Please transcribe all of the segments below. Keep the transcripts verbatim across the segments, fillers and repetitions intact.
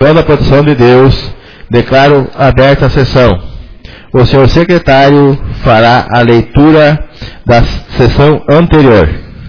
Pela proteção de Deus, declaro aberta a sessão. O senhor secretário fará a leitura da sessão anterior.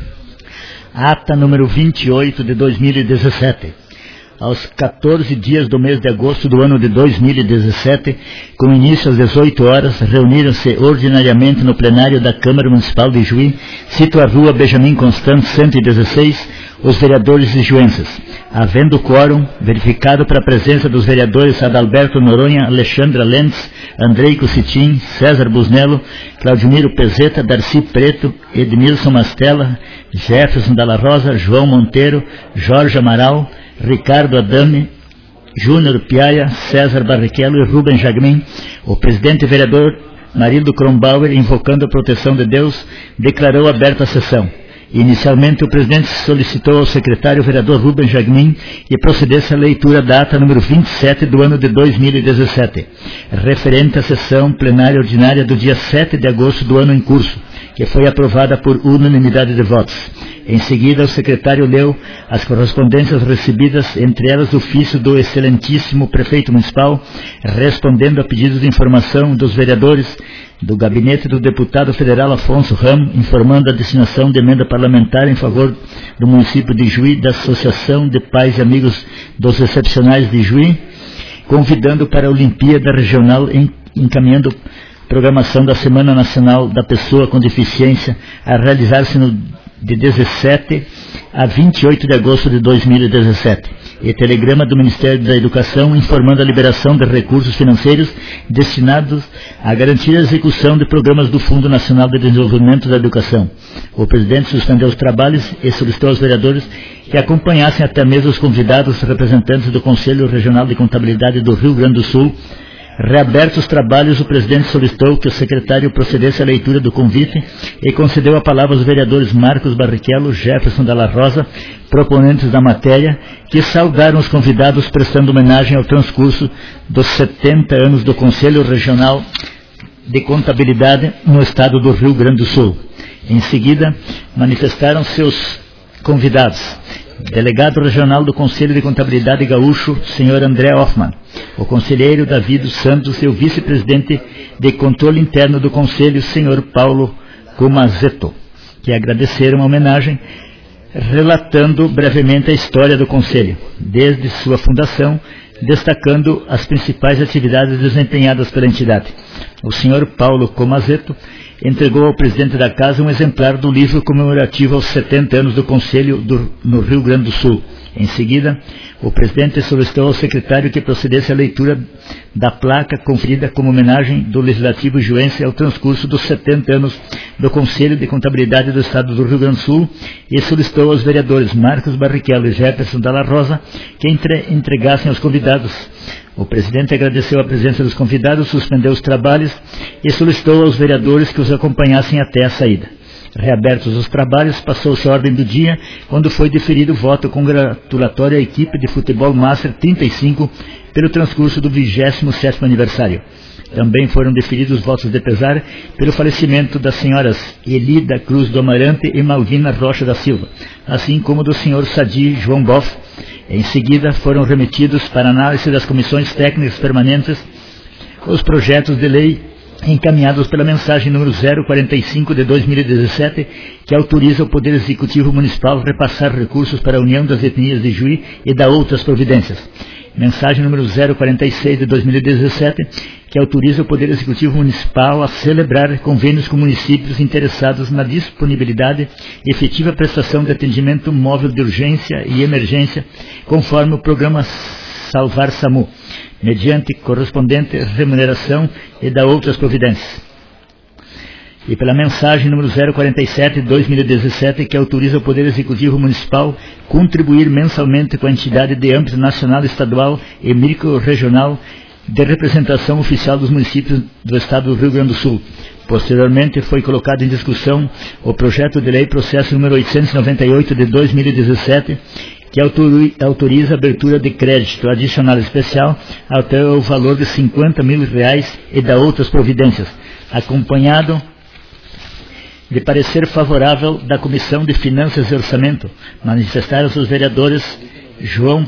Ata número vinte e oito de dois mil e dezessete. Aos quatorze dias do mês de agosto do ano de dois mil e dezessete, com início às dezoito horas, reuniram-se ordinariamente no plenário da Câmara Municipal de Juí, sítio à rua Benjamin Constant, cento e dezesseis, os vereadores ijuenses. Havendo quórum, verificado para a presença dos vereadores Adalberto Noronha, Alexandra Lentz, Andrei Cucitim, César Busnello, Claudimiro Pezeta, Darcy Preto, Edmilson Mastella, Jefferson Dalla Rosa, João Monteiro, Jorge Amaral, Ricardo Adame, Júnior Piaia, César Barrichello e Rubem Jagmin, o presidente vereador Marildo Kronbauer, invocando a proteção de Deus, declarou aberta a sessão. Inicialmente, o presidente solicitou ao secretário vereador Rubem Jagmin que procedesse à leitura da ata número vinte e sete do ano de dois mil e dezessete, referente à sessão plenária ordinária do dia sete de agosto do ano em curso, que foi aprovada por unanimidade de votos. Em seguida, o secretário leu as correspondências recebidas, entre elas o ofício do excelentíssimo prefeito municipal, respondendo a pedidos de informação dos vereadores, do gabinete do deputado federal Afonso Ramo, informando a destinação de emenda parlamentar em favor do município de Juí, da Associação de Pais e Amigos dos Excepcionais de Juí, convidando para a Olimpíada Regional, encaminhando programação da Semana Nacional da Pessoa com Deficiência a realizar-se no de dezessete a vinte e oito de agosto de dois mil e dezessete, e telegrama do Ministério da Educação informando a liberação de recursos financeiros destinados a garantir a execução de programas do Fundo Nacional de Desenvolvimento da Educação. O presidente suspendeu os trabalhos e solicitou aos vereadores que acompanhassem até mesmo os convidados representantes do Conselho Regional de Contabilidade do Rio Grande do Sul. Reabertos os trabalhos, o presidente solicitou que o secretário procedesse à leitura do convite e concedeu a palavra aos vereadores Marcos Barrichello, Jefferson Dalla Rosa, proponentes da matéria, que saudaram os convidados prestando homenagem ao transcurso dos setenta anos do Conselho Regional de Contabilidade no estado do Rio Grande do Sul. Em seguida, manifestaram seus convidados: delegado regional do Conselho de Contabilidade Gaúcho, senhor André Hoffmann, o conselheiro Davi dos Santos e o vice-presidente de controle interno do Conselho, senhor Paulo Comazetto, que agradeceram a homenagem, relatando brevemente a história do Conselho, desde sua fundação, destacando as principais atividades desempenhadas pela entidade. O senhor Paulo Comazetto entregou ao presidente da Casa um exemplar do livro comemorativo aos setenta anos do Conselho do, no Rio Grande do Sul. Em seguida, o presidente solicitou ao secretário que procedesse à leitura da placa conferida como homenagem do Legislativo juense ao transcurso dos setenta anos do Conselho de Contabilidade do Estado do Rio Grande do Sul e solicitou aos vereadores Marcos Barrichello e Jefferson Dalla Rosa que entre, entregassem aos convidados. O presidente agradeceu a presença dos convidados, suspendeu os trabalhos e solicitou aos vereadores que os acompanhassem até a saída. Reabertos os trabalhos, passou-se a ordem do dia, quando foi deferido o voto congratulatório à equipe de futebol Master trinta e cinco pelo transcurso do vigésimo sétimo aniversário. Também foram deferidos votos de pesar pelo falecimento das senhoras Elida Cruz do Amarante e Malvina Rocha da Silva, assim como do senhor Sadi João Boff. Em seguida, foram remetidos para análise das comissões técnicas permanentes os projetos de lei encaminhados pela mensagem número zero quarenta e cinco de dois mil e dezessete, que autoriza o Poder Executivo Municipal a repassar recursos para a União das Etnias de Juí e da outras providências. Mensagem número zero quarenta e seis de dois mil e dezessete, que autoriza o Poder Executivo Municipal a celebrar convênios com municípios interessados na disponibilidade e efetiva prestação de atendimento móvel de urgência e emergência, conforme o programa Salvar SAMU, mediante correspondente remuneração e da outras providências. E pela mensagem número zero quarenta e sete de dois mil e dezessete, que autoriza o Poder Executivo Municipal contribuir mensalmente com a entidade de âmbito nacional, estadual e micro-regional de representação oficial dos municípios do Estado do Rio Grande do Sul. Posteriormente, foi colocado em discussão o projeto de lei processo número oitocentos e noventa e oito de dois mil e dezessete, que autoriza a abertura de crédito adicional especial até o valor de cinquenta mil reais e da outras providências, acompanhado de parecer favorável da Comissão de Finanças e Orçamento. Manifestaram os vereadores João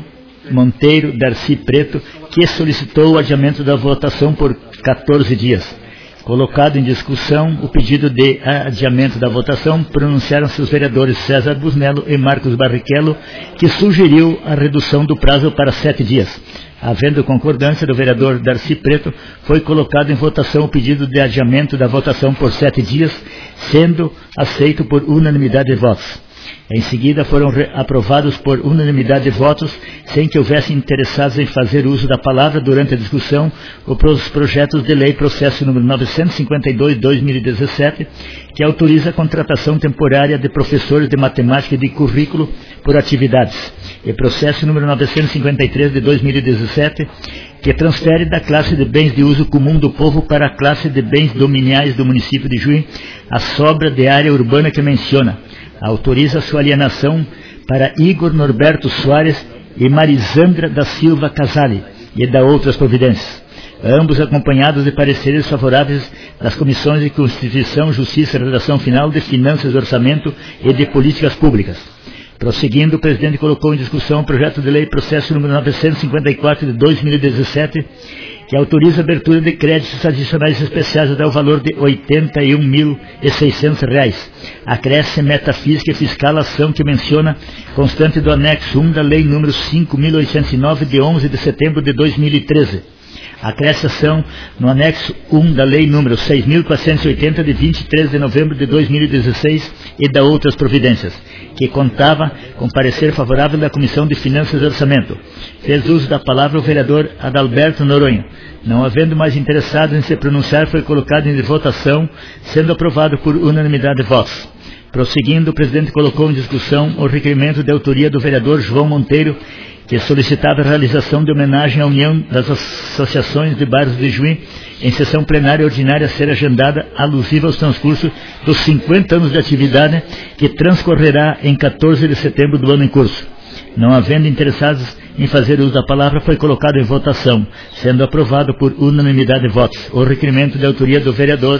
Monteiro Darcy Preto, que solicitou o adiamento da votação por quatorze dias. Colocado em discussão o pedido de adiamento da votação, pronunciaram-se os vereadores César Busnello e Marcos Barrichello, que sugeriu a redução do prazo para sete dias. Havendo concordância do vereador Darcy Preto, foi colocado em votação o pedido de adiamento da votação por sete dias, sendo aceito por unanimidade de votos. Em seguida, foram aprovados por unanimidade de votos, sem que houvesse interessados em fazer uso da palavra durante a discussão, os projetos de lei processo número novecentos e cinquenta e dois barra dois mil e dezessete, que autoriza a contratação temporária de professores de matemática e de currículo por atividades, e processo número novecentos e cinquenta e três de dois mil e dezessete, que transfere da classe de bens de uso comum do povo para a classe de bens dominiais do município de Juí a sobra de área urbana que menciona. Autoriza sua alienação para Igor Norberto Soares e Marisandra da Silva Casale, e da outras providências, ambos acompanhados de pareceres favoráveis das comissões de Constituição, Justiça, Redação Final, de Finanças, Orçamento e de Políticas Públicas. Prosseguindo, o presidente colocou em discussão o projeto de lei processo número novecentos e cinquenta e quatro de dois mil e dezessete, que autoriza a abertura de créditos adicionais especiais até o valor de oitenta e um mil e seiscentos reais. Acresce metafísica e fiscal ação que menciona, constante do anexo um da lei número cinco mil oitocentos e nove, de onze de setembro de dois mil e treze. Acresce ação no anexo um da lei número seis mil quatrocentos e oitenta, de vinte e três de novembro de dois mil e dezesseis, e da outras providências, que contava com parecer favorável da Comissão de Finanças e Orçamento. Fez uso da palavra o vereador Adalberto Noronha. Não havendo mais interessados em se pronunciar, foi colocado em votação, sendo aprovado por unanimidade de votos. Prosseguindo, o presidente colocou em discussão o requerimento de autoria do vereador João Monteiro, que solicitava a realização de homenagem à União das Associações de Bairros de Juí, em sessão plenária ordinária a ser agendada, alusiva aos transcurso dos cinquenta anos de atividade, que transcorrerá em quatorze de setembro do ano em curso. Não havendo interessados em fazer uso da palavra, foi colocado em votação, sendo aprovado por unanimidade de votos, o requerimento de autoria do vereador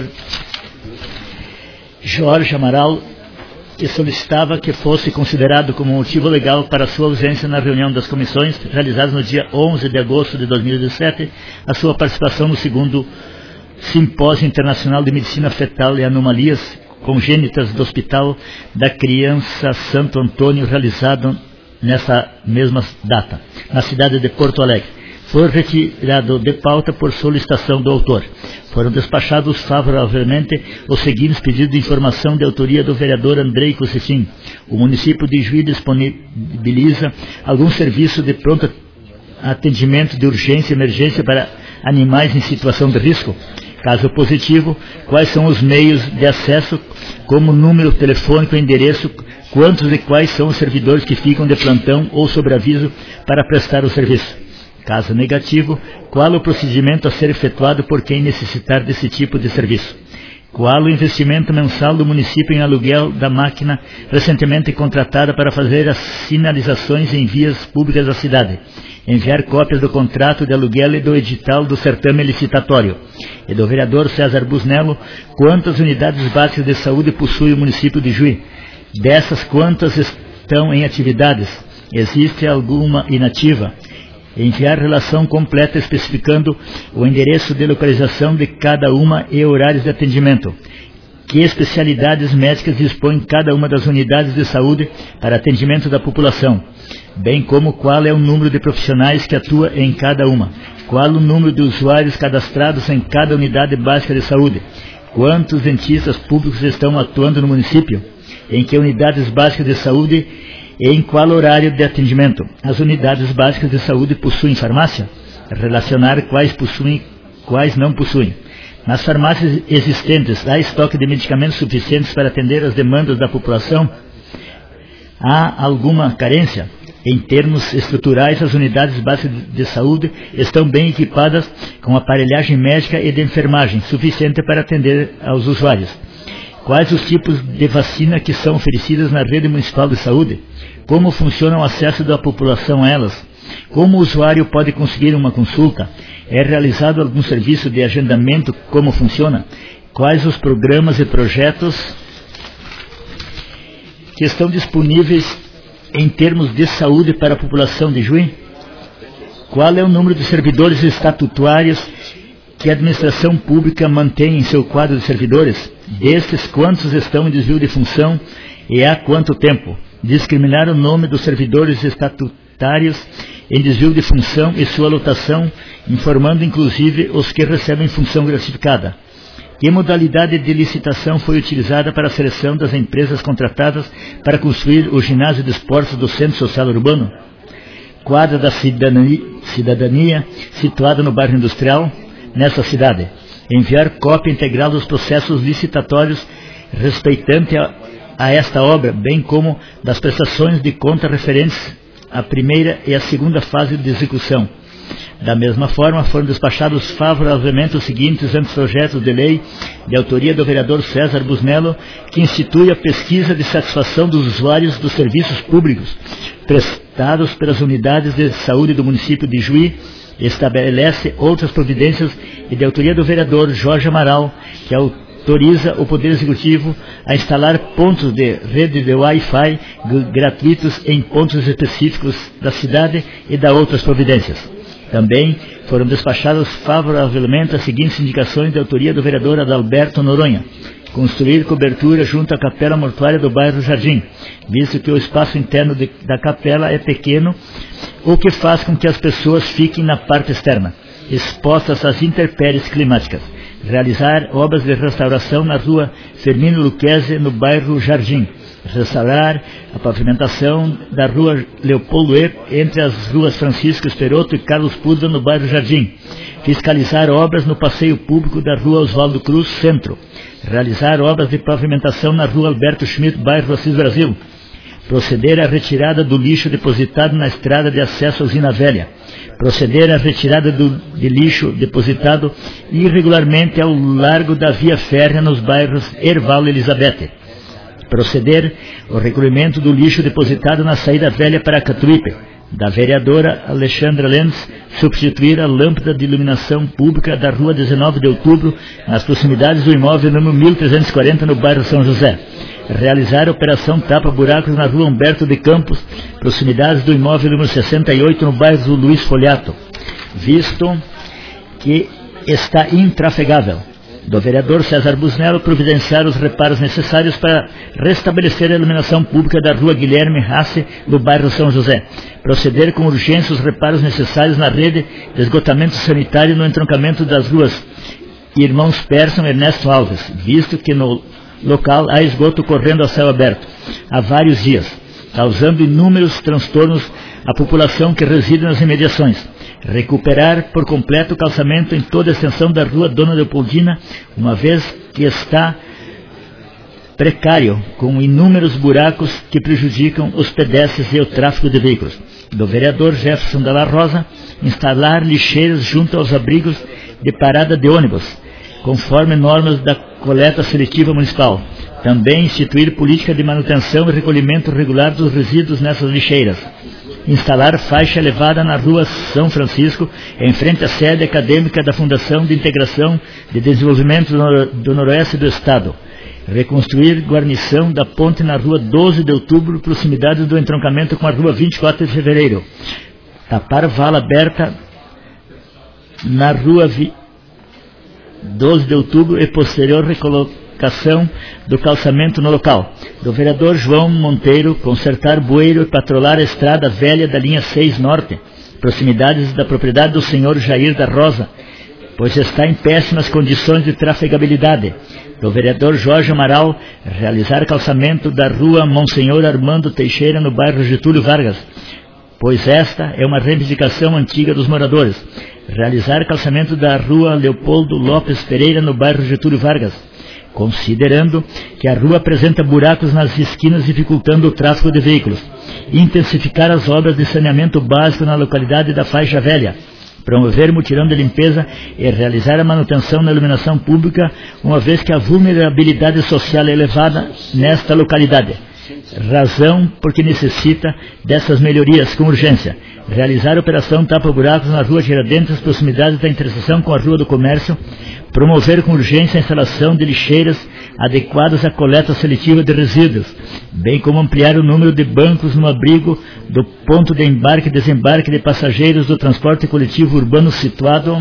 Jorge Amaral, que solicitava que fosse considerado como motivo legal para sua ausência na reunião das comissões realizadas no dia onze de agosto de dois mil e dezessete, a sua participação no segundo Simpósio Internacional de Medicina Fetal e Anomalias Congênitas do Hospital da Criança Santo Antônio, realizado nessa mesma data, na cidade de Porto Alegre. Foi retirado de pauta por solicitação do autor. Foram despachados favoravelmente os seguintes pedidos de informação de autoria do vereador Andrei Cosifim. O município de Juí disponibiliza algum serviço de pronto atendimento de urgência e emergência para animais em situação de risco? Caso positivo, quais são os meios de acesso, como número telefônico e endereço, quantos e quais são os servidores que ficam de plantão ou sobreaviso para prestar o serviço? Caso negativo, qual o procedimento a ser efetuado por quem necessitar desse tipo de serviço? Qual o investimento mensal do município em aluguel da máquina recentemente contratada para fazer as sinalizações em vias públicas da cidade? Enviar cópias do contrato de aluguel e do edital do certame licitatório. E do vereador César Busnello, quantas unidades básicas de saúde possui o município de Juí? Dessas, quantas estão em atividades? Existe alguma inativa? Enviar relação completa especificando o endereço de localização de cada uma e horários de atendimento. Que especialidades médicas dispõe cada uma das unidades de saúde para atendimento da população, bem como qual é o número de profissionais que atua em cada uma, qual o número de usuários cadastrados em cada unidade básica de saúde, quantos dentistas públicos estão atuando no município, em que unidades básicas de saúde e em qual horário de atendimento. As unidades básicas de saúde possuem farmácia? Relacionar quais possuem, quais não possuem. Nas farmácias existentes, há estoque de medicamentos suficientes para atender as demandas da população? Há alguma carência? Em termos estruturais, as unidades básicas de saúde estão bem equipadas com aparelhagem médica e de enfermagem suficiente para atender aos usuários. Quais os tipos de vacina que são oferecidas na rede municipal de saúde? Como funciona o acesso da população a elas? Como o usuário pode conseguir uma consulta? É realizado algum serviço de agendamento? Como funciona? Quais os programas e projetos que estão disponíveis em termos de saúde para a população de Juí? Qual é o número de servidores estatutários que a administração pública mantém em seu quadro de servidores? Destes, quantos estão em desvio de função e há quanto tempo? Discriminar o nome dos servidores estatutários em desvio de função e sua lotação, informando inclusive os que recebem função gratificada. Que modalidade de licitação foi utilizada para a seleção das empresas contratadas para construir o ginásio de esportes do Centro Social Urbano? Quadra da cidadania, cidadania situada no bairro Industrial, nessa cidade. Enviar cópia integral dos processos licitatórios respeitante a, a esta obra, bem como das prestações de conta referentes à primeira e à segunda fase de execução. Da mesma forma, foram despachados favoravelmente os seguintes anteprojetos de lei de autoria do vereador César Busnello, que institui a pesquisa de satisfação dos usuários dos serviços públicos prestados pelas unidades de saúde do município de Juí, estabelece outras providências, e de autoria do vereador Jorge Amaral, que autoriza o Poder Executivo a instalar pontos de rede de Wi-Fi gratuitos em pontos específicos da cidade, e da outras providências. Também foram despachadas favoravelmente as seguintes indicações de autoria do vereador Adalberto Noronha: construir cobertura junto à capela mortuária do bairro Jardim, visto que o espaço interno de, da capela é pequeno, o que faz com que as pessoas fiquem na parte externa, expostas às intempéries climáticas. Realizar obras de restauração na rua Firmino Luquezzi, no bairro Jardim. Restaurar a pavimentação da rua Leopoldo E, entre as ruas Francisco Esperoto e Carlos Pudra, no bairro Jardim. Fiscalizar obras no passeio público da rua Oswaldo Cruz, centro. Realizar obras de pavimentação na rua Alberto Schmidt, bairro Assis Brasil. Proceder à retirada do lixo depositado na estrada de acesso à Usina Velha. Proceder à retirada do, de lixo depositado irregularmente ao largo da via férrea nos bairros Erval e Elizabeth. Proceder ao recolhimento do lixo depositado na saída velha para Catuípe, da vereadora Alexandra Lenz, substituir a lâmpada de iluminação pública da rua dezenove de outubro, nas proximidades do imóvel número mil trezentos e quarenta, no bairro São José. Realizar a operação tapa-buracos na rua Humberto de Campos, proximidades do imóvel número sessenta e oito, no bairro Luiz Foliato, visto que está intrafegável. Do vereador César Busnello, providenciar os reparos necessários para restabelecer a iluminação pública da rua Guilherme Hasse, do bairro São José. Proceder com urgência os reparos necessários na rede de esgotamento sanitário no entroncamento das ruas Irmãos Persson e Ernesto Alves, visto que no local há esgoto correndo a céu aberto há vários dias, causando inúmeros transtornos à população que reside nas imediações. Recuperar por completo o calçamento em toda a extensão da rua Dona Leopoldina, uma vez que está precário, com inúmeros buracos que prejudicam os pedestres e o tráfego de veículos. Do vereador Jefferson Dalla Rosa, instalar lixeiras junto aos abrigos de parada de ônibus, conforme normas da coleta seletiva municipal. Também instituir política de manutenção e recolhimento regular dos resíduos nessas lixeiras. Instalar faixa elevada na rua São Francisco, em frente à sede acadêmica da Fundação de Integração de Desenvolvimento do Noroeste do Estado. Reconstruir guarnição da ponte na rua doze de outubro, proximidades do entroncamento com a rua vinte e quatro de fevereiro. Tapar vala aberta na rua doze de outubro e posterior recolocação do calçamento no local. Do vereador João Monteiro, consertar bueiro e patrulhar a estrada velha da linha seis Norte, proximidades da propriedade do senhor Jair da Rosa, pois está em péssimas condições de trafegabilidade. Do vereador Jorge Amaral, realizar calçamento da rua Monsenhor Armando Teixeira, no bairro Getúlio Vargas, pois esta é uma reivindicação antiga dos moradores. Realizar calçamento da rua Leopoldo Lopes Pereira, no bairro Getúlio Vargas, considerando que a rua apresenta buracos nas esquinas, dificultando o tráfego de veículos. Intensificar as obras de saneamento básico na localidade da Faixa Velha. Promover mutirão de limpeza e realizar a manutenção na iluminação pública, uma vez que a vulnerabilidade social é elevada nesta localidade. Razão porque necessita dessas melhorias com urgência. Realizar a operação tapa-buracos na rua Tiradentes, proximidades da interseção com a Rua do Comércio. Promover com urgência a instalação de lixeiras adequadas à coleta seletiva de resíduos, bem como ampliar o número de bancos no abrigo do ponto de embarque e desembarque de passageiros do transporte coletivo urbano situado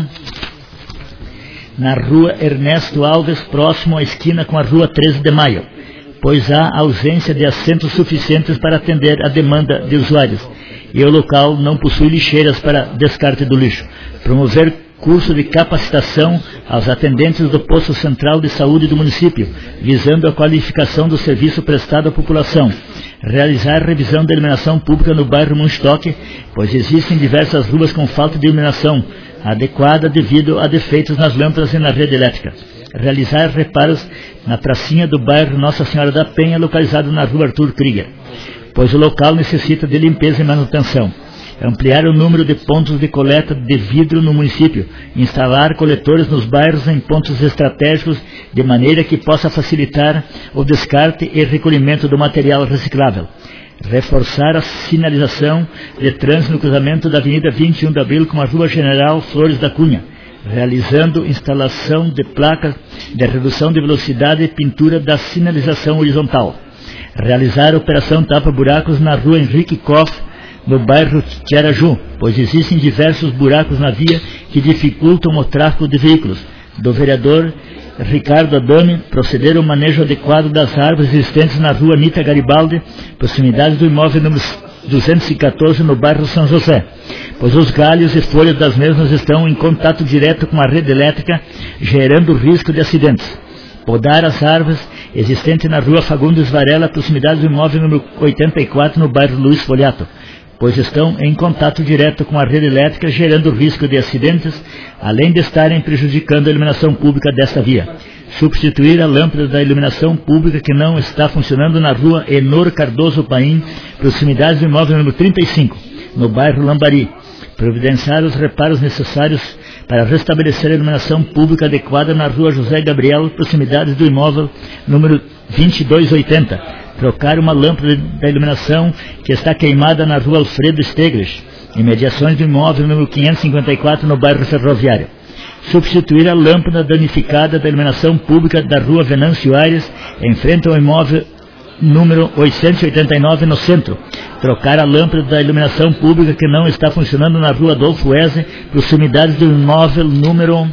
na rua Ernesto Alves, próximo à esquina com a rua treze de maio, pois há ausência de assentos suficientes para atender a demanda de usuários, e o local não possui lixeiras para descarte do lixo. Promover curso de capacitação aos atendentes do posto central de saúde do município, visando a qualificação do serviço prestado à população. Realizar revisão da iluminação pública no bairro Munstock, pois existem diversas ruas com falta de iluminação adequada devido a defeitos nas lâmpadas e na rede elétrica. Realizar reparos na pracinha do bairro Nossa Senhora da Penha, localizado na rua Arthur Krieger, pois o local necessita de limpeza e manutenção. Ampliar o número de pontos de coleta de vidro no município, instalar coletores nos bairros em pontos estratégicos, de maneira que possa facilitar o descarte e recolhimento do material reciclável. Reforçar a sinalização de trânsito no cruzamento da Avenida vinte e um de Abril com a Rua General Flores da Cunha, realizando instalação de placas de redução de velocidade e pintura da sinalização horizontal. Realizar a operação tapa-buracos na Rua Henrique Koff, no bairro Tiaraju, pois existem diversos buracos na via que dificultam o tráfego de veículos. Do vereador Ricardo Adame, proceder ao manejo adequado das árvores existentes na rua Anita Garibaldi, proximidade do imóvel número duzentos e quatorze, no bairro São José, pois os galhos e folhas das mesmas estão em contato direto com a rede elétrica, gerando risco de acidentes. Podar as árvores existentes na rua Fagundes Varela, proximidade do imóvel número oitenta e quatro, no bairro Luiz Foliato, pois estão em contato direto com a rede elétrica, gerando risco de acidentes, além de estarem prejudicando a iluminação pública desta via. Substituir a lâmpada da iluminação pública que não está funcionando na rua Enor Cardoso Paim, proximidade do imóvel número trinta e cinco, no bairro Lambari. Providenciar os reparos necessários para restabelecer a iluminação pública adequada na rua José Gabriel, proximidades do imóvel número vinte e dois oitenta. Trocar uma lâmpada da iluminação que está queimada na rua Alfredo Stegres, imediações do imóvel número quinhentos e cinquenta e quatro, no bairro Ferroviário. Substituir a lâmpada danificada da iluminação pública da rua Venâncio Aires, em frente ao imóvel número oitocentos e oitenta e nove, no centro. Trocar a lâmpada da iluminação pública que não está funcionando na rua Adolfo Eze, proximidades do imóvel número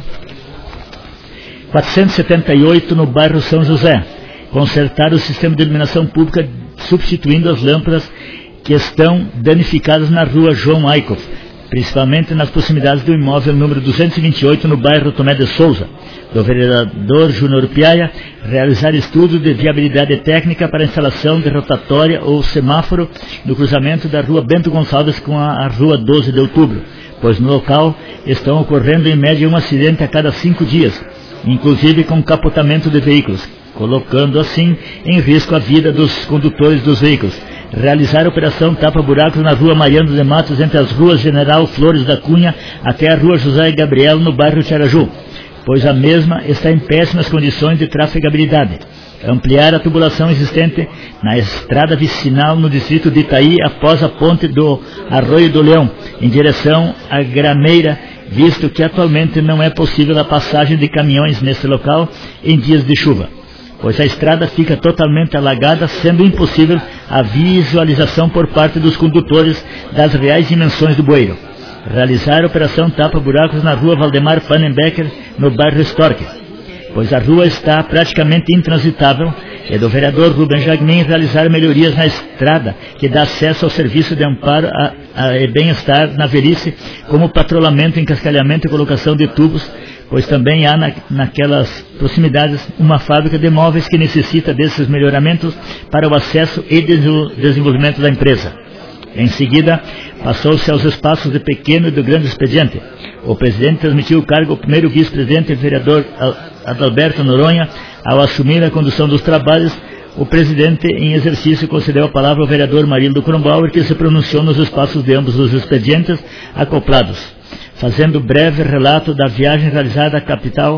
quatrocentos e setenta e oito, no bairro São José. Consertar o sistema de iluminação pública, substituindo as lâmpadas que estão danificadas na rua João Aikoff, principalmente nas proximidades do imóvel número duzentos e vinte e oito, no bairro Tomé de Souza. Do vereador Júnior Piaia, realizar estudo de viabilidade técnica para a instalação de rotatória ou semáforo no cruzamento da rua Bento Gonçalves com a, a rua doze de outubro, pois no local estão ocorrendo em média um acidente a cada cinco dias, inclusive com capotamento de veículos, colocando assim em risco a vida dos condutores dos veículos. Realizar a operação tapa-buracos na rua Mariano de Matos, entre as ruas General Flores da Cunha até a rua José Gabriel, no bairro Tiaraju, pois a mesma está em péssimas condições de trafegabilidade. Ampliar a tubulação existente na estrada vicinal no distrito de Itaí, após a ponte do Arroio do Leão, em direção à Grameira, visto que atualmente não é possível a passagem de caminhões nesse local em dias de chuva, pois a estrada fica totalmente alagada, sendo impossível a visualização por parte dos condutores das reais dimensões do bueiro. Realizar a operação tapa-buracos na rua Valdemar Pannenbecker, no bairro Stork, pois a rua está praticamente intransitável, e do vereador Rubem Jagmin realizar melhorias na estrada que dá acesso ao serviço de amparo a, a, e bem-estar na velhice, como patrulhamento, encascalhamento e colocação de tubos, pois também há na, naquelas proximidades uma fábrica de móveis que necessita desses melhoramentos para o acesso e desenvolvimento da empresa. Em seguida, passou-se aos espaços de pequeno e do grande expediente. O presidente transmitiu o cargo ao primeiro vice-presidente, vereador Adalberto Noronha. Ao assumir a condução dos trabalhos, o presidente em exercício concedeu a palavra ao vereador Marildo Kronbauer, que se pronunciou nos espaços de ambos os expedientes acoplados, fazendo breve relato da viagem realizada à capital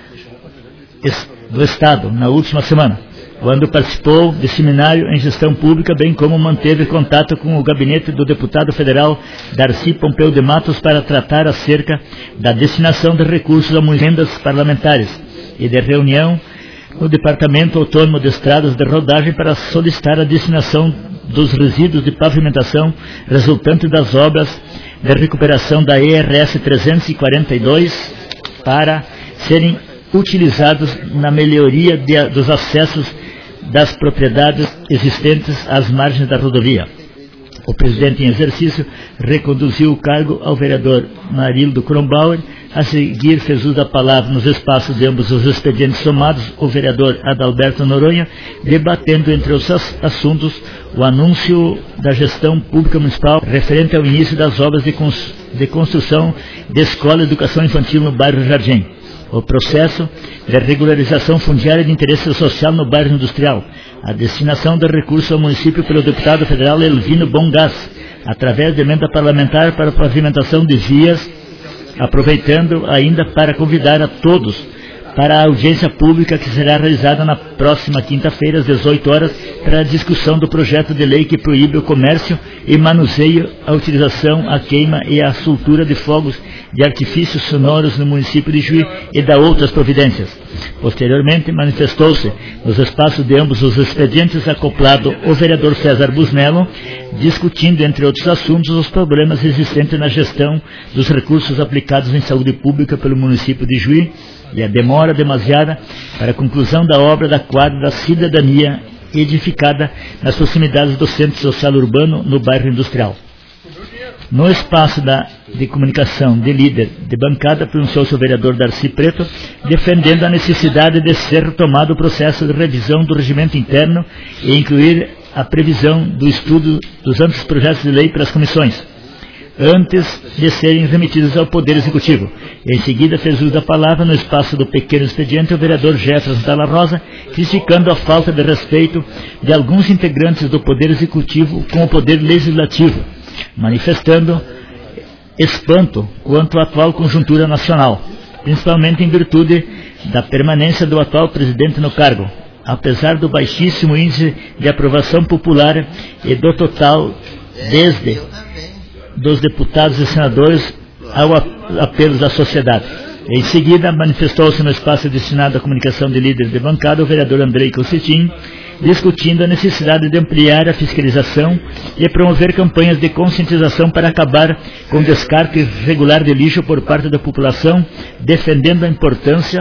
do Estado na última semana, quando participou de seminário em gestão pública, bem como manteve contato com o gabinete do deputado federal Darcy Pompeu de Matos para tratar acerca da destinação de recursos a emendas parlamentares, e de reunião o Departamento Autônomo de Estradas de Rodagem para solicitar a destinação dos resíduos de pavimentação resultantes das obras de recuperação da E R S trezentos e quarenta e dois para serem utilizados na melhoria de, dos acessos das propriedades existentes às margens da rodovia. O presidente em exercício reconduziu o cargo ao vereador Marildo Kronbauer. A seguir fez uso da palavra nos espaços de ambos os expedientes somados o vereador Adalberto Noronha, debatendo entre os assuntos o anúncio da gestão pública municipal referente ao início das obras de, cons de construção de escola de educação infantil no bairro Jardim, o processo de regularização fundiária de interesse social no bairro industrial, a destinação de recursos ao município pelo deputado federal Elvino Bongás, através de emenda parlamentar para a pavimentação de vias, aproveitando ainda para convidar a todos para a audiência pública que será realizada na próxima quinta-feira, às dezoito horas, para a discussão do projeto de lei que proíbe o comércio e manuseio, a utilização, a queima e a soltura de fogos de artifícios sonoros no município de Juí e da outras providências. Posteriormente, manifestou-se nos espaços de ambos os expedientes acoplado o vereador César Busnello, discutindo, entre outros assuntos, os problemas existentes na gestão dos recursos aplicados em saúde pública pelo município de Juí e a demora demasiada para a conclusão da obra da quadra da cidadania edificada nas proximidades do Centro Social Urbano no bairro Industrial. No espaço da, de comunicação de líder de bancada, pronunciou-se o vereador Darcy Preto, defendendo a necessidade de ser retomado o processo de revisão do regimento interno e incluir a previsão do estudo dos amplos projetos de lei pelas comissões, antes de serem remetidos ao Poder Executivo. Em seguida, fez uso da palavra no espaço do pequeno expediente o vereador Jefferson Dalla Rosa, criticando a falta de respeito de alguns integrantes do Poder Executivo com o Poder Legislativo, manifestando espanto quanto à atual conjuntura nacional, principalmente em virtude da permanência do atual presidente no cargo, apesar do baixíssimo índice de aprovação popular e do total desde dos deputados e senadores ao apelo da sociedade. Em seguida, manifestou-se no espaço destinado à comunicação de líderes de bancada o vereador Andrei Cossetin, discutindo a necessidade de ampliar a fiscalização e promover campanhas de conscientização para acabar com o descarte irregular de lixo por parte da população, defendendo a importância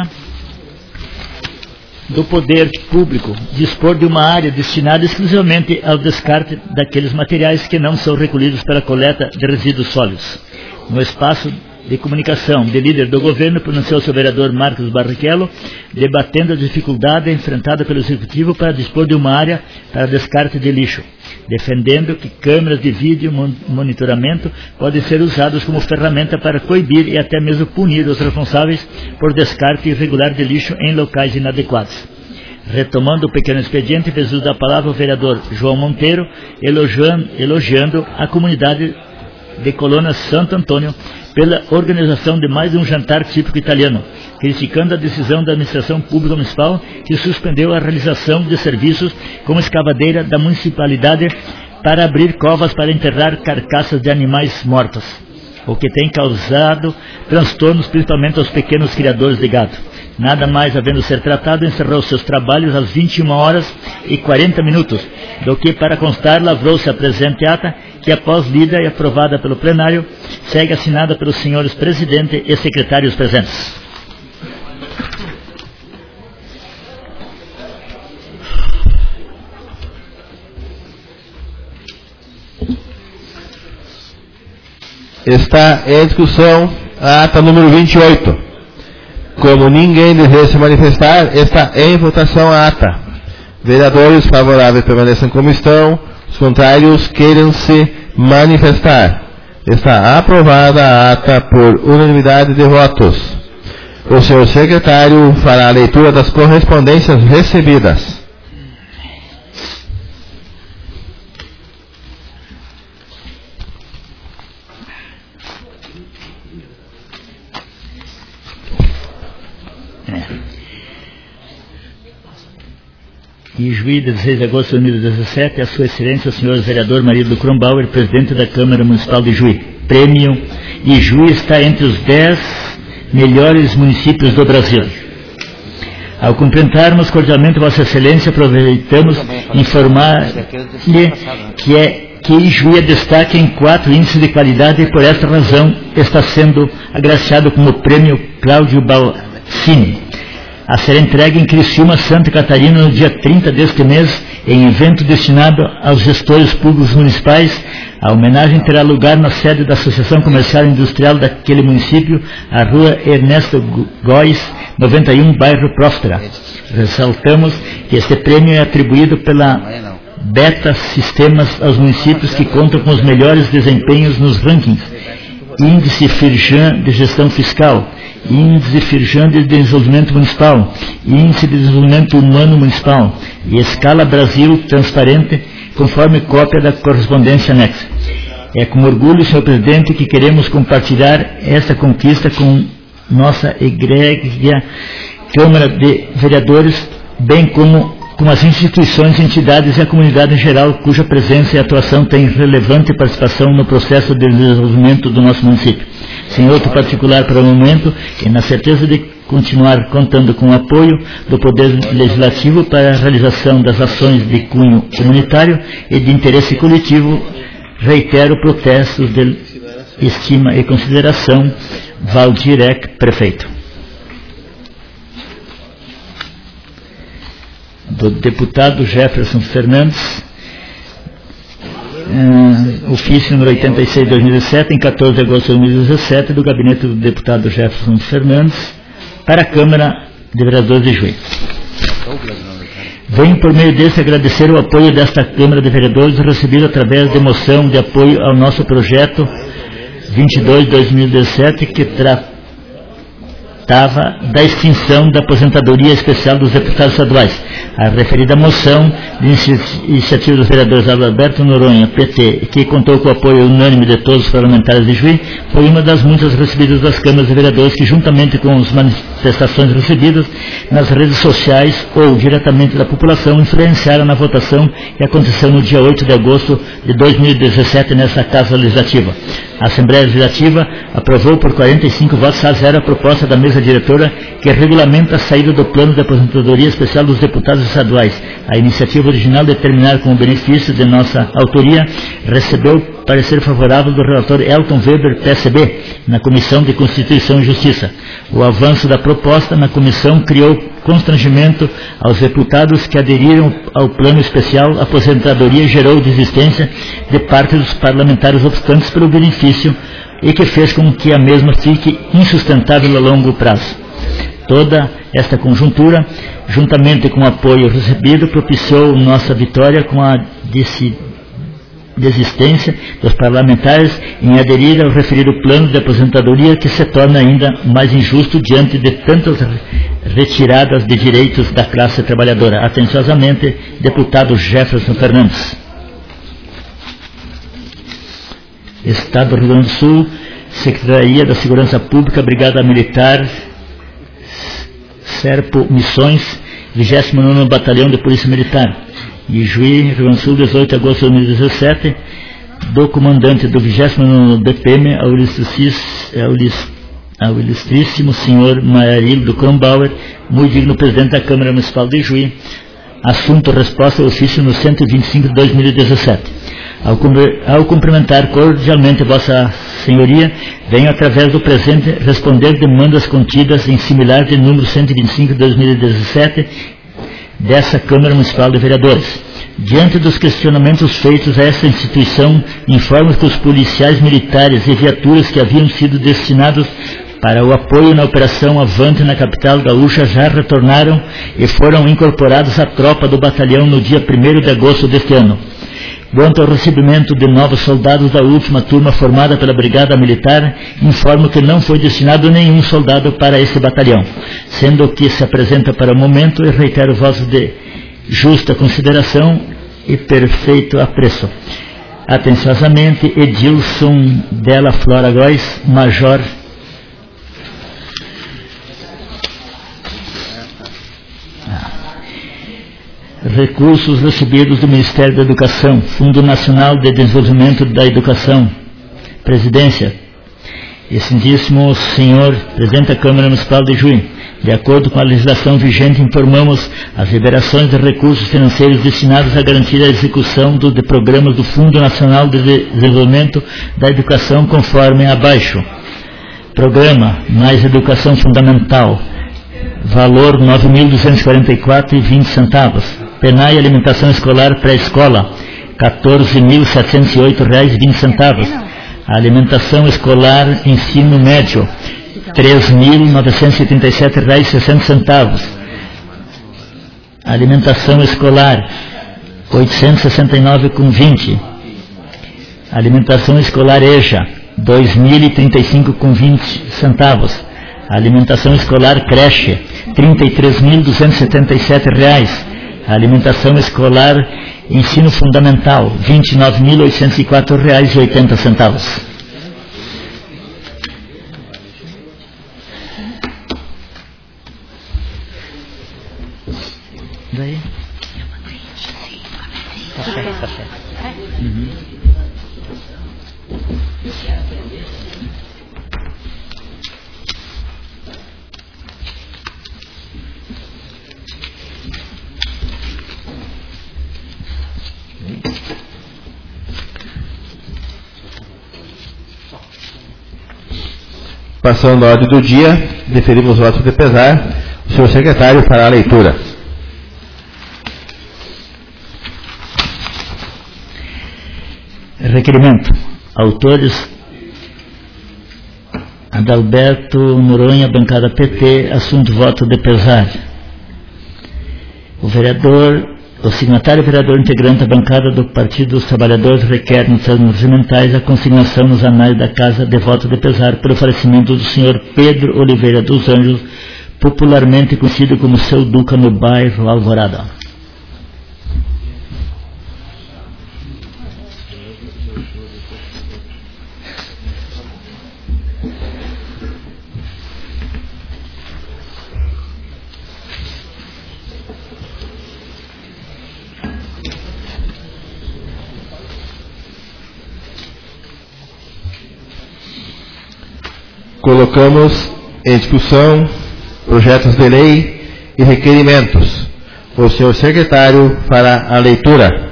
do poder público dispor de uma área destinada exclusivamente ao descarte daqueles materiais que não são recolhidos para a coleta de resíduos sólidos. No espaço de comunicação de líder do governo, pronunciou-se o vereador Marcos Barrichello, debatendo a dificuldade enfrentada pelo Executivo para dispor de uma área para descarte de lixo, defendendo que câmeras de vídeo monitoramento podem ser usadas como ferramenta para coibir e até mesmo punir os responsáveis por descarte irregular de lixo em locais inadequados. Retomando o pequeno expediente, fez uso da palavra o vereador João Monteiro, elogiando, elogiando a comunidade de Colônia Santo Antônio pela organização de mais um jantar típico italiano, criticando a decisão da administração pública municipal que suspendeu a realização de serviços como escavadeira da municipalidade para abrir covas para enterrar carcaças de animais mortos, o que tem causado transtornos principalmente aos pequenos criadores de gado. Nada mais havendo ser tratado, encerrou seus trabalhos às vinte e uma horas e quarenta minutos, do que, para constar, lavrou-se a presente ata, que após lida e aprovada pelo plenário, segue assinada pelos senhores presidente e secretários presentes. Está em discussão a ata número vinte e oito. Como ninguém deseja se manifestar, está em votação a ata. Vereadores favoráveis permaneçam como estão, os contrários queiram se manifestar. Está aprovada a ata por unanimidade de votos. O senhor secretário fará a leitura das correspondências recebidas. E Juí, dezesseis de agosto de dois mil e dezessete, a sua excelência, o senhor vereador Marildo Kronbauer, presidente da Câmara Municipal de Juí. Prêmio Ijuí está entre os dez melhores municípios do Brasil. Ao cumprimentarmos cordialmente Vossa Excelência, aproveitamos informar-lhe que é que Ijuí é destaque em quatro índices de qualidade e por esta razão está sendo agraciado como o Prêmio Cláudio Balsini, a ser entregue em Criciúma, Santa Catarina, no dia trinta deste mês, em evento destinado aos gestores públicos municipais. A homenagem terá lugar na sede da Associação Comercial e Industrial daquele município, a rua Ernesto Góes, noventa e um, bairro Próspera. Ressaltamos que este prêmio é atribuído pela Beta Sistemas aos municípios que contam com os melhores desempenhos nos rankings: Índice Firjan de Gestão Fiscal, Índice Firjan de Desenvolvimento Municipal, Índice de Desenvolvimento Humano Municipal e Escala Brasil Transparente, conforme cópia da correspondência anexa. É com orgulho, senhor presidente, que queremos compartilhar esta conquista com nossa egrégia Câmara de Vereadores, bem como com as instituições, entidades e a comunidade em geral, cuja presença e atuação têm relevante participação no processo de desenvolvimento do nosso município. Sem outro particular para o momento, e na certeza de continuar contando com o apoio do Poder Legislativo para a realização das ações de cunho comunitário e de interesse coletivo, reitero protestos de estima e consideração. Valdirec, prefeito. Do deputado Jefferson Fernandes, uh, ofício número oitenta e seis de dois mil e sete, em quatorze de agosto de dois mil e dezessete, do gabinete do deputado Jefferson Fernandes, para a Câmara de Vereadores de Juí. Venho por meio desse agradecer o apoio desta Câmara de Vereadores recebido através de moção de apoio ao nosso projeto vinte e dois de dois mil e dezessete, que trata Estava da extinção da aposentadoria especial dos deputados estaduais. A referida moção de iniciativa dos vereadores Alberto Noronha, P T, que contou com o apoio unânime de todos os parlamentares de Juí, foi uma das muitas recebidas das câmaras de vereadores que, juntamente com as manifestações recebidas nas redes sociais ou diretamente da população, influenciaram na votação que aconteceu no dia oito de agosto de dois mil e dezessete nessa Casa Legislativa. A Assembleia Legislativa aprovou por quarenta e cinco votos a zero a proposta da mesa diretora que regulamenta a saída do plano de aposentadoria especial dos deputados estaduais. A iniciativa original de terminar com o benefício de nossa autoria recebeu parecer favorável do relator Elton Weber, P S B, na Comissão de Constituição e Justiça. O avanço da proposta na comissão criou constrangimento aos deputados que aderiram ao plano especial aposentadoria e gerou desistência de parte dos parlamentares optantes pelo benefício e que fez com que a mesma fique insustentável a longo prazo. Toda esta conjuntura, juntamente com o apoio recebido, propiciou nossa vitória com a desistência dos parlamentares em aderir ao referido plano de aposentadoria, que se torna ainda mais injusto diante de tantas retiradas de direitos da classe trabalhadora. Atenciosamente, deputado Jefferson Fernandes. Estado do Rio Grande do Sul, Secretaria da Segurança Pública, Brigada Militar, Serpo Missões, vigésimo nono Batalhão de Polícia Militar. Ijuí, Rio Grande do Sul, dezoito de agosto de dois mil e dezessete, do comandante do vigésimo nono B P M, ao, ao ilustríssimo senhor Marildo Kronbauer, muito digno presidente da Câmara Municipal de Ijuí, assunto resposta ao ofício no cento e vinte e cinco de dois mil e dezessete. Ao, ao cumprimentar cordialmente Vossa Senhoria, venho através do presente responder demandas contidas em similar de número cento e vinte e cinco de dois mil e dezessete dessa Câmara Municipal de Vereadores. Diante dos questionamentos feitos a essa instituição, informo que os policiais militares e viaturas que haviam sido destinados para o apoio na Operação Avante na capital gaúcha já retornaram e foram incorporados à tropa do batalhão no dia primeiro de agosto deste ano. Quanto ao recebimento de novos soldados da última turma formada pela Brigada Militar, informo que não foi destinado nenhum soldado para esse batalhão, sendo que se apresenta para o momento, e reitero votos de justa consideração e perfeito apreço. Atenciosamente, Edilson Della Flora Góes, Major. Recursos recebidos do Ministério da Educação, Fundo Nacional de Desenvolvimento da Educação, Presidência, excelentíssimo senhor Presidente da Câmara Municipal de Juí, De acordo com a legislação vigente, informamos as liberações de recursos financeiros destinados a garantir a execução do, de programas do Fundo Nacional de Desenvolvimento da Educação, conforme abaixo. Programa Mais Educação Fundamental, valor nove mil duzentos e quarenta e quatro reais e vinte centavos. Penai Alimentação Escolar Pré-Escola, quatorze mil setecentos e oito reais e vinte centavos. Alimentação Escolar Ensino Médio, três mil novecentos e trinta e sete reais e sessenta centavos. Alimentação Escolar, oitocentos e sessenta e nove reais e vinte centavos. Alimentação Escolar EJA, dois mil e trinta e cinco reais e vinte centavos. Alimentação Escolar Creche, trinta e três mil duzentos e setenta e sete reais. Alimentação Escolar Ensino Fundamental, vinte e nove mil oitocentos e quatro reais e oitenta centavos. Daí? Café, café. Uhum. Passando a ordem do dia, deferimos votos de pesar. O senhor secretário fará a leitura. Requerimento. Autores: Adalberto Noronha, bancada P T, assunto voto de pesar. O vereador, o signatário vereador integrante da bancada do Partido dos Trabalhadores requer nos termos regimentais a consignação nos anais da Casa de voto de pesar pelo falecimento do senhor Pedro Oliveira dos Anjos, popularmente conhecido como Seu Duca, no bairro Alvorada. Colocamos em discussão projetos de lei e requerimentos. O senhor secretário fará a leitura.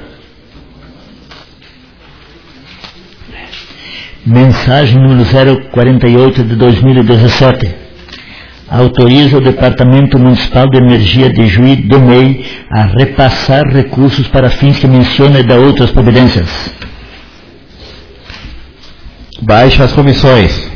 Mensagem número zero quarenta e oito de dois mil e dezessete. Autoriza o Departamento Municipal de Energia de Juí do M E I a repassar recursos para fins que menciona e dá outras providências. Baixa as comissões.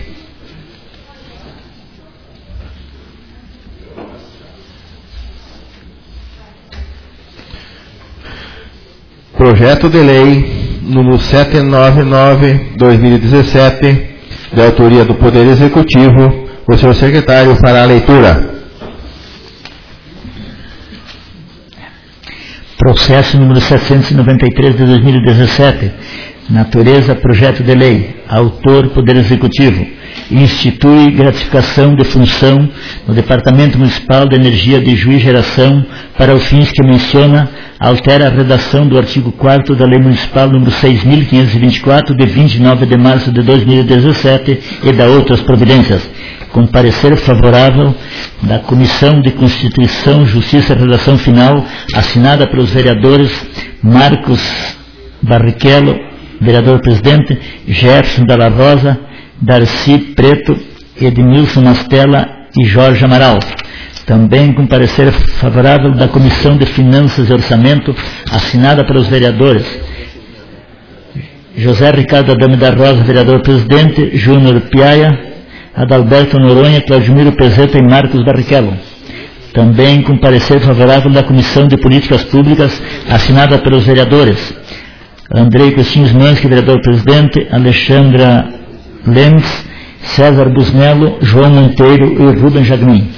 Projeto de lei número setecentos e noventa e nove de dois mil e dezessete, de autoria do Poder Executivo. O senhor secretário fará a leitura. Processo número setecentos e noventa e três de dois mil e dezessete. Natureza, projeto de lei. Autor, Poder Executivo. Institui gratificação de função no Departamento Municipal de Energia de Juí Geração para os fins que menciona, altera a redação do artigo quarto da Lei Municipal número seis mil quinhentos e vinte e quatro, de vinte e nove de março de dois mil e dezessete, e dá outras providências. Com parecer favorável da Comissão de Constituição, Justiça e Redação Final, assinada pelos vereadores Marcos Barrichello, vereador presidente, Jefferson Dalla Rosa, Darcy Preto, Edmilson Mastella e Jorge Amaral. Também com parecer favorável da Comissão de Finanças e Orçamento, assinada pelos vereadores José Ricardo Adame da Rosa, vereador presidente, Júnior Piaia, Adalberto Noronha, Claudimiro Pezeta e Marcos Barrichello. Também com parecer favorável da Comissão de Políticas Públicas, assinada pelos vereadores Andrei Cristinhos Mansky, vereador presidente, Alexandra Lenz, César Busnello, João Monteiro e Rubem Jagmin.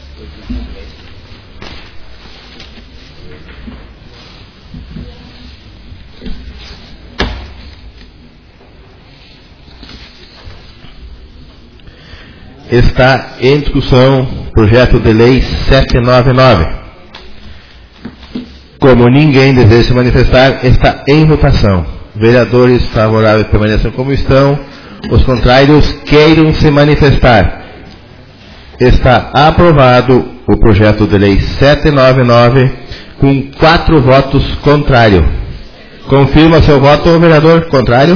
Está em discussão projeto de lei setecentos e noventa e nove. Como ninguém deseja se manifestar, está em votação. Vereadores favoráveis permaneçam como estão. Os contrários queiram se manifestar. Está aprovado o projeto de lei setecentos e noventa e nove com quatro votos contrários. Confirma seu voto, vereador contrário?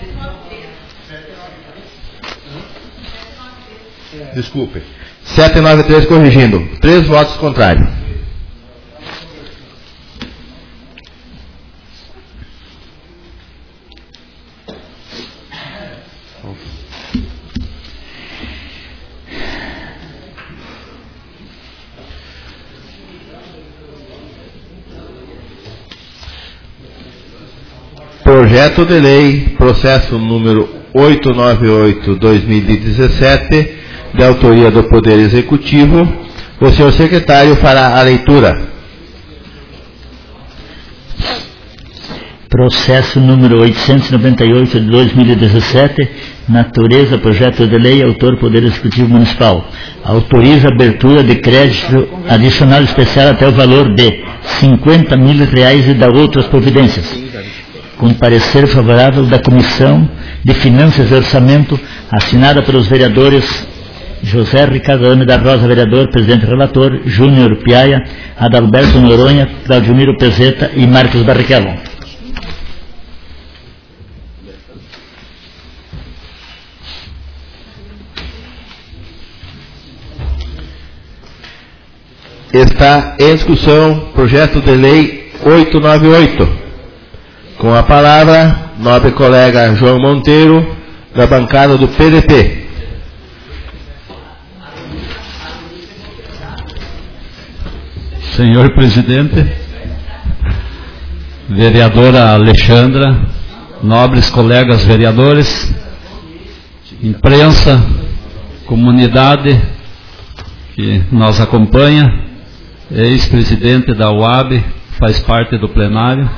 Desculpe. setecentos e noventa e três corrigindo. Três votos contrários. Projeto de lei, processo número oitocentos e noventa e oito barra dois mil e dezessete, de autoria do Poder Executivo. O senhor secretário fará a leitura. Processo número oitocentos e noventa e oito de dois mil e dezessete, natureza, projeto de lei, autor Poder Executivo Municipal. Autoriza a abertura de crédito adicional especial até o valor de cinquenta mil reais e dá outras providências. Com parecer favorável da Comissão de Finanças e Orçamento, assinada pelos vereadores José Ricardo Alame da Rosa, vereador, presidente relator, Júnior Piaia, Adalberto Noronha, Claudimiro Pezeta e Marcos Barrichello. Está em discussão projeto de lei oitocentos e noventa e oito. Com a palavra, nobre colega João Monteiro, da bancada do P D T. Senhor presidente, vereadora Alexandra, nobres colegas vereadores, imprensa, comunidade que nos acompanha, ex-presidente da U A B, faz parte do plenário.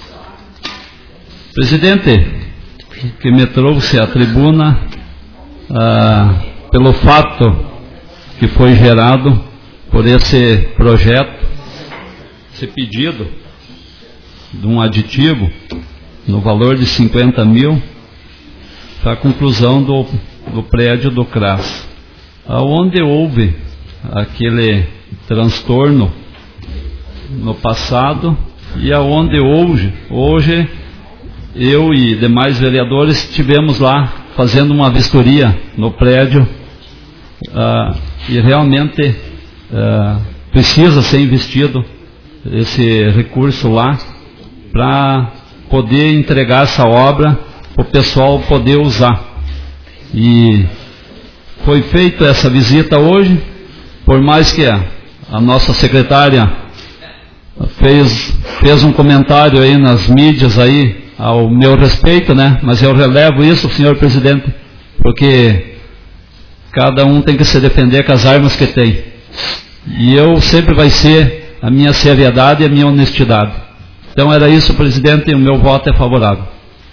Presidente, que me trouxe à tribuna ah, pelo fato que foi gerado por esse projeto, esse pedido de um aditivo no valor de cinquenta mil para a conclusão do, do prédio do CRAS, aonde houve aquele transtorno no passado e aonde hoje, hoje eu e demais vereadores estivemos lá fazendo uma vistoria no prédio uh, e realmente uh, precisa ser investido esse recurso lá para poder entregar essa obra para o pessoal poder usar. E foi feita essa visita hoje, por mais que a, a nossa secretária fez, fez um comentário aí nas mídias aí ao meu respeito, né? Mas eu relevo isso, senhor presidente, porque cada um tem que se defender com as armas que tem. E eu sempre vai ser a minha seriedade e a minha honestidade. Então era isso, presidente, e o meu voto é favorável.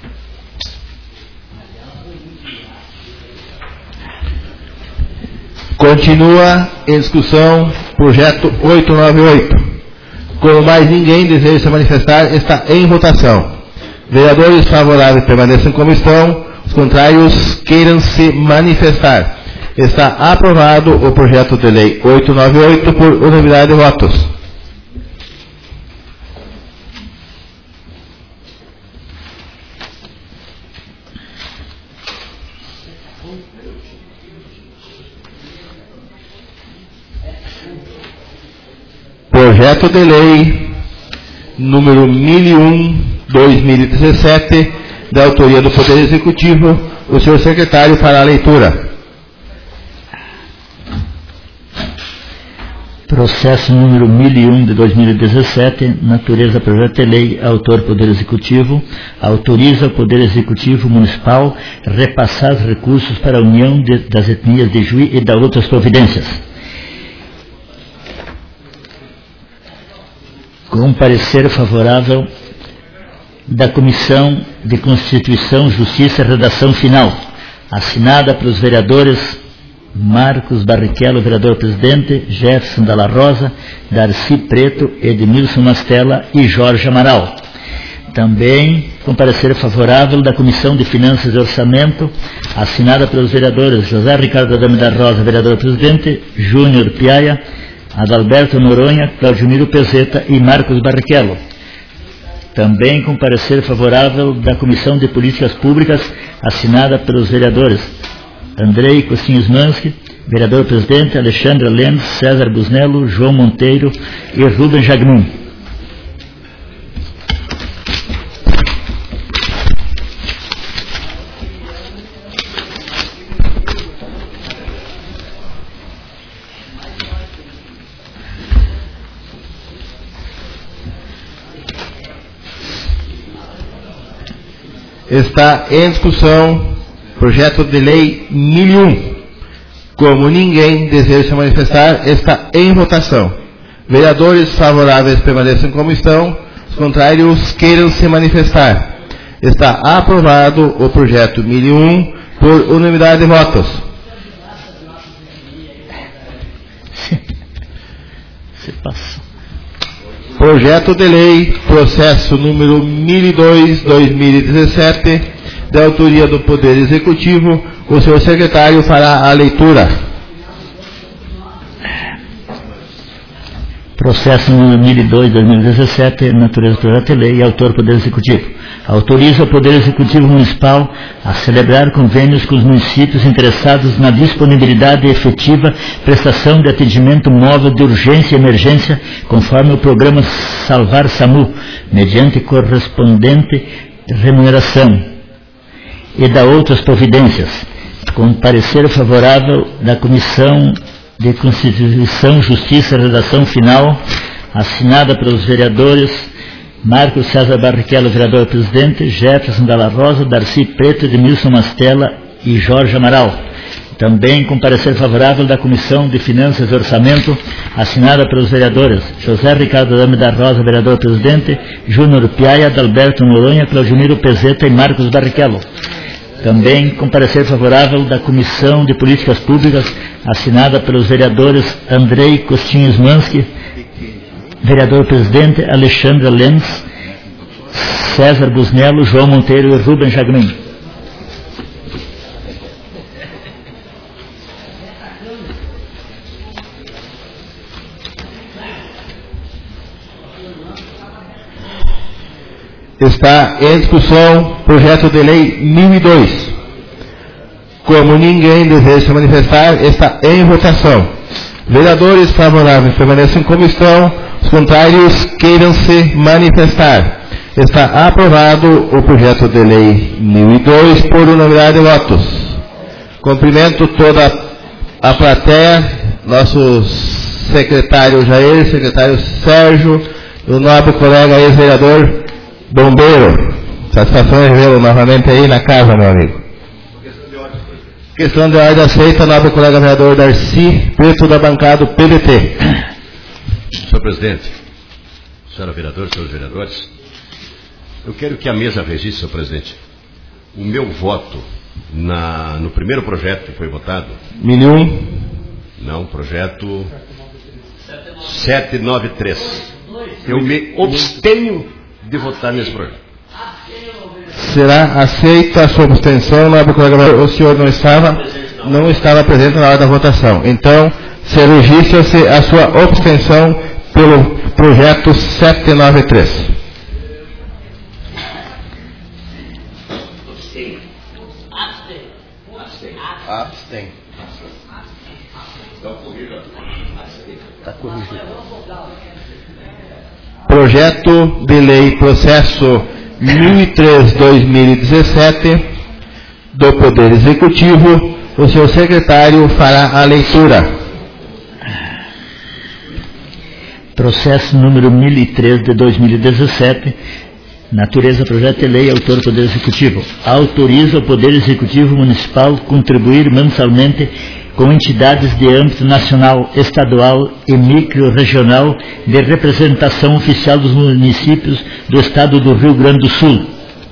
Continua em discussão projeto oitocentos e noventa e oito. Como mais ninguém deseja se manifestar, está em votação. Vereadores favoráveis permaneçam em comissão, os contrários queiram se manifestar. Está aprovado o projeto de lei oitocentos e noventa e oito por unanimidade de votos. Projeto de lei número mil e um, dois mil e dezessete, da autoria do Poder Executivo. O senhor secretário fará a leitura. Processo número mil e um de dois mil e dezessete, natureza projeto de lei, autor Poder Executivo, autoriza o Poder Executivo Municipal repassar os recursos para a União de, das Etnias de Juí e dar outras providências. Com parecer favorável da Comissão de Constituição, Justiça e Redação Final, assinada pelos vereadores Marcos Barrichello, vereador presidente, Jefferson Dalla Rosa, Darcy Preto, Edmilson Mastella e Jorge Amaral. Também com parecer favorável da Comissão de Finanças e Orçamento, assinada pelos vereadores José Ricardo Adame da Rosa, vereador-presidente, Júnior Piaia, Adalberto Noronha, Claudioniro Pezeta e Marcos Barrichello. Também com parecer favorável da Comissão de Políticas Públicas, assinada pelos vereadores Andrei Costinhos Mansky, vereador-presidente, Alexandre Lenz, César Busnello, João Monteiro e Rubem Jagmin. Está em discussão projeto de lei mil e um. Como ninguém deseja se manifestar, está em votação. Vereadores favoráveis permaneçam como estão, os contrários queiram se manifestar. Está aprovado o projeto mil e um por unanimidade de votos. Se passa. Projeto de lei, processo número mil e dois, dois mil e dezessete, da autoria do Poder Executivo. O senhor secretário fará a leitura. Processo número mil e dois, dois mil e dezessete, natureza do projeto de lei, autor Poder Executivo. Autoriza o Poder Executivo Municipal a celebrar convênios com os municípios interessados na disponibilidade e efetiva prestação de atendimento móvel de urgência e emergência, conforme o programa Salvar SAMU, mediante correspondente remuneração, e da outras providências, com parecer favorável da Comissão de Constituição, Justiça e Redação Final, assinada pelos vereadores Marcos César Barrichello, vereador-presidente, Jefferson Dalla Rosa, Darcy Preto, Edmilson Mastella e Jorge Amaral. Também com parecer favorável da Comissão de Finanças e Orçamento, assinada pelos vereadores José Ricardo Adame da Rosa, vereador-presidente, Júnior Piaia, Adalberto Noronha, Claudioniro Pezeta e Marcos Barrichello. Também com parecer favorável da Comissão de Políticas Públicas, assinada pelos vereadores Andrei Costinhos Mansky, vereador-presidente, Alexandre Lenz, César Busnello, João Monteiro e Rubem Jagmin. Está em discussão projeto de lei mil e dois. Como ninguém deseja se manifestar, está em votação. Vereadores favoráveis permaneçam como estão, os contrários queiram se manifestar. Está aprovado o projeto de lei mil e dois por unanimidade de votos. Cumprimento toda a plateia, nosso secretário Jair, secretário Sérgio, o nobre colega ex-vereador Bombeiro. Satisfação em vê-lo novamente aí na casa, meu amigo. Questão de ordem aceita, nobre colega vereador Darcy Preto, da bancada P D T. Senhor presidente, senhora vereadora, senhores vereadores, eu quero que a mesa registre, senhor presidente, o meu voto na, no primeiro projeto que foi votado. mil e um. Não, projeto setecentos e noventa e três. Eu me abstenho de votar nesse projeto. Será aceita a sua abstenção, nobre colega vereador. O senhor não estava, não estava presente na hora da votação. Então, se registra-se a sua abstenção pelo projeto setecentos e noventa e três. Abstém. Está corrigido. Projeto de lei, processo mil e três, dois mil e dezessete, do Poder Executivo. O senhor secretário fará a leitura. Processo número mil e três de dois mil e dezessete, natureza projeto de lei, autor Poder Executivo. Autoriza o Poder Executivo Municipal contribuir mensalmente com entidades de âmbito nacional, estadual e micro-regional de representação oficial dos municípios do Estado do Rio Grande do Sul.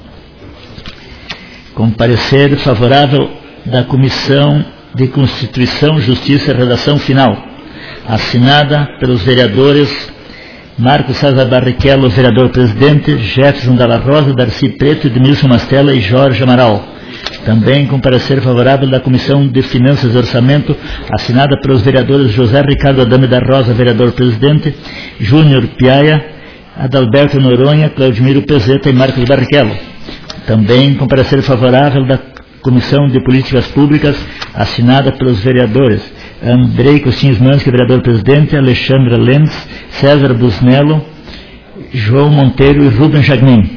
Com parecer favorável da Comissão de Constituição, Justiça e Redação Final, assinada pelos vereadores Marcos César Barrichello, vereador-presidente, Jefferson Dalla Rosa, Darcy Preto, Edmilson Mastella e Jorge Amaral. Também com parecer favorável da Comissão de Finanças e Orçamento, assinada pelos vereadores José Ricardo Adame da Rosa, vereador-presidente, Júnior Piaia, Adalberto Noronha, Claudimiro Pezeta e Marcos Barrichello. Também com parecer favorável da Comissão de Políticas Públicas, assinada pelos vereadores Andrei Costinhos-Mansky, vereador-presidente, Alexandra Lenz, César Busnello, João Monteiro e Rubem Jagnin.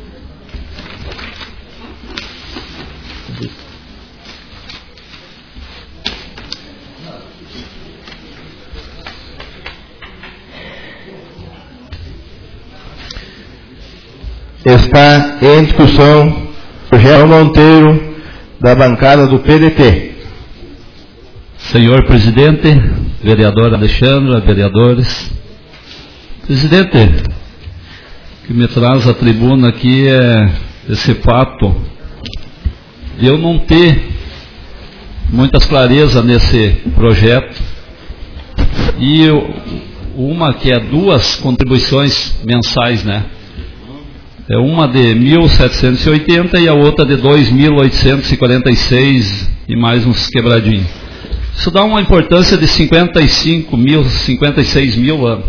Está em discussão o João Monteiro, da bancada do P D T. Senhor presidente, vereador Alexandra, vereadores. Presidente, o que me traz à tribuna aqui é esse fato de eu não ter muitas clarezas nesse projeto. E eu, uma que é duas contribuições mensais, né? É uma de mil setecentos e oitenta e a outra de dois mil oitocentos e quarenta e seis e mais uns quebradinhos. Isso dá uma importância de cinquenta e cinco mil, cinquenta e seis mil anos.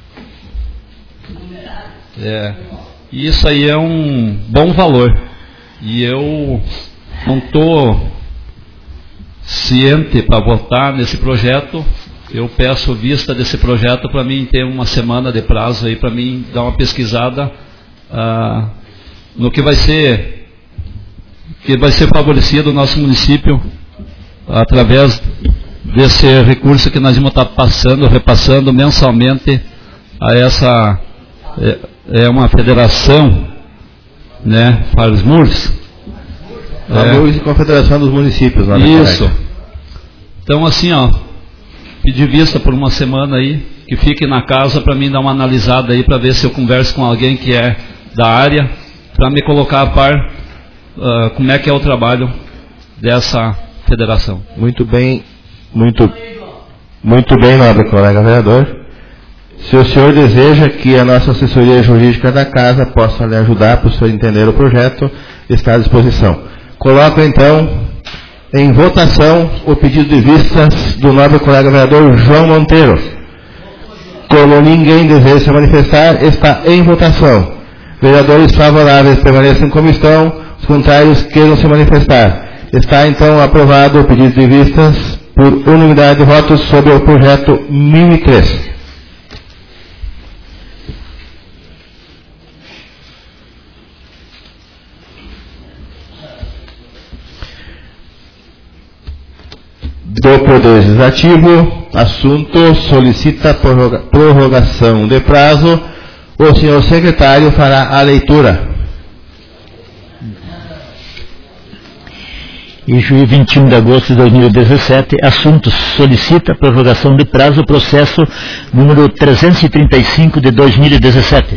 É, e isso aí é um bom valor. E eu não estou ciente para votar nesse projeto. Eu peço vista desse projeto para mim ter uma semana de prazo aí para mim dar uma pesquisada ah, no que vai ser que vai ser favorecido o nosso município através desse recurso que nós vamos estar passando, repassando mensalmente a essa, é, é uma federação, né, Farsmurs. Farsmurs e Confederação dos Municípios. Lá Isso. Então assim, ó, pedir vista por uma semana aí, que fique na casa para mim dar uma analisada aí, para ver se eu converso com alguém que é da área, para me colocar a par uh, como é que é o trabalho dessa federação. Muito bem, muito, muito bem, nobre colega vereador. Se o senhor deseja que a nossa assessoria jurídica da casa possa lhe ajudar para o senhor entender o projeto, está à disposição. Coloco então em votação o pedido de vistas do nobre colega vereador João Monteiro. Como ninguém deseja se manifestar, está em votação. Vereadores favoráveis permaneçam como estão, os contrários queiram se manifestar. Está então aprovado o pedido de vistas por unanimidade de votos sobre o projeto mil e três. Do Poder Legislativo, assunto solicita prorroga, prorrogação de prazo. O senhor secretário fará a leitura. E juiz vinte e um de agosto de dois mil e dezessete, assunto solicita prorrogação de prazo, processo número trezentos e trinta e cinco de dois mil e dezessete.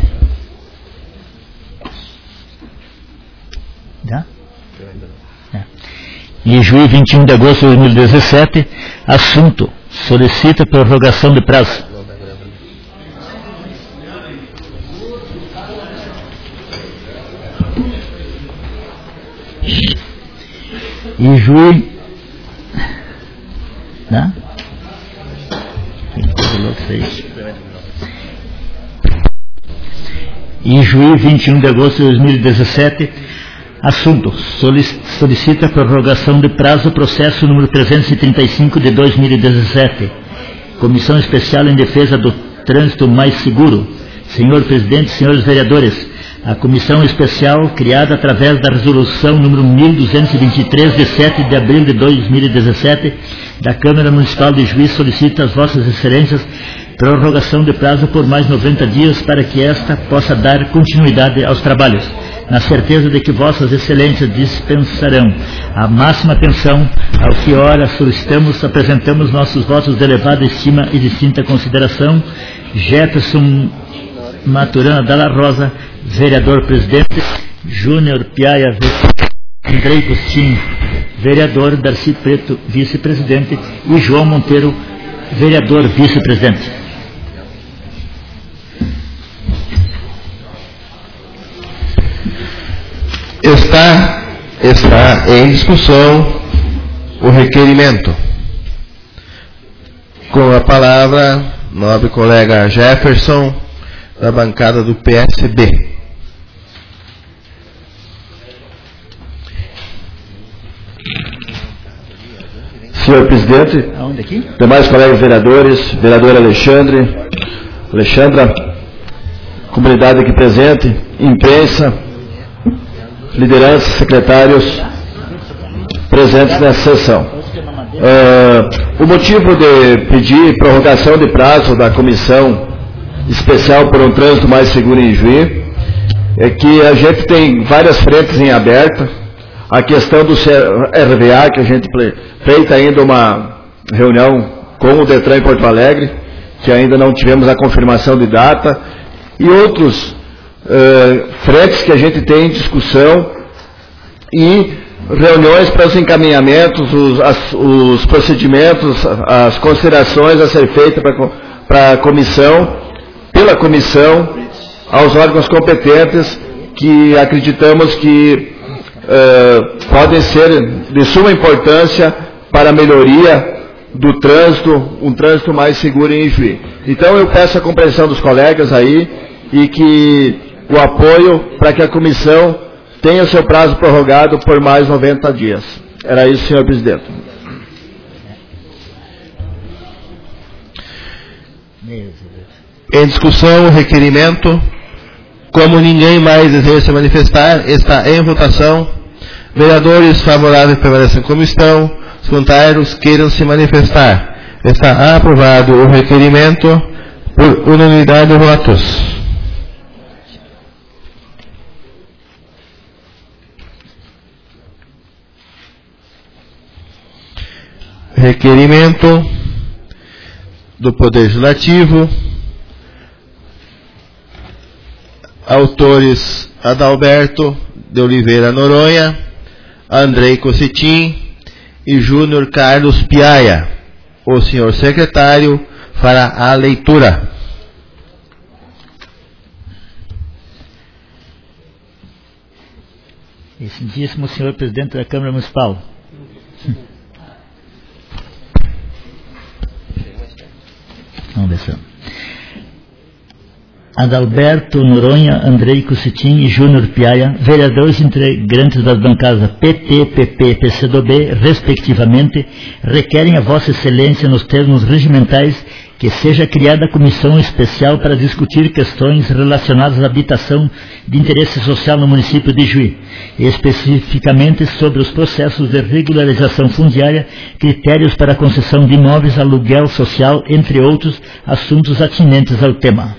Já? É. E juiz vinte e um de agosto de dois mil e dezessete, assunto solicita prorrogação de prazo. E juiz, né? E juiz vinte e um de agosto de dois mil e dezessete, assunto solicita prorrogação de prazo, processo número trezentos e trinta e cinco de dois mil e dezessete. Comissão Especial em Defesa do Trânsito Mais Seguro. Senhor Presidente, senhores vereadores, a Comissão Especial, criada através da Resolução número mil duzentos e vinte e três, de sete de abril de dois mil e dezessete, da Câmara Municipal de Juiz, solicita às vossas excelências prorrogação de prazo por mais noventa dias para que esta possa dar continuidade aos trabalhos, na certeza de que vossas excelências dispensarão a máxima atenção ao que ora solicitamos. Apresentamos nossos votos de elevada estima e distinta consideração. Jefferson Maturana Dalla Rosa, vereador-presidente, Júnior Piaia, Andrei Costinho, vereador, Darcy Preto, vice-presidente, e João Monteiro, vereador, vice-presidente. Está, está em discussão o requerimento. Com a palavra, nobre colega Jefferson, da bancada do P S B. Senhor presidente, demais colegas vereadores, vereador Alexandre, Alexandra, comunidade aqui presente, imprensa, lideranças, secretários presentes nessa sessão. Uh, o motivo de pedir prorrogação de prazo da comissão especial por um trânsito mais seguro em Juí é que a gente tem várias frentes em aberto. A questão do R V A, que a gente feita ainda uma reunião com o Detran em Porto Alegre, que ainda não tivemos a confirmação de data, e outros uh, frentes que a gente tem em discussão e reuniões para os encaminhamentos, os, as, os procedimentos, as considerações a ser feitas para a comissão, pela comissão, aos órgãos competentes, que acreditamos que uh, podem ser de suma importância para a melhoria do trânsito, um trânsito mais seguro em Juí. Então eu peço a compreensão dos colegas aí e que o apoio para que a comissão tenha o seu prazo prorrogado por mais noventa dias. Era isso, senhor presidente. Em discussão o requerimento. Como ninguém mais deseja se manifestar, está em votação. Vereadores favoráveis permanecem como estão. Os contrários queiram se manifestar. Está aprovado o requerimento por unanimidade de votos. Requerimento do Poder Legislativo. Autores Adalberto de Oliveira Noronha, Andrei Cossetim e Júnior Carlos Piaia. O senhor secretário fará a leitura. Excelentíssimo senhor presidente da Câmara Municipal. Vamos ver. Adalberto Noronha, Andrei Cossetim e Júnior Piaia, vereadores integrantes das bancadas P T, P P e P C do B, respectivamente, requerem a Vossa Excelência, nos termos regimentais, que seja criada comissão especial para discutir questões relacionadas à habitação de interesse social no município de Juí, especificamente sobre os processos de regularização fundiária, critérios para a concessão de imóveis, aluguel social, entre outros assuntos atinentes ao tema.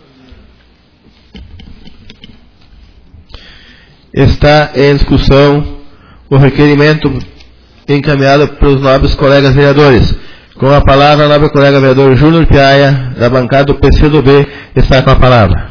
Está em discussão o requerimento encaminhado pelos nobres colegas vereadores. Com a palavra, o nobre colega vereador Júnior Piaia, da bancada do P C do B, está com a palavra.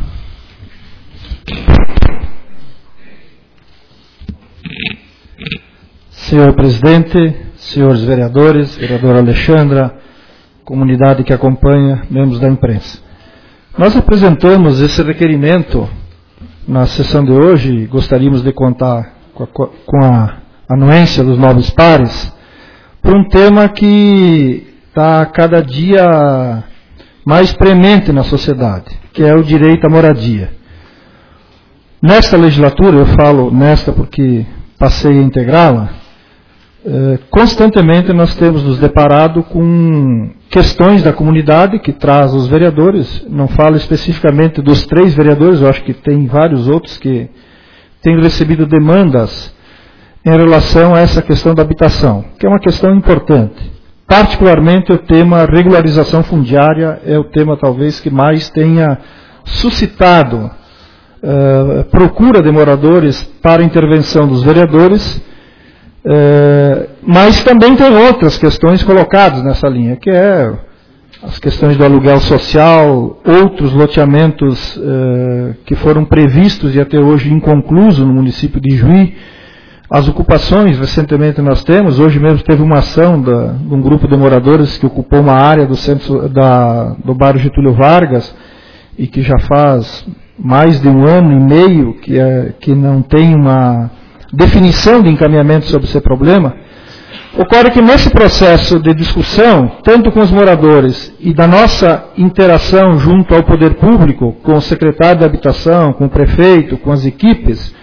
Senhor presidente, senhores vereadores, vereadora Alexandra, comunidade que acompanha, membros da imprensa. Nós apresentamos esse requerimento na sessão de hoje e gostaríamos de contar com a, com a anuência dos nobres pares por um tema que está cada dia mais premente na sociedade, que é o direito à moradia. Nesta legislatura, eu falo nesta porque passei a integrá-la, eh, constantemente nós temos nos deparado com questões da comunidade que traz os vereadores, não falo especificamente dos três vereadores, eu acho que tem vários outros que têm recebido demandas em relação a essa questão da habitação, que é uma questão importante. Particularmente o tema regularização fundiária é o tema talvez que mais tenha suscitado uh, procura de moradores para a intervenção dos vereadores, uh, mas também tem outras questões colocadas nessa linha, que é as questões do aluguel social, outros loteamentos uh, que foram previstos e até hoje inconclusos no município de Juí. As ocupações, recentemente nós temos, hoje mesmo teve uma ação da, de um grupo de moradores que ocupou uma área do centro da, do bairro Getúlio Vargas e que já faz mais de um ano e meio que, é, que não tem uma definição de encaminhamento sobre esse problema, ocorre que nesse processo de discussão, tanto com os moradores e da nossa interação junto ao poder público, com o secretário de habitação, com o prefeito, com as equipes,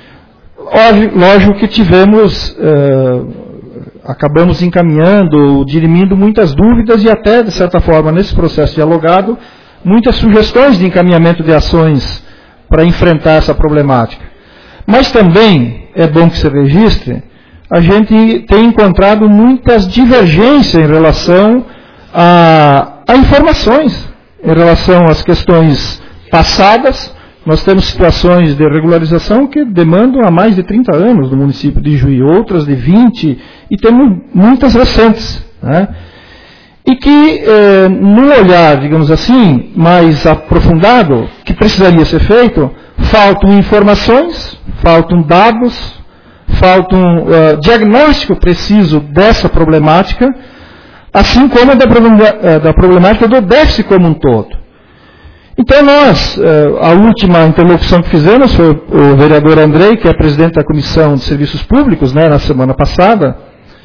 lógico que tivemos, eh, acabamos encaminhando, dirimindo muitas dúvidas e até, de certa forma, nesse processo dialogado, muitas sugestões de encaminhamento de ações para enfrentar essa problemática. Mas também, é bom que se registre, a gente tem encontrado muitas divergências em relação a, a informações, em relação às questões passadas. Nós temos situações de regularização que demandam há mais de trinta anos no município de Juí, outras de vinte, e temos muitas recentes, né? E que, eh, num olhar, digamos assim, mais aprofundado, que precisaria ser feito, faltam informações, faltam dados, falta um uh, diagnóstico preciso dessa problemática, assim como da, uh, da problemática do déficit como um todo. Então nós, uh, a última interlocução que fizemos foi o vereador Andrei, que é presidente da Comissão de Serviços Públicos, né, na semana passada.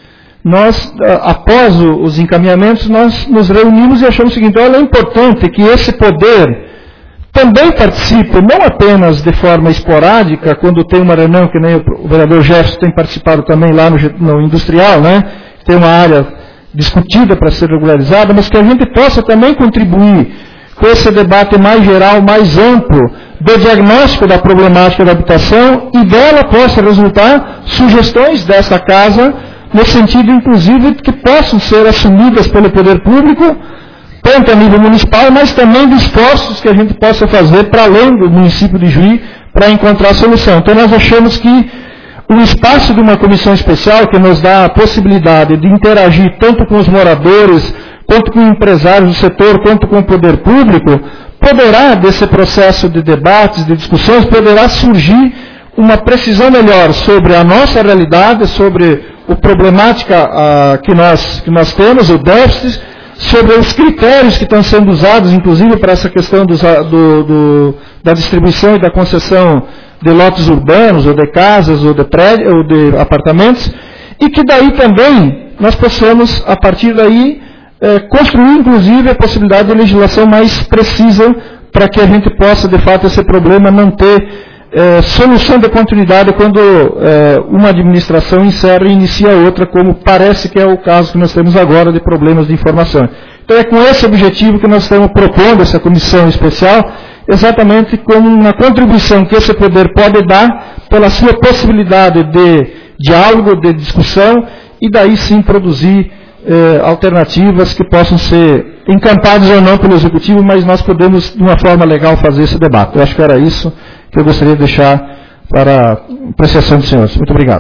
Nós, uh, após o, os encaminhamentos, nós nos reunimos e achamos o seguinte: olha, é importante que esse poder também participe, não apenas de forma esporádica, quando tem uma reunião, que nem o vereador Jefferson tem participado também lá no, no industrial, né? Tem uma área discutida para ser regularizada, mas que a gente possa também contribuir com esse debate mais geral, mais amplo, do diagnóstico da problemática da habitação e dela possa resultar sugestões dessa casa, no sentido, inclusive, que possam ser assumidas pelo poder público, tanto a nível municipal, mas também de esforços que a gente possa fazer para além do município de Juí para encontrar solução. Então nós achamos que o espaço de uma comissão especial que nos dá a possibilidade de interagir tanto com os moradores, quanto com empresários do setor, quanto com o poder público, poderá, desse processo de debates, de discussões, poderá surgir uma precisão melhor sobre a nossa realidade, sobre a problemática a, que, nós, que nós temos, o déficit, sobre os critérios que estão sendo usados, inclusive para essa questão dos, do, do, da distribuição e da concessão de lotes urbanos, ou de casas, ou de prédios, ou de apartamentos, e que daí também nós possamos, a partir daí, eh, construir, inclusive, a possibilidade de legislação mais precisa para que a gente possa, de fato, esse problema não ter eh, solução de continuidade quando eh, uma administração encerra e inicia outra, como parece que é o caso que nós temos agora de problemas de informação. Então é com esse objetivo que nós estamos propondo essa comissão especial, exatamente como uma contribuição que esse poder pode dar pela sua possibilidade de diálogo, de discussão, e daí sim produzir eh, alternativas que possam ser encampadas ou não pelo Executivo, mas nós podemos, de uma forma legal, fazer esse debate. Eu acho que era isso que eu gostaria de deixar para a apreciação dos senhores. Muito obrigado.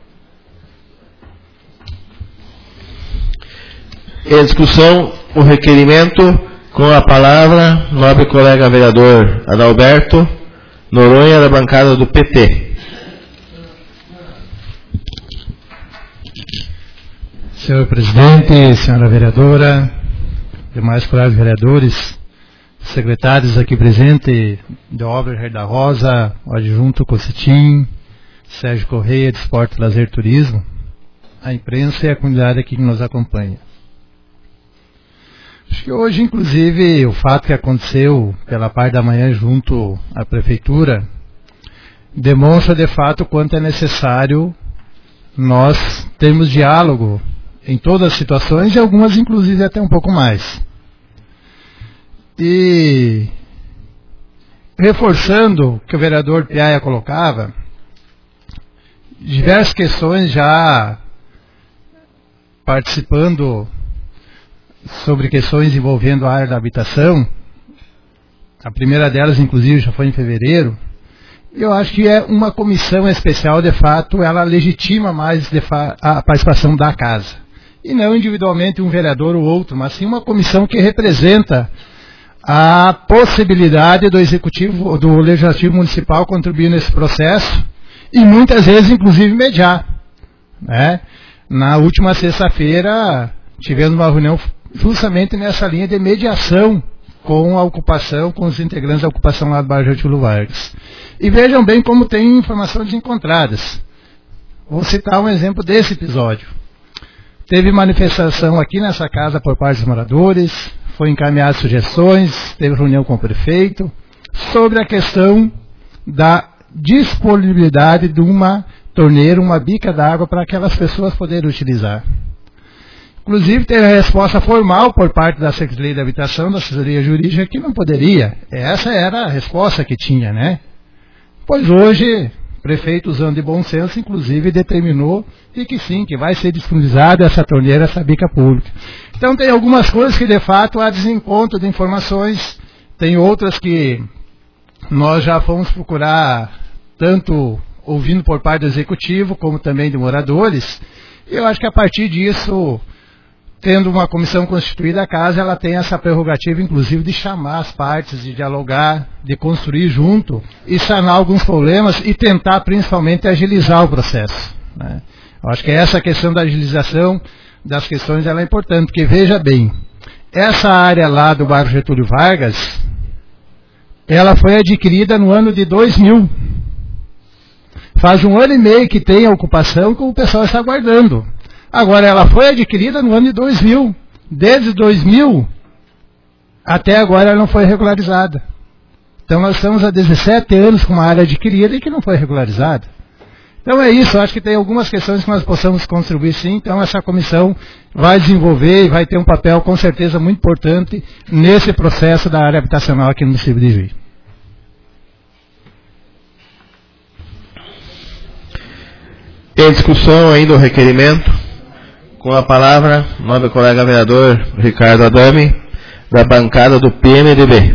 Em discussão, o requerimento, com a palavra, nobre colega vereador Adalberto Noronha, da bancada do P T. Senhor presidente, senhora vereadora, demais colegas vereadores, secretários aqui presentes, de Oberher da Rosa, o adjunto Cocetim, Sérgio Correia, de Esporte, Lazer e Turismo, a imprensa e a comunidade aqui que nos acompanha. Acho que hoje, inclusive, o fato que aconteceu pela parte da manhã junto à Prefeitura demonstra, de fato, o quanto é necessário nós termos diálogo em todas as situações e algumas, inclusive, até um pouco mais. E, reforçando o que o vereador Piaia colocava, diversas questões já participando sobre questões envolvendo a área da habitação. A primeira delas, inclusive, já foi em fevereiro. Eu acho que é uma comissão especial, de fato, ela legitima mais de fa- a participação da casa. E não individualmente um vereador ou outro, mas sim uma comissão que representa a possibilidade do Executivo, do Legislativo Municipal contribuir nesse processo e muitas vezes, inclusive, mediar, né? Na última sexta-feira, tivemos uma reunião justamente nessa linha de mediação com a ocupação, com os integrantes da ocupação lá do bairro Getúlio Vargas. E vejam bem como tem informações encontradas. Vou citar um exemplo desse episódio. Teve manifestação aqui nessa casa por parte dos moradores, foi encaminhar sugestões, teve reunião com o prefeito, sobre a questão da disponibilidade de uma torneira, uma bica d'água para aquelas pessoas poderem utilizar. Inclusive, teve a resposta formal por parte da Secretaria de Habitação, da Assessoria Jurídica, que não poderia. Essa era a resposta que tinha, né? Pois hoje, o prefeito, usando de bom senso, inclusive, determinou de que sim, que vai ser disponibilizada essa torneira, essa bica pública. Então, tem algumas coisas que, de fato, há desencontro de informações, tem outras que nós já fomos procurar, tanto ouvindo por parte do Executivo, como também de moradores, e eu acho que a partir disso, tendo uma comissão constituída, a casa ela tem essa prerrogativa, inclusive, de chamar as partes, de dialogar, de construir junto e sanar alguns problemas e tentar, principalmente, agilizar o processo, né? Eu acho que essa questão da agilização das questões ela é importante, porque, veja bem, essa área lá do bairro Getúlio Vargas, ela foi adquirida no ano de dois mil. Faz um ano e meio que tem a ocupação que o pessoal está aguardando. Agora, ela foi adquirida no ano de dois mil. Desde dois mil, até agora ela não foi regularizada. Então, nós estamos há dezessete anos com uma área adquirida e que não foi regularizada. Então, é isso. Eu acho que tem algumas questões que nós possamos contribuir, sim. Então, essa comissão vai desenvolver e vai ter um papel, com certeza, muito importante nesse processo da área habitacional aqui no município de Juí. Em discussão ainda o requerimento. Com a palavra, nobre colega vereador Ricardo Adame, da bancada do P M D B.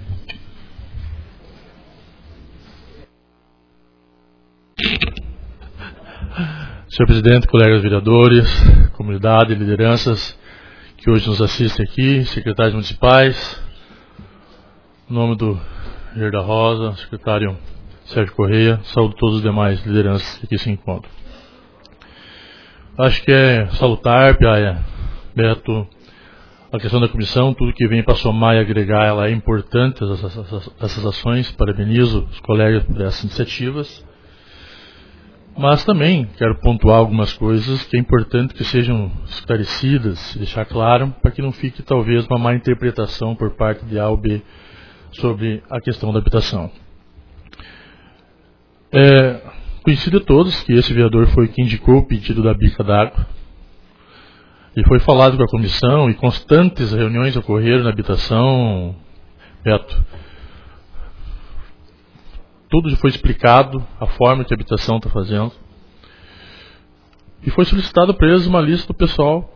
Senhor presidente, colegas vereadores, comunidade, lideranças que hoje nos assistem aqui, secretários municipais, em nome do Jair da Rosa, secretário Sérgio Correia, saúdo todos os demais lideranças que aqui se encontram. Acho que é salutar, Piaia, Beto, a questão da comissão, tudo que vem para somar e agregar, ela é importante, essas, essas, essas ações, parabenizo os colegas por essas iniciativas, mas também quero pontuar algumas coisas que é importante que sejam esclarecidas, deixar claro, para que não fique talvez uma má interpretação por parte de A ou B sobre a questão da habitação. É conhecido a todos que esse vereador foi quem indicou o pedido da bica d'água. E foi falado com a comissão e constantes reuniões ocorreram na habitação, Beto. Tudo foi explicado, a forma que a habitação está fazendo. E foi solicitado para eles uma lista do pessoal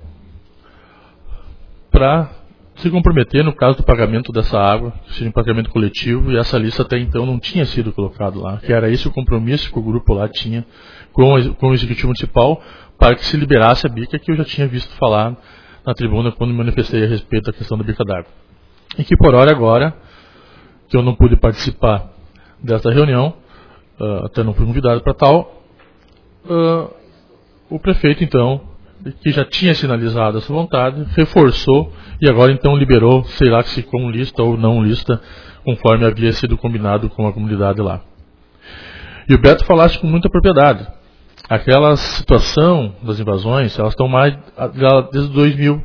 para se comprometer no caso do pagamento dessa água, que seja um pagamento coletivo, e essa lista até então não tinha sido colocada lá, que era esse o compromisso que o grupo lá tinha com o, com o Executivo Municipal para que se liberasse a bica, que eu já tinha visto falar na tribuna quando me manifestei a respeito da questão da bica d'água. E que por hora agora, que eu não pude participar dessa reunião, uh, até não fui convidado para tal, uh, o prefeito então, que já tinha sinalizado essa vontade, reforçou e agora então liberou, sei lá se com lista ou não lista, conforme havia sido combinado com a comunidade lá. E o Beto falasse com muita propriedade. Aquela situação das invasões, elas estão mais desde dois mil.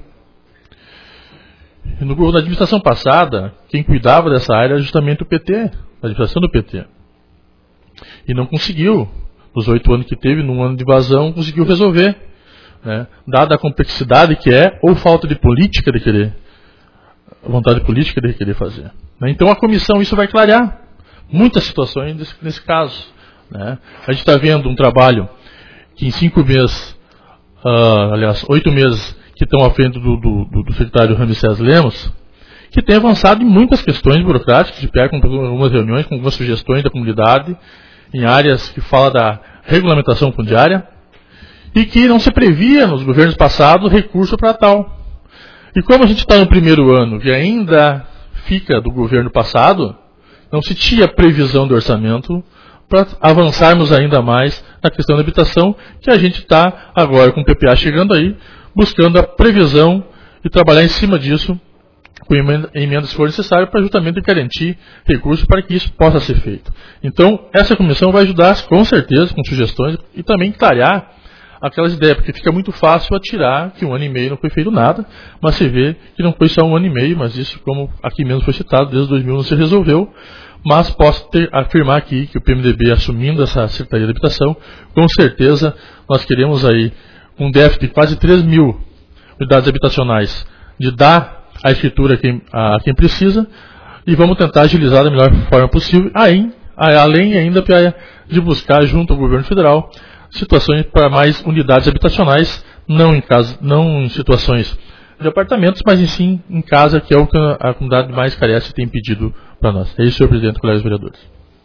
E no, na administração passada, quem cuidava dessa área era justamente o P T, a administração do P T. E não conseguiu, nos oito anos que teve, num ano de invasão, conseguiu resolver. Né, dada a complexidade que é, ou falta de política de querer, vontade política de querer fazer. Né, então a comissão, isso vai clarear muitas situações nesse, nesse caso. Né. A gente está vendo um trabalho que em cinco meses, uh, aliás, oito meses, que estão à frente do, do, do secretário Ramsés Lemos, que tem avançado em muitas questões burocráticas, de pé com algumas reuniões, com algumas sugestões da comunidade, em áreas que fala da regulamentação fundiária, e que não se previa nos governos passados recurso para tal. E como a gente está no primeiro ano, que ainda fica do governo passado, não se tinha previsão do orçamento para avançarmos ainda mais na questão da habitação, que a gente está agora com o P P A chegando aí, buscando a previsão e trabalhar em cima disso com emendas que for necessárias para justamente garantir recursos para que isso possa ser feito. Então, essa comissão vai ajudar, com certeza, com sugestões e também clarear aquelas ideias, porque fica muito fácil atirar que um ano e meio não foi feito nada, mas se vê que não foi só um ano e meio, mas isso, como aqui mesmo foi citado, desde dois mil não se resolveu, mas posso ter, afirmar aqui que o P M D B, assumindo essa Secretaria de Habitação, com certeza nós queremos aí um déficit de quase três mil unidades habitacionais, de dar a escritura a quem, a quem precisa, e vamos tentar agilizar da melhor forma possível, além, além ainda de buscar junto ao governo federal situações para mais unidades habitacionais, não em, casa, não em situações de apartamentos, mas em sim em casa, que é o que a comunidade mais carece e tem pedido para nós. É isso, senhor presidente, colegas vereadores.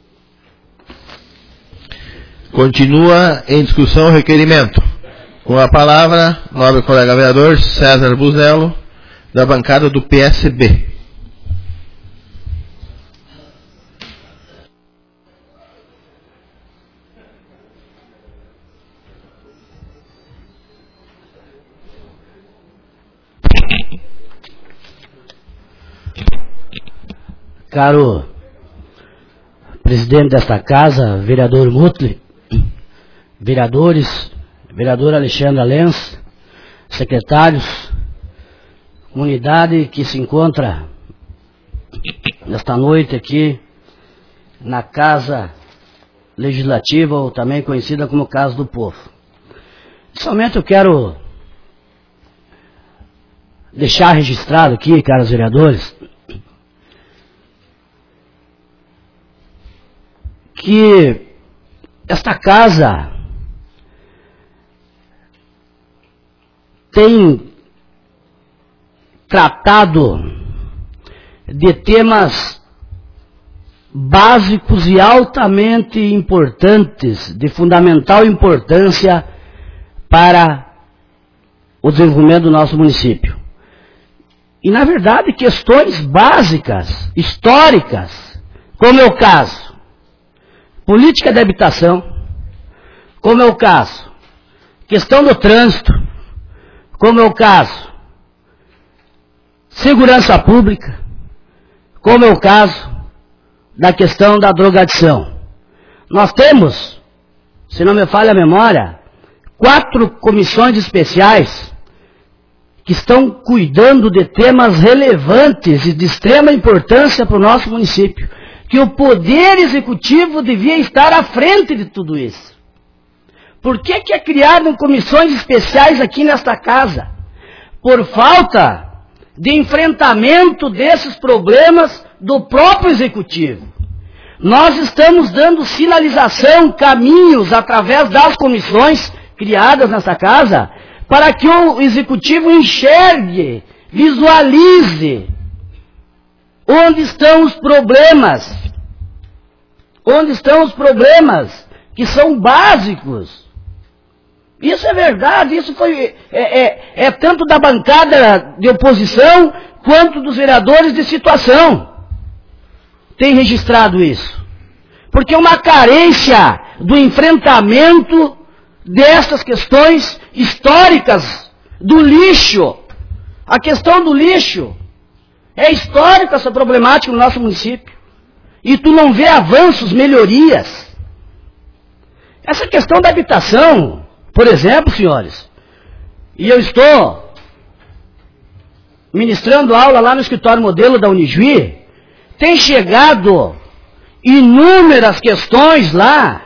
Continua em discussão o requerimento. Com a palavra, nobre colega vereador César Buzello, da bancada do P S B. Caro presidente desta casa, vereador Mutli, vereadores, vereador Alexandra Lenz, secretários, comunidade que se encontra nesta noite aqui na Casa Legislativa, ou também conhecida como Casa do Povo. Somente eu quero deixar registrado aqui, caros vereadores, que esta casa tem tratado de temas básicos e altamente importantes, de fundamental importância para o desenvolvimento do nosso município. E, na verdade, questões básicas, históricas, como é o caso política de habitação, como é o caso questão do trânsito, como é o caso segurança pública, como é o caso da questão da drogadição. Nós temos, se não me falha a memória, quatro comissões especiais que estão cuidando de temas relevantes e de extrema importância para o nosso município, que o Poder Executivo devia estar à frente de tudo isso. Por que que é criado comissões especiais aqui nesta casa? Por falta de enfrentamento desses problemas do próprio Executivo. Nós estamos dando sinalização, caminhos, através das comissões criadas nessa casa, para que o Executivo enxergue, visualize onde estão os problemas, onde estão os problemas que são básicos. Isso é verdade, isso foi, é, é, é tanto da bancada de oposição, quanto dos vereadores de situação. Tem registrado isso. Porque uma carência do enfrentamento dessas questões históricas, do lixo. A questão do lixo é histórica, essa problemática no nosso município. E tu não vê avanços, melhorias. Essa questão da habitação, por exemplo, senhores, e eu estou ministrando aula lá no escritório modelo da Unijuí, tem chegado inúmeras questões lá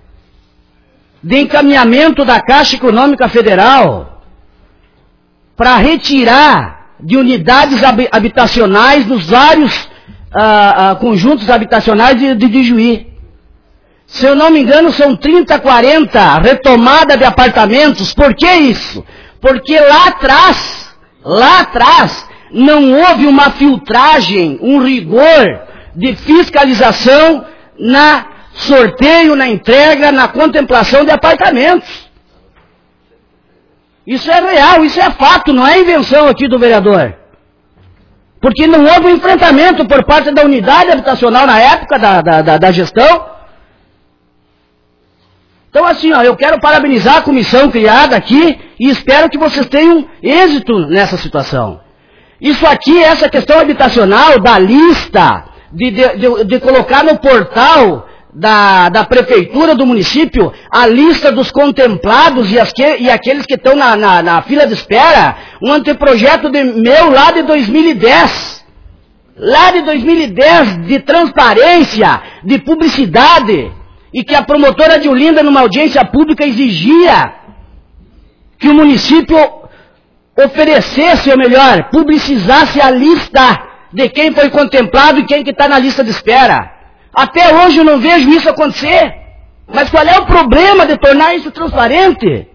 de encaminhamento da Caixa Econômica Federal para retirar de unidades habitacionais nos vários ah, ah, conjuntos habitacionais de, de, de Juí. Se eu não me engano, são trinta, quarenta retomada de apartamentos. Por que isso? Porque lá atrás, lá atrás, não houve uma filtragem, um rigor de fiscalização na sorteio, na entrega, na contemplação de apartamentos. Isso é real, isso é fato, não é invenção aqui do vereador. Porque não houve um enfrentamento por parte da unidade habitacional na época da, da, da, da gestão. Então assim, ó, eu quero parabenizar a comissão criada aqui e espero que vocês tenham êxito nessa situação. Isso aqui, essa questão habitacional da lista, de, de, de, de colocar no portal da, da prefeitura do município a lista dos contemplados e, as que, e aqueles que estão na, na, na fila de espera, um anteprojeto de meu lá de dois mil e dez. Lá de dois mil e dez, de transparência, de publicidade, e que a promotora de Olinda, numa audiência pública, exigia que o município oferecesse, ou melhor, publicizasse a lista de quem foi contemplado e quem que está na lista de espera. Até hoje eu não vejo isso acontecer. Mas qual é o problema de tornar isso transparente?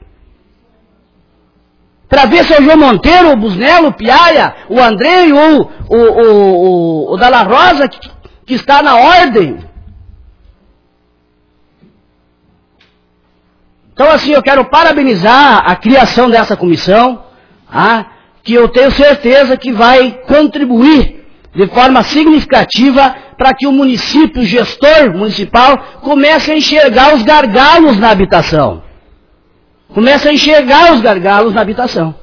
Para ver se é o João Monteiro, o Busnello, o Piaia, o Andrei ou o, o, o, o Dalla Rosa que, que está na ordem. Então assim, eu quero parabenizar a criação dessa comissão, ah, que eu tenho certeza que vai contribuir de forma significativa para que o município, o gestor municipal, comece a enxergar os gargalos na habitação. Comece a enxergar os gargalos na habitação.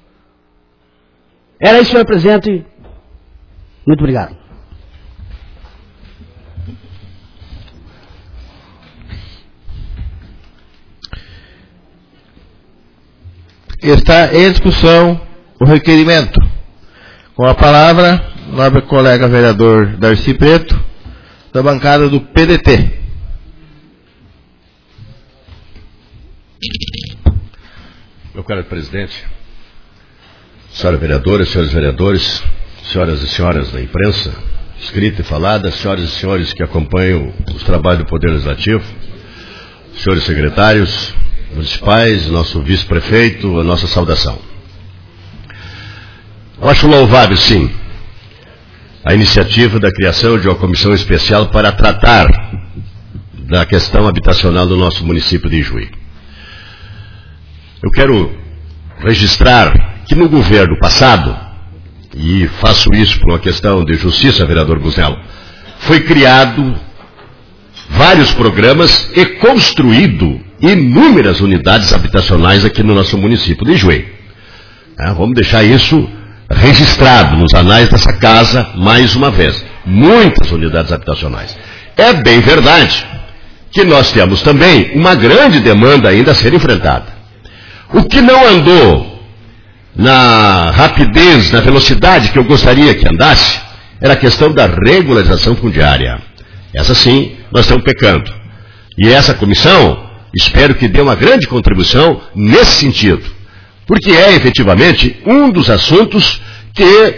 Era isso, senhor presidente. Muito obrigado. Está em discussão o requerimento. Com a palavra, nobre colega vereador Darcy Preto, da bancada do P D T. Meu caro presidente, senhora vereadora, senhores vereadores, senhoras e senhores da imprensa, escrita e falada, senhoras e senhores que acompanham os trabalhos do Poder Legislativo, senhores secretários municipais, nosso vice-prefeito, a nossa saudação. Eu acho louvável, sim, a iniciativa da criação de uma comissão especial para tratar da questão habitacional do nosso município de Ijuí. Eu quero registrar que no governo passado, e faço isso por uma questão de justiça, vereador Busnello, foi criado vários programas e construído inúmeras unidades habitacionais aqui no nosso município de Ijuí. É, vamos deixar isso registrado nos anais dessa casa mais uma vez. Muitas unidades habitacionais. É bem verdade que nós temos também uma grande demanda ainda a ser enfrentada. O que não andou na rapidez, na velocidade que eu gostaria que andasse, era a questão da regularização fundiária. Essa sim, nós estamos pecando. E essa comissão, espero que dê uma grande contribuição nesse sentido. Porque é efetivamente um dos assuntos que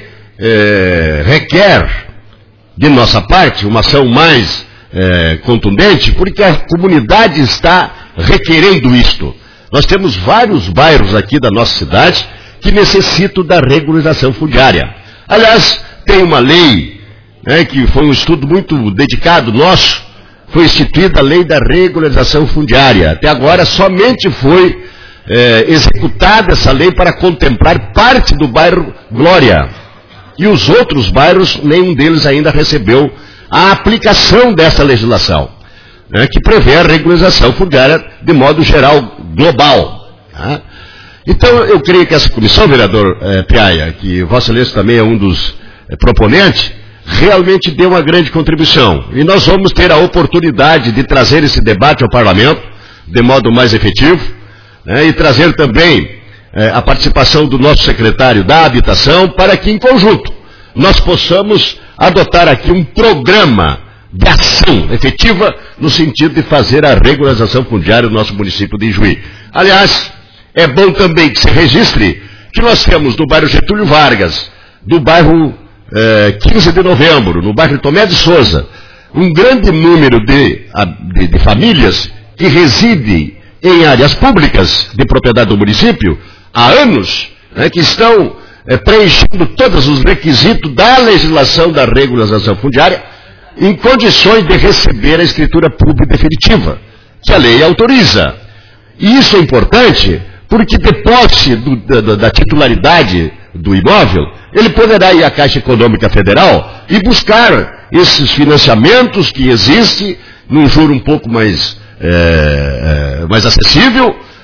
é, requer de nossa parte uma ação mais é, contundente, porque a comunidade está requerendo isto. Nós temos vários bairros aqui da nossa cidade que necessitam da regularização fundiária. Aliás, tem uma lei, né, que foi um estudo muito dedicado nosso, foi instituída a lei da regularização fundiária. Até agora somente foi é, executada essa lei para contemplar parte do bairro Glória. E os outros bairros, nenhum deles ainda recebeu a aplicação dessa legislação, né, que prevê a regularização fundiária de modo geral, global. Tá? Então, eu creio que essa comissão, vereador eh, Piaia, que Vossa Excelência também é um dos eh, proponentes, realmente deu uma grande contribuição. E nós vamos ter a oportunidade de trazer esse debate ao Parlamento, de modo mais efetivo, né, e trazer também eh, a participação do nosso secretário da Habitação, para que, em conjunto, nós possamos adotar aqui um programa de ação efetiva no sentido de fazer a regularização fundiária do nosso município de Ijuí. Aliás, é bom também que se registre que nós temos no bairro Getúlio Vargas, do bairro eh, quinze de novembro, no bairro Tomé de Souza, um grande número de, de, de famílias que residem em áreas públicas de propriedade do município há anos, né, que estão eh, preenchendo todos os requisitos da legislação da regularização fundiária em condições de receber a escritura pública definitiva, que a lei autoriza. E isso é importante porque, de posse do, da, da titularidade do imóvel, ele poderá ir à Caixa Econômica Federal e buscar esses financiamentos que existem num juro um pouco mais, é, é, mais acessível,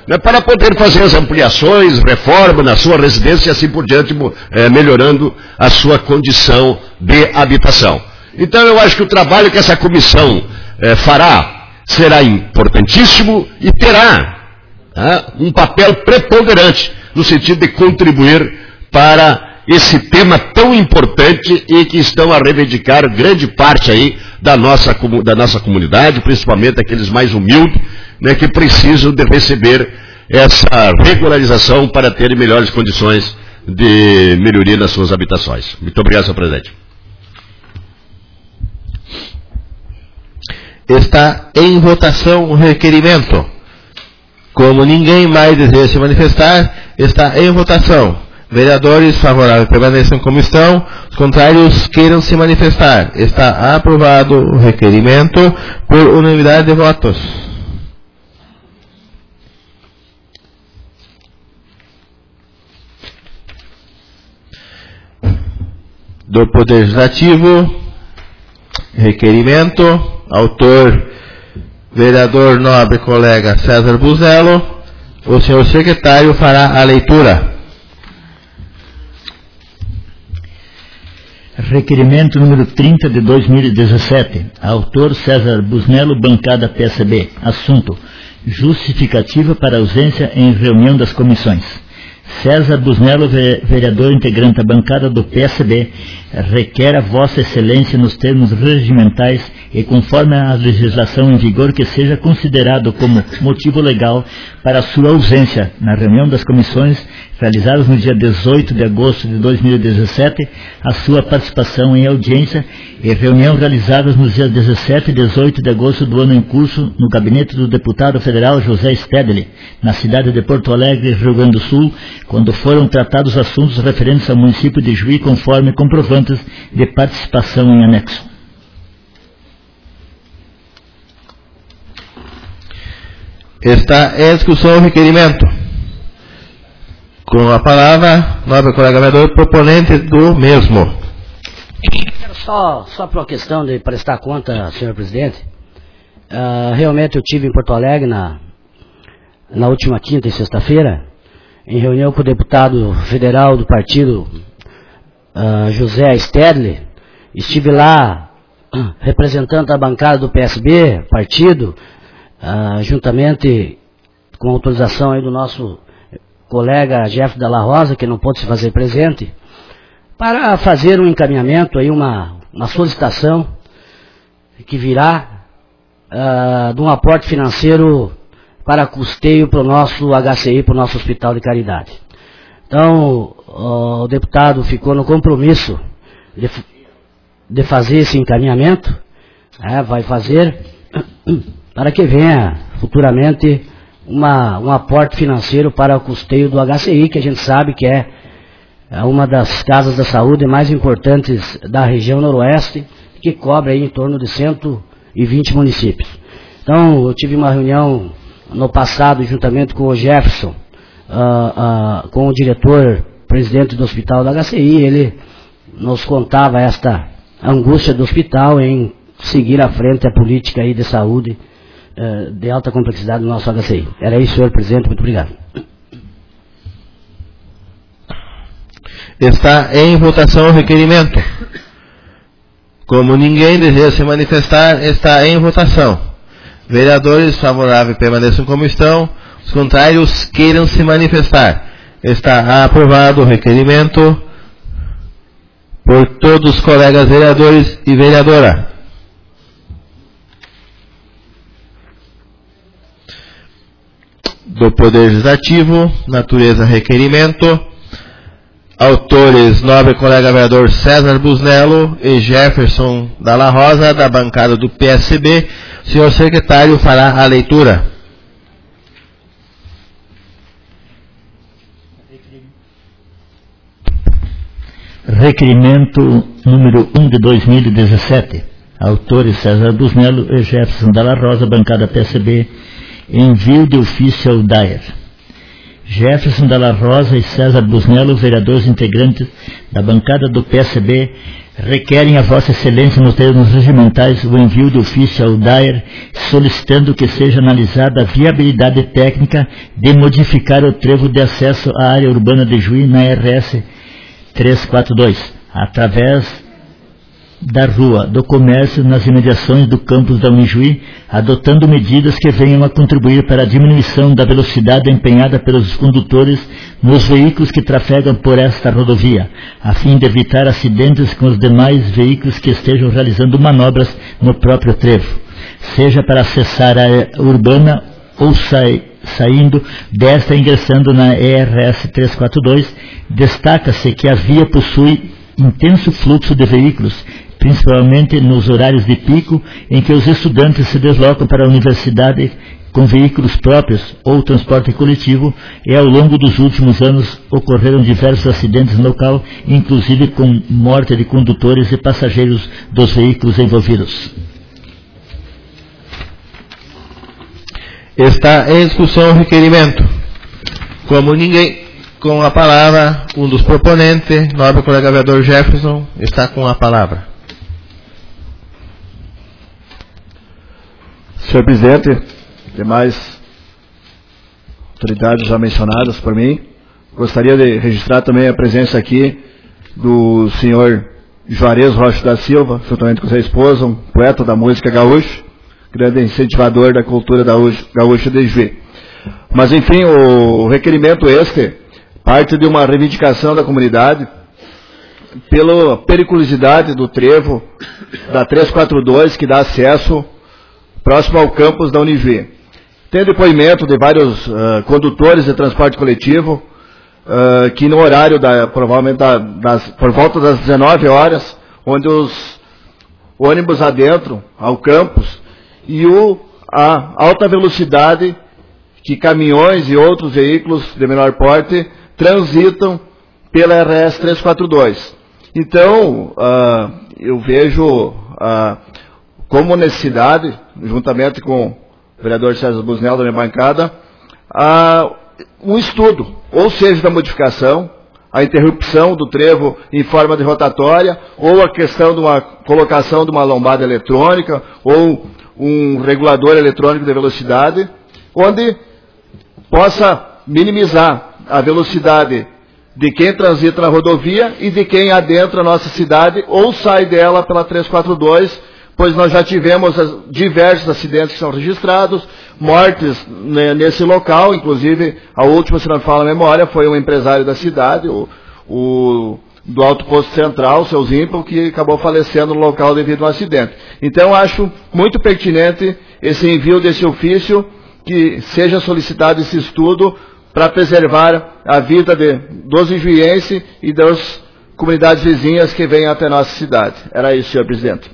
né, para poder fazer as ampliações, reforma na sua residência e assim por diante, é, melhorando a sua condição de habitação. Então eu acho que o trabalho que essa comissão é, fará será importantíssimo e terá né, um papel preponderante no sentido de contribuir para esse tema tão importante e que estão a reivindicar grande parte aí da nossa, da nossa comunidade, principalmente aqueles mais humildes, né, que precisam de receber essa regularização para terem melhores condições de melhoria nas suas habitações. Muito obrigado, senhor presidente. Está em votação o requerimento. Como ninguém mais deseja se manifestar, está em votação. Vereadores favoráveis permaneçam como estão, os contrários queiram se manifestar. Está aprovado o requerimento por unanimidade de votos. Do Poder Legislativo, requerimento, autor, vereador nobre colega César Buzello. O senhor secretário fará a leitura. Requerimento número trinta de dois mil e dezessete. Autor César Busnello, bancada P S B. Assunto: justificativa para ausência em reunião das comissões. César Busnello, vereador integrante da bancada do P S B, requer a Vossa Excelência, nos termos regimentais e conforme a legislação em vigor, que seja considerado como motivo legal para sua ausência na reunião das comissões realizadas no dia dezoito de agosto de dois mil e dezessete, a sua participação em audiência e reunião realizadas nos dias dezessete e dezoito de agosto do ano em curso no gabinete do deputado federal José Stedley, na cidade de Porto Alegre, Rio Grande do Sul, quando foram tratados assuntos referentes ao município de Juí, conforme comprovantes de participação em anexo. Está em discussão o requerimento. Com a palavra, nobre colega vereador, proponente do mesmo. Só, só por uma questão de prestar conta, senhor presidente, uh, realmente eu estive em Porto Alegre na, na última quinta e sexta-feira, em reunião com o deputado federal do partido, uh, José Stedley. Estive lá uh, representando a bancada do P S B, partido, uh, juntamente com autorização aí do nosso colega Jeff Dalla Rosa, que não pôde se fazer presente, para fazer um encaminhamento, aí uma, uma solicitação que virá uh, de um aporte financeiro para custeio para o nosso H C I, para o nosso Hospital de Caridade. Então, uh, o deputado ficou no compromisso de, de fazer esse encaminhamento, é, vai fazer, para que venha futuramente Uma, um aporte financeiro para o custeio do H C I, que a gente sabe que é uma das casas da saúde mais importantes da região noroeste, que cobre aí em torno de cento e vinte municípios. Então, eu tive uma reunião no passado, juntamente com o Jefferson, uh, uh, com o diretor, presidente do hospital do H C I, ele nos contava esta angústia do hospital em seguir à frente a política aí de saúde de alta complexidade do nosso H C I. Era isso, senhor presidente, muito obrigado. Está em votação o requerimento. Como ninguém deseja se manifestar, está em votação. Vereadores favoráveis permaneçam como estão, os contrários queiram se manifestar. Está aprovado o requerimento por todos os colegas vereadores e vereadora. Do Poder Legislativo, natureza requerimento, autores nobre colega vereador César Busnello e Jefferson Dalla Rosa, da bancada do P S B. O senhor secretário fará a leitura. Requerimento número um de dois mil e dezessete. Autores César Busnello e Jefferson Dalla Rosa, bancada P S B. Envio de ofício ao D A E R. Jefferson Dalla Rosa e César Busnello, vereadores integrantes da bancada do P S B, requerem a Vossa Excelência, nos termos regimentais, o envio de ofício ao D A E R, solicitando que seja analisada a viabilidade técnica de modificar o trevo de acesso à área urbana de Juí na R S trezentos e quarenta e dois, através da Rua do Comércio nas imediações do campus da Unijuí, adotando medidas que venham a contribuir para a diminuição da velocidade empenhada pelos condutores nos veículos que trafegam por esta rodovia, a fim de evitar acidentes com os demais veículos que estejam realizando manobras no próprio trevo, seja para acessar a área urbana ou sai, saindo desta e ingressando na E R S trezentos e quarenta e dois. Destaca-se que a via possui intenso fluxo de veículos, principalmente nos horários de pico, em que os estudantes se deslocam para a universidade com veículos próprios ou transporte coletivo, e ao longo dos últimos anos ocorreram diversos acidentes no local, inclusive com morte de condutores e passageiros dos veículos envolvidos. Está em discussão o requerimento. Como ninguém, com a palavra, um dos proponentes, nobre colega vereador Jefferson, está com a palavra. Senhor Presidente, demais autoridades já mencionadas por mim, gostaria de registrar também a presença aqui do senhor Juarez Rocha da Silva, juntamente com sua esposa, um poeta da música gaúcha, grande incentivador da cultura da gaúcha de Juí. Mas, enfim, o requerimento este parte de uma reivindicação da comunidade pela periculosidade do trevo da trezentos e quarenta e dois, que dá acesso próximo ao campus da Unijuí. Tem depoimento de vários uh, condutores de transporte coletivo uh, que no horário, da, provavelmente da, das, por volta das dezenove horas, onde os ônibus adentram ao campus e o, a alta velocidade que caminhões e outros veículos de menor porte transitam pela R S trezentos e quarenta e dois. Então, uh, eu vejo uh, como necessidade, juntamente com o vereador César Busnello da minha bancada, uh, um estudo, ou seja, da modificação, a interrupção do trevo em forma de rotatória, ou a questão de uma colocação de uma lombada eletrônica, ou um regulador eletrônico de velocidade, onde possa minimizar a velocidade de quem transita na rodovia e de quem adentra a nossa cidade ou sai dela pela trezentos e quarenta e dois, pois nós já tivemos diversos acidentes que são registrados, mortes nesse local, inclusive a última, se não me fala a memória, foi um empresário da cidade, o, o do Alto Posto Central, o seu Zimple, que acabou falecendo no local devido a um acidente. Então, acho muito pertinente esse envio desse ofício, que seja solicitado esse estudo para preservar a vida de, dos ijuienses e das comunidades vizinhas que vêm até a nossa cidade. Era isso, senhor presidente.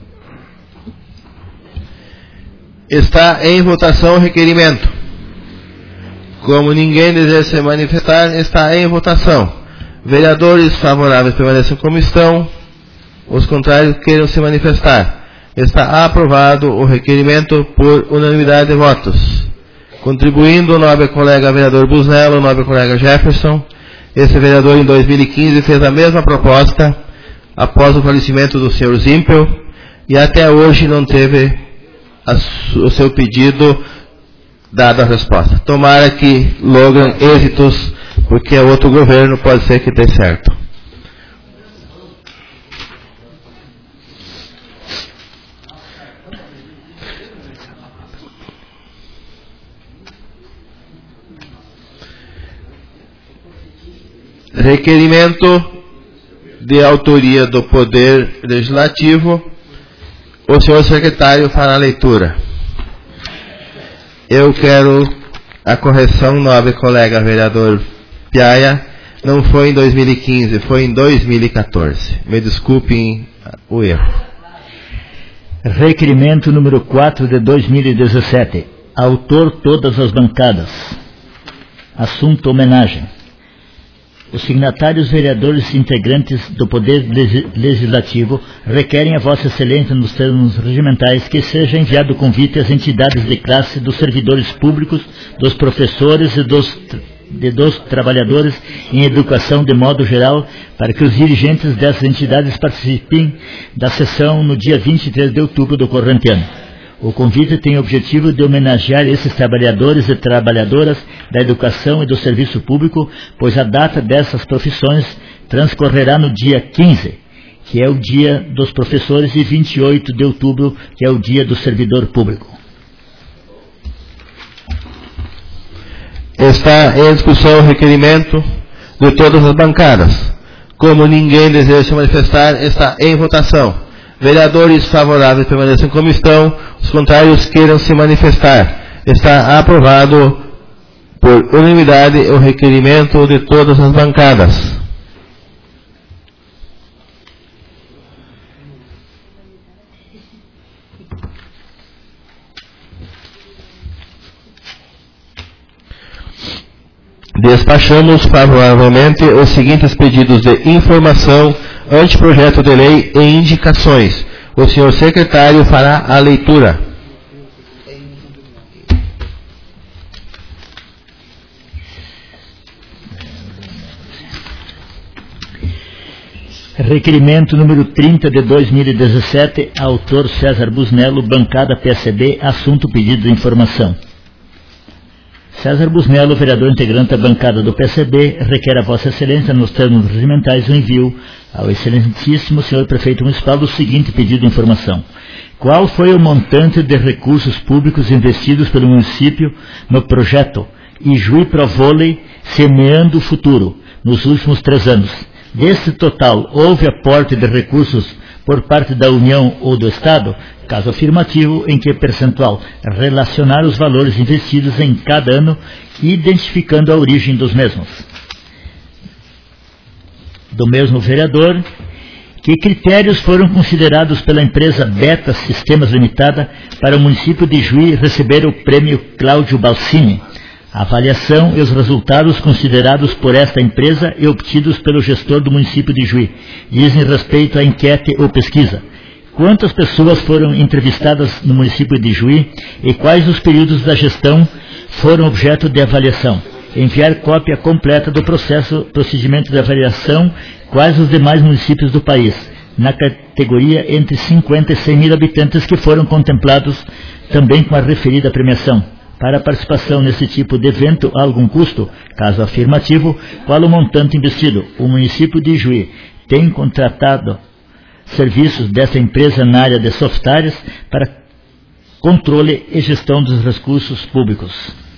Está em votação o requerimento. Como ninguém deseja se manifestar, está em votação. Vereadores favoráveis permaneçam como estão. Os contrários queiram se manifestar. Está aprovado o requerimento por unanimidade de votos. Contribuindo o nobre colega vereador Busnello, o nobre colega Jefferson. Esse vereador em dois mil e quinze fez a mesma proposta após o falecimento do senhor Zimple e até hoje não teve a, o seu pedido dado a resposta. Tomara que logrem êxitos, porque outro governo pode ser que dê certo. Requerimento de autoria do Poder Legislativo. O senhor secretário fará a leitura. Eu quero a correção, nobre colega vereador Piaia, não foi em dois mil e quinze, foi em dois mil e quatorze. Me desculpem o erro. Requerimento número quatro de dois mil e dezessete. Autor todas as bancadas. Assunto homenagem. Os signatários vereadores integrantes do Poder Legislativo requerem a Vossa Excelência, nos termos regimentais, que seja enviado convite às entidades de classe dos servidores públicos, dos professores e dos de dos trabalhadores em educação de modo geral, para que os dirigentes dessas entidades participem da sessão no dia vinte e três de outubro do corrente ano. O convite tem o objetivo de homenagear esses trabalhadores e trabalhadoras da educação e do serviço público, pois a data dessas profissões transcorrerá no dia quinze, que é o dia dos professores, e vinte e oito de outubro, que é o dia do servidor público. Está em discussão o requerimento de todas as bancadas. Como ninguém deseja se manifestar, está em votação. Vereadores favoráveis permaneçam como estão, os contrários queiram se manifestar. Está aprovado por unanimidade o requerimento de todas as bancadas. Despachamos favoravelmente os seguintes pedidos de informação, anteprojeto de lei e indicações. O senhor secretário fará a leitura. Requerimento número trinta de dois mil e dezessete, autor César Busnello, bancada P S B, assunto pedido de informação. César Busnello, vereador integrante da bancada do P S B, requer a Vossa Excelência, nos termos regimentais, o envio ao Excelentíssimo Senhor Prefeito Municipal do seguinte pedido de informação. Qual foi o montante de recursos públicos investidos pelo município no projeto Ijuí Pro Vôlei Semeando o Futuro nos últimos três anos? Desse total, houve aporte de recursos por parte da União ou do Estado? Caso afirmativo, em que percentual? Relacionar os valores investidos em cada ano, identificando a origem dos mesmos. Do mesmo vereador, que critérios foram considerados pela empresa Beta Sistemas Limitada para o município de Ijuí receber o prêmio Cláudio Balsini? A avaliação e os resultados considerados por esta empresa e obtidos pelo gestor do município de Ijuí dizem respeito à enquete ou pesquisa. Quantas pessoas foram entrevistadas no município de Ijuí e quais os períodos da gestão foram objeto de avaliação? Enviar cópia completa do processo, procedimento de avaliação, quais os demais municípios do país, na categoria entre cinquenta e cem mil habitantes que foram contemplados também com a referida premiação. Para a participação nesse tipo de evento, há algum custo? Caso afirmativo, qual o montante investido? O município de Ijuí tem contratado serviços dessa empresa na área de softwares para controle e gestão dos recursos públicos.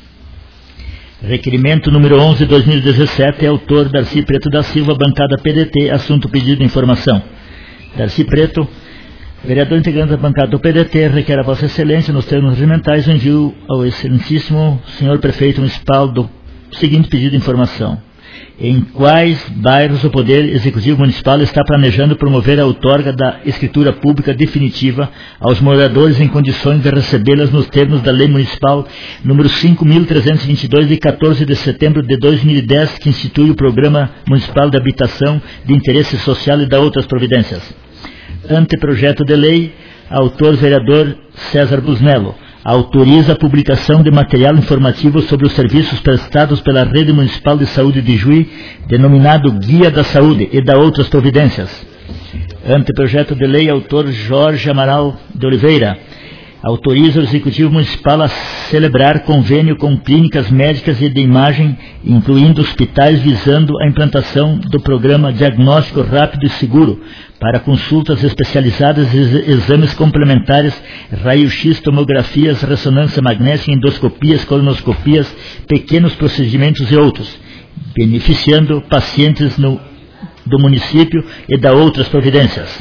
Requerimento número onze de dois mil e dezessete, autor Darcy Preto da Silva, bancada P D T, assunto pedido de informação. Darcy Preto, vereador integrante da bancada do P D T, requer a Vossa Excelência, nos termos regimentais, o envio ao Excelentíssimo Senhor Prefeito Municipal do seguinte pedido de informação. Em quais bairros o Poder Executivo Municipal está planejando promover a outorga da escritura pública definitiva aos moradores em condições de recebê-las nos termos da Lei Municipal número cinco mil trezentos e vinte e dois, de quatorze de setembro de dois mil e dez, que institui o Programa Municipal de Habitação de Interesse Social e da outras providências? Anteprojeto de lei, autor vereador César Busnello, autoriza a publicação de material informativo sobre os serviços prestados pela Rede Municipal de Saúde de Ijuí, denominado Guia da Saúde, e da outras providências. Anteprojeto de lei, autor Jorge Amaral de Oliveira, autoriza o Executivo Municipal a celebrar convênio com clínicas médicas e de imagem, incluindo hospitais, visando a implantação do programa Diagnóstico Rápido e Seguro para consultas especializadas e exames complementares, raio-x, tomografias, ressonância magnética, endoscopias, colonoscopias, pequenos procedimentos e outros, beneficiando pacientes no, do município e da outras providências.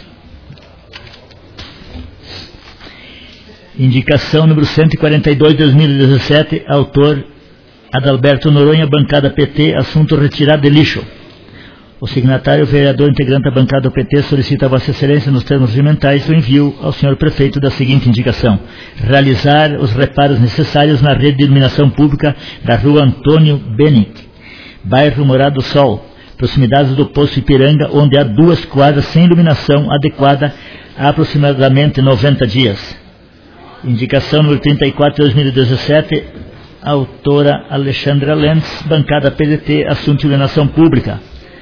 Indicação número cento e quarenta e dois de dois mil e dezessete, autor Adalberto Noronha, bancada P T, assunto retirado de lixo. O signatário, vereador integrante da bancada do P T, solicita a Vossa Excelência, nos termos regimentais, o envio ao senhor prefeito da seguinte indicação: realizar os reparos necessários na rede de iluminação pública da rua Antônio Benic, bairro Morado do Sol, proximidades do Poço Ipiranga, onde há duas quadras sem iluminação adequada há aproximadamente noventa dias. Indicação número trinta e quatro de dois mil e dezessete, autora Alexandra Lentz, bancada P D T, assunto de iluminação pública.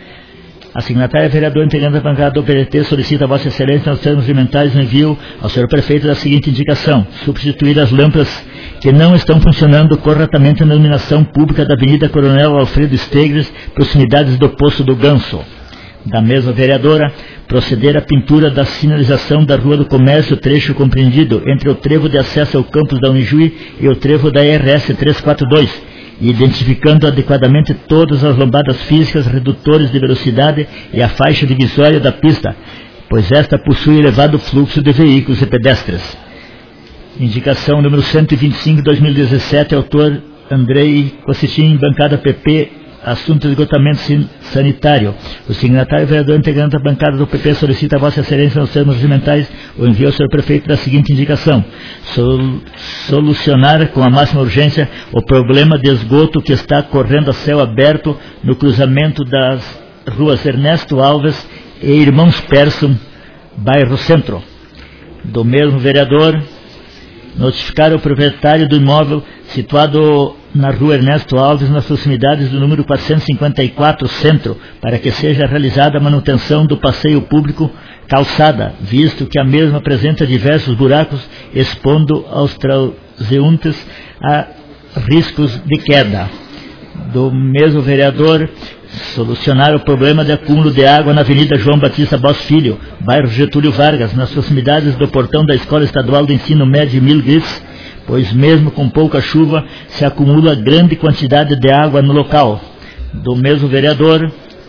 A signatária vereador integrante da bancada do P D T solicita a Vossa Excelência, nos termos regimentais, o envio ao senhor prefeito da seguinte indicação: substituir as lâmpadas que não estão funcionando corretamente na iluminação pública da Avenida Coronel Alfredo Stegres, proximidades do Poço do Ganso. Da mesma vereadora, proceder à pintura da sinalização da Rua do Comércio, trecho compreendido entre o trevo de acesso ao campus da Unijuí e o trevo da R S trezentos e quarenta e dois, identificando adequadamente todas as lombadas físicas, redutores de velocidade e a faixa divisória da pista, pois esta possui elevado fluxo de veículos e pedestres. Indicação número cento e vinte e cinco de dois mil e dezessete, autor Andrei Cossitim, bancada P P, assunto de esgotamento sanitário. O signatário vereador integrante da bancada do P P solicita a Vossa Excelência, nos termos regimentais, o envio ao senhor prefeito da seguinte indicação: Sol, solucionar com a máxima urgência o problema de esgoto que está correndo a céu aberto no cruzamento das ruas Ernesto Alves e Irmãos Persson, bairro Centro. Do mesmo vereador, notificar o proprietário do imóvel situado na rua Ernesto Alves, nas proximidades do número quatrocentos e cinquenta e quatro Centro, para que seja realizada a manutenção do passeio público calçada, visto que a mesma apresenta diversos buracos, expondo aos transeuntes a riscos de queda. Do mesmo vereador, solucionar o problema de acúmulo de água na Avenida João Batista Bos Filho, bairro Getúlio Vargas, nas proximidades do portão da Escola Estadual de Ensino Médio Mil Grits, pois mesmo com pouca chuva se acumula grande quantidade de água no local. Do mesmo vereador,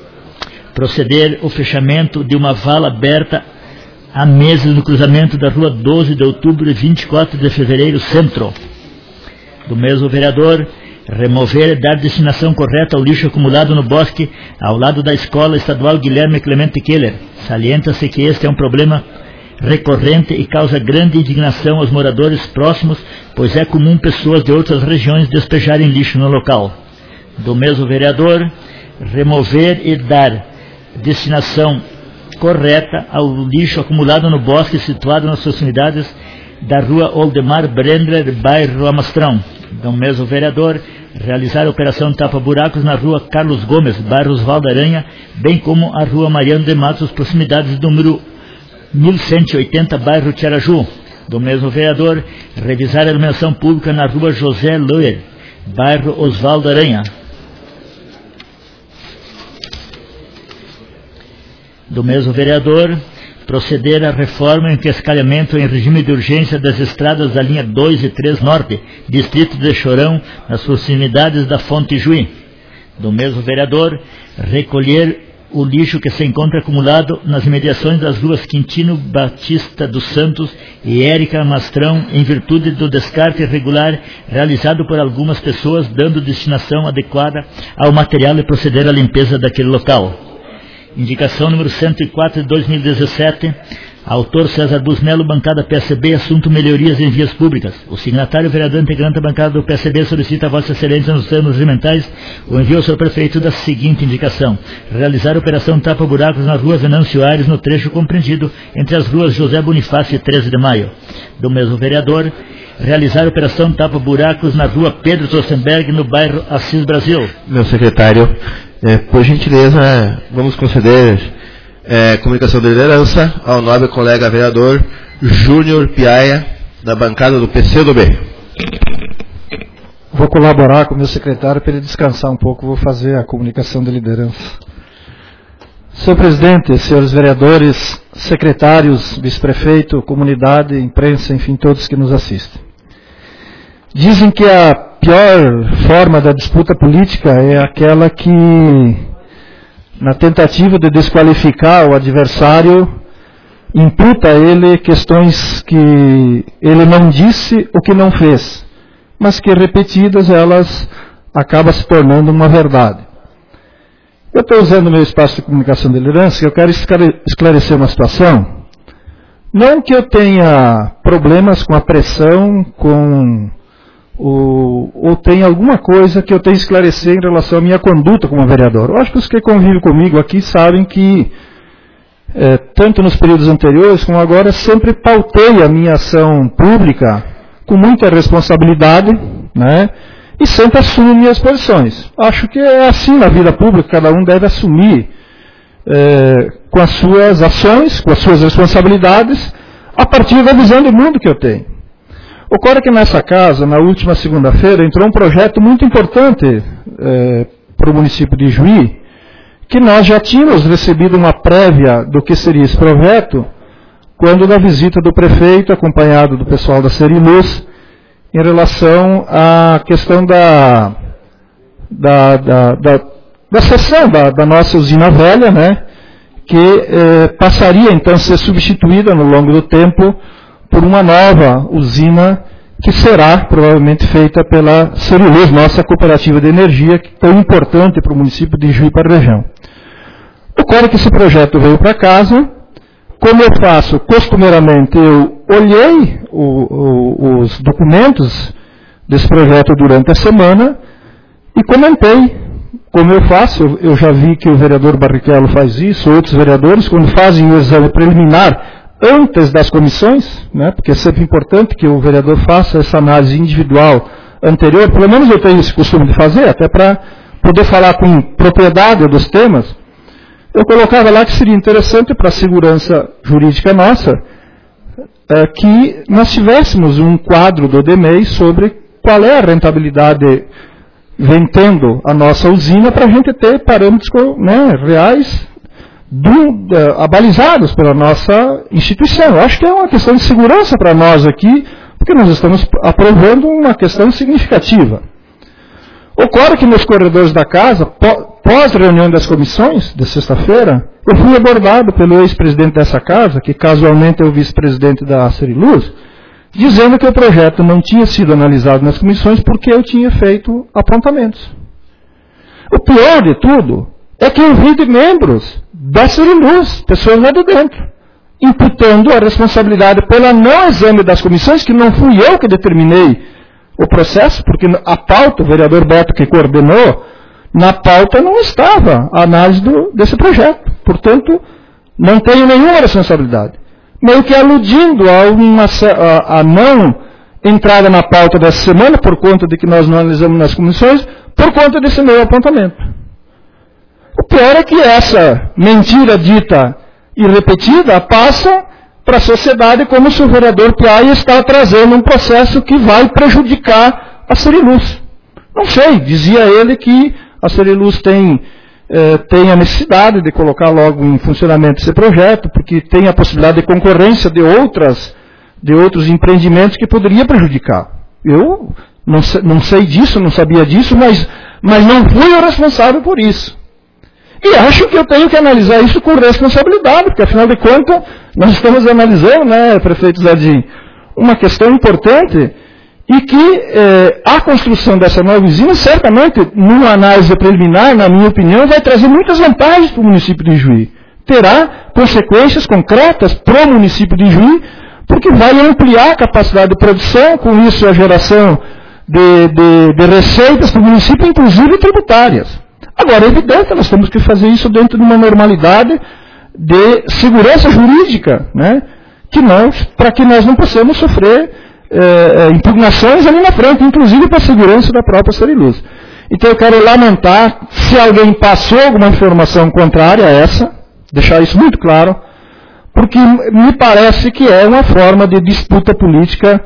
proceder o fechamento de uma vala aberta há meses no cruzamento da rua doze de outubro e vinte e quatro de fevereiro Centro. Do mesmo vereador, remover e dar destinação correta ao lixo acumulado no bosque ao lado da Escola Estadual Guilherme Clemente Keller. Salienta-se que este é um problema recorrente e causa grande indignação aos moradores próximos, pois é comum pessoas de outras regiões despejarem lixo no local. Do mesmo vereador, remover e dar destinação correta ao lixo acumulado no bosque situado nas proximidades da rua Oldemar Brendler, bairro Amastrão. Do mesmo vereador, realizar a operação tapa-buracos na rua Carlos Gomes, bairro Osvaldo Aranha, bem como a rua Mariano de Matos, proximidades do número mil cento e oitenta, bairro Tiaraju. Do mesmo vereador, revisar a iluminação pública na rua José Loer, bairro Osvaldo Aranha. Do mesmo vereador, proceder à reforma e encascalhamento em regime de urgência das estradas da linha dois e três Norte, distrito de Chorão, nas proximidades da Fonte Juí. Do mesmo vereador, recolher o lixo que se encontra acumulado nas imediações das ruas Quintino Batista dos Santos e Érica Mastrão, em virtude do descarte irregular realizado por algumas pessoas, dando destinação adequada ao material e proceder à limpeza daquele local. Indicação número cento e quatro de dois mil e dezessete, autor César Busmelo, bancada P S B, assunto melhorias em vias públicas. O signatário vereador integrante da bancada do P S B solicita a Vossa Excelência, nos termos regimentais, o envio ao senhor prefeito da seguinte indicação: realizar a operação tapa-buracos na rua Venâncio Aires, no trecho compreendido entre as ruas José Bonifácio e treze de maio. Do mesmo vereador, realizar a operação tapa-buracos na rua Pedro Trossenberg, no bairro Assis Brasil. Meu secretário, é, por gentileza, vamos conceder é, comunicação de liderança ao nobre colega vereador Júnior Piaia, da bancada do P C do B. Vou colaborar com o meu secretário para ele descansar um pouco, vou fazer a comunicação de liderança. Senhor presidente, senhores vereadores, secretários, vice-prefeito, comunidade, imprensa, enfim, todos que nos assistem. Dizem que a pior forma da disputa política é aquela que, na tentativa de desqualificar o adversário, imputa a ele questões que ele não disse ou que não fez, mas que, repetidas, elas acabam se tornando uma verdade. Eu estou usando o meu espaço de comunicação de liderança, que eu quero esclarecer uma situação. Não que eu tenha problemas com a pressão, com o, ou tenha alguma coisa que eu tenha que esclarecer em relação à minha conduta como vereador. Eu acho que os que convivem comigo aqui sabem que, é, tanto nos períodos anteriores como agora, sempre pautei a minha ação pública com muita responsabilidade, né? e sempre assumo minhas posições. Acho que é assim na vida pública, cada um deve assumir é, com as suas ações, com as suas responsabilidades, a partir da visão de mundo que eu tenho. Ocorre que nessa casa, na última segunda-feira, entrou um projeto muito importante é, para o município de Juí, que nós já tínhamos recebido uma prévia do que seria esse projeto, quando da visita do prefeito, acompanhado do pessoal da Seriluz, em relação à questão da, da, da, da, da cessão da, da nossa usina velha, né, que eh, passaria então a ser substituída no longo do tempo por uma nova usina que será provavelmente feita pela Seriluz, nossa cooperativa de energia, que é tão importante para o município de Juí e para a região. Ocorre que esse projeto veio para casa. Como eu faço costumeiramente, eu olhei o, o, os documentos desse projeto durante a semana e comentei. Como eu faço, eu, eu já vi que o vereador Barrichello faz isso, outros vereadores, quando fazem o exame preliminar antes das comissões, né, porque é sempre importante que o vereador faça essa análise individual anterior, pelo menos eu tenho esse costume de fazer, até para poder falar com propriedade dos temas. Eu colocava lá que seria interessante para a segurança jurídica nossa é, que nós tivéssemos um quadro do D M E I sobre qual é a rentabilidade vendendo a nossa usina para a gente ter parâmetros, né, reais do, uh, abalizados pela nossa instituição. Eu acho que é uma questão de segurança para nós aqui, porque nós estamos aprovando uma questão significativa. Ocorre que nos corredores da casa, pós-reunião das comissões, de sexta-feira, eu fui abordado pelo ex-presidente dessa casa, que casualmente é o vice-presidente da Seriluz, dizendo que o projeto não tinha sido analisado nas comissões porque eu tinha feito apontamentos. O pior de tudo é que eu vi de membros da Seriluz, pessoas lá de dentro, imputando a responsabilidade pelo não exame das comissões, que não fui eu que determinei o processo, porque a pauta, o vereador Beto que coordenou, na pauta não estava a análise do, desse projeto. Portanto, não tenho nenhuma responsabilidade. Meio que aludindo a, uma, a, a não entrada na pauta dessa semana, por conta de que nós não analisamos nas comissões, por conta desse meu apontamento. O pior é que essa mentira dita e repetida passa para a sociedade como se o vereador Piai está trazendo um processo que vai prejudicar a Seriluz. Não sei, dizia ele que a Seriluz tem, eh, tem a necessidade de colocar logo em funcionamento esse projeto, porque tem a possibilidade de concorrência de, outras, de outros empreendimentos que poderia prejudicar. Eu não sei, não sei disso, não sabia disso, mas, mas não fui o responsável por isso. E acho que eu tenho que analisar isso com responsabilidade, porque afinal de contas, nós estamos analisando, né, prefeito Zadim, uma questão importante e que eh, a construção dessa nova usina, certamente, numa análise preliminar, na minha opinião, vai trazer muitas vantagens para o município de Juí. Terá consequências concretas para o município de Juí, porque vai ampliar a capacidade de produção, com isso a geração de, de, de receitas para o município, inclusive tributárias. Agora, é evidente, nós temos que fazer isso dentro de uma normalidade de segurança jurídica, né, que nós, para que nós não possamos sofrer eh, impugnações ali na frente, inclusive para a segurança da própria Seriluz. Então eu quero lamentar se alguém passou alguma informação contrária a essa, deixar isso muito claro, porque me parece que é uma forma de disputa política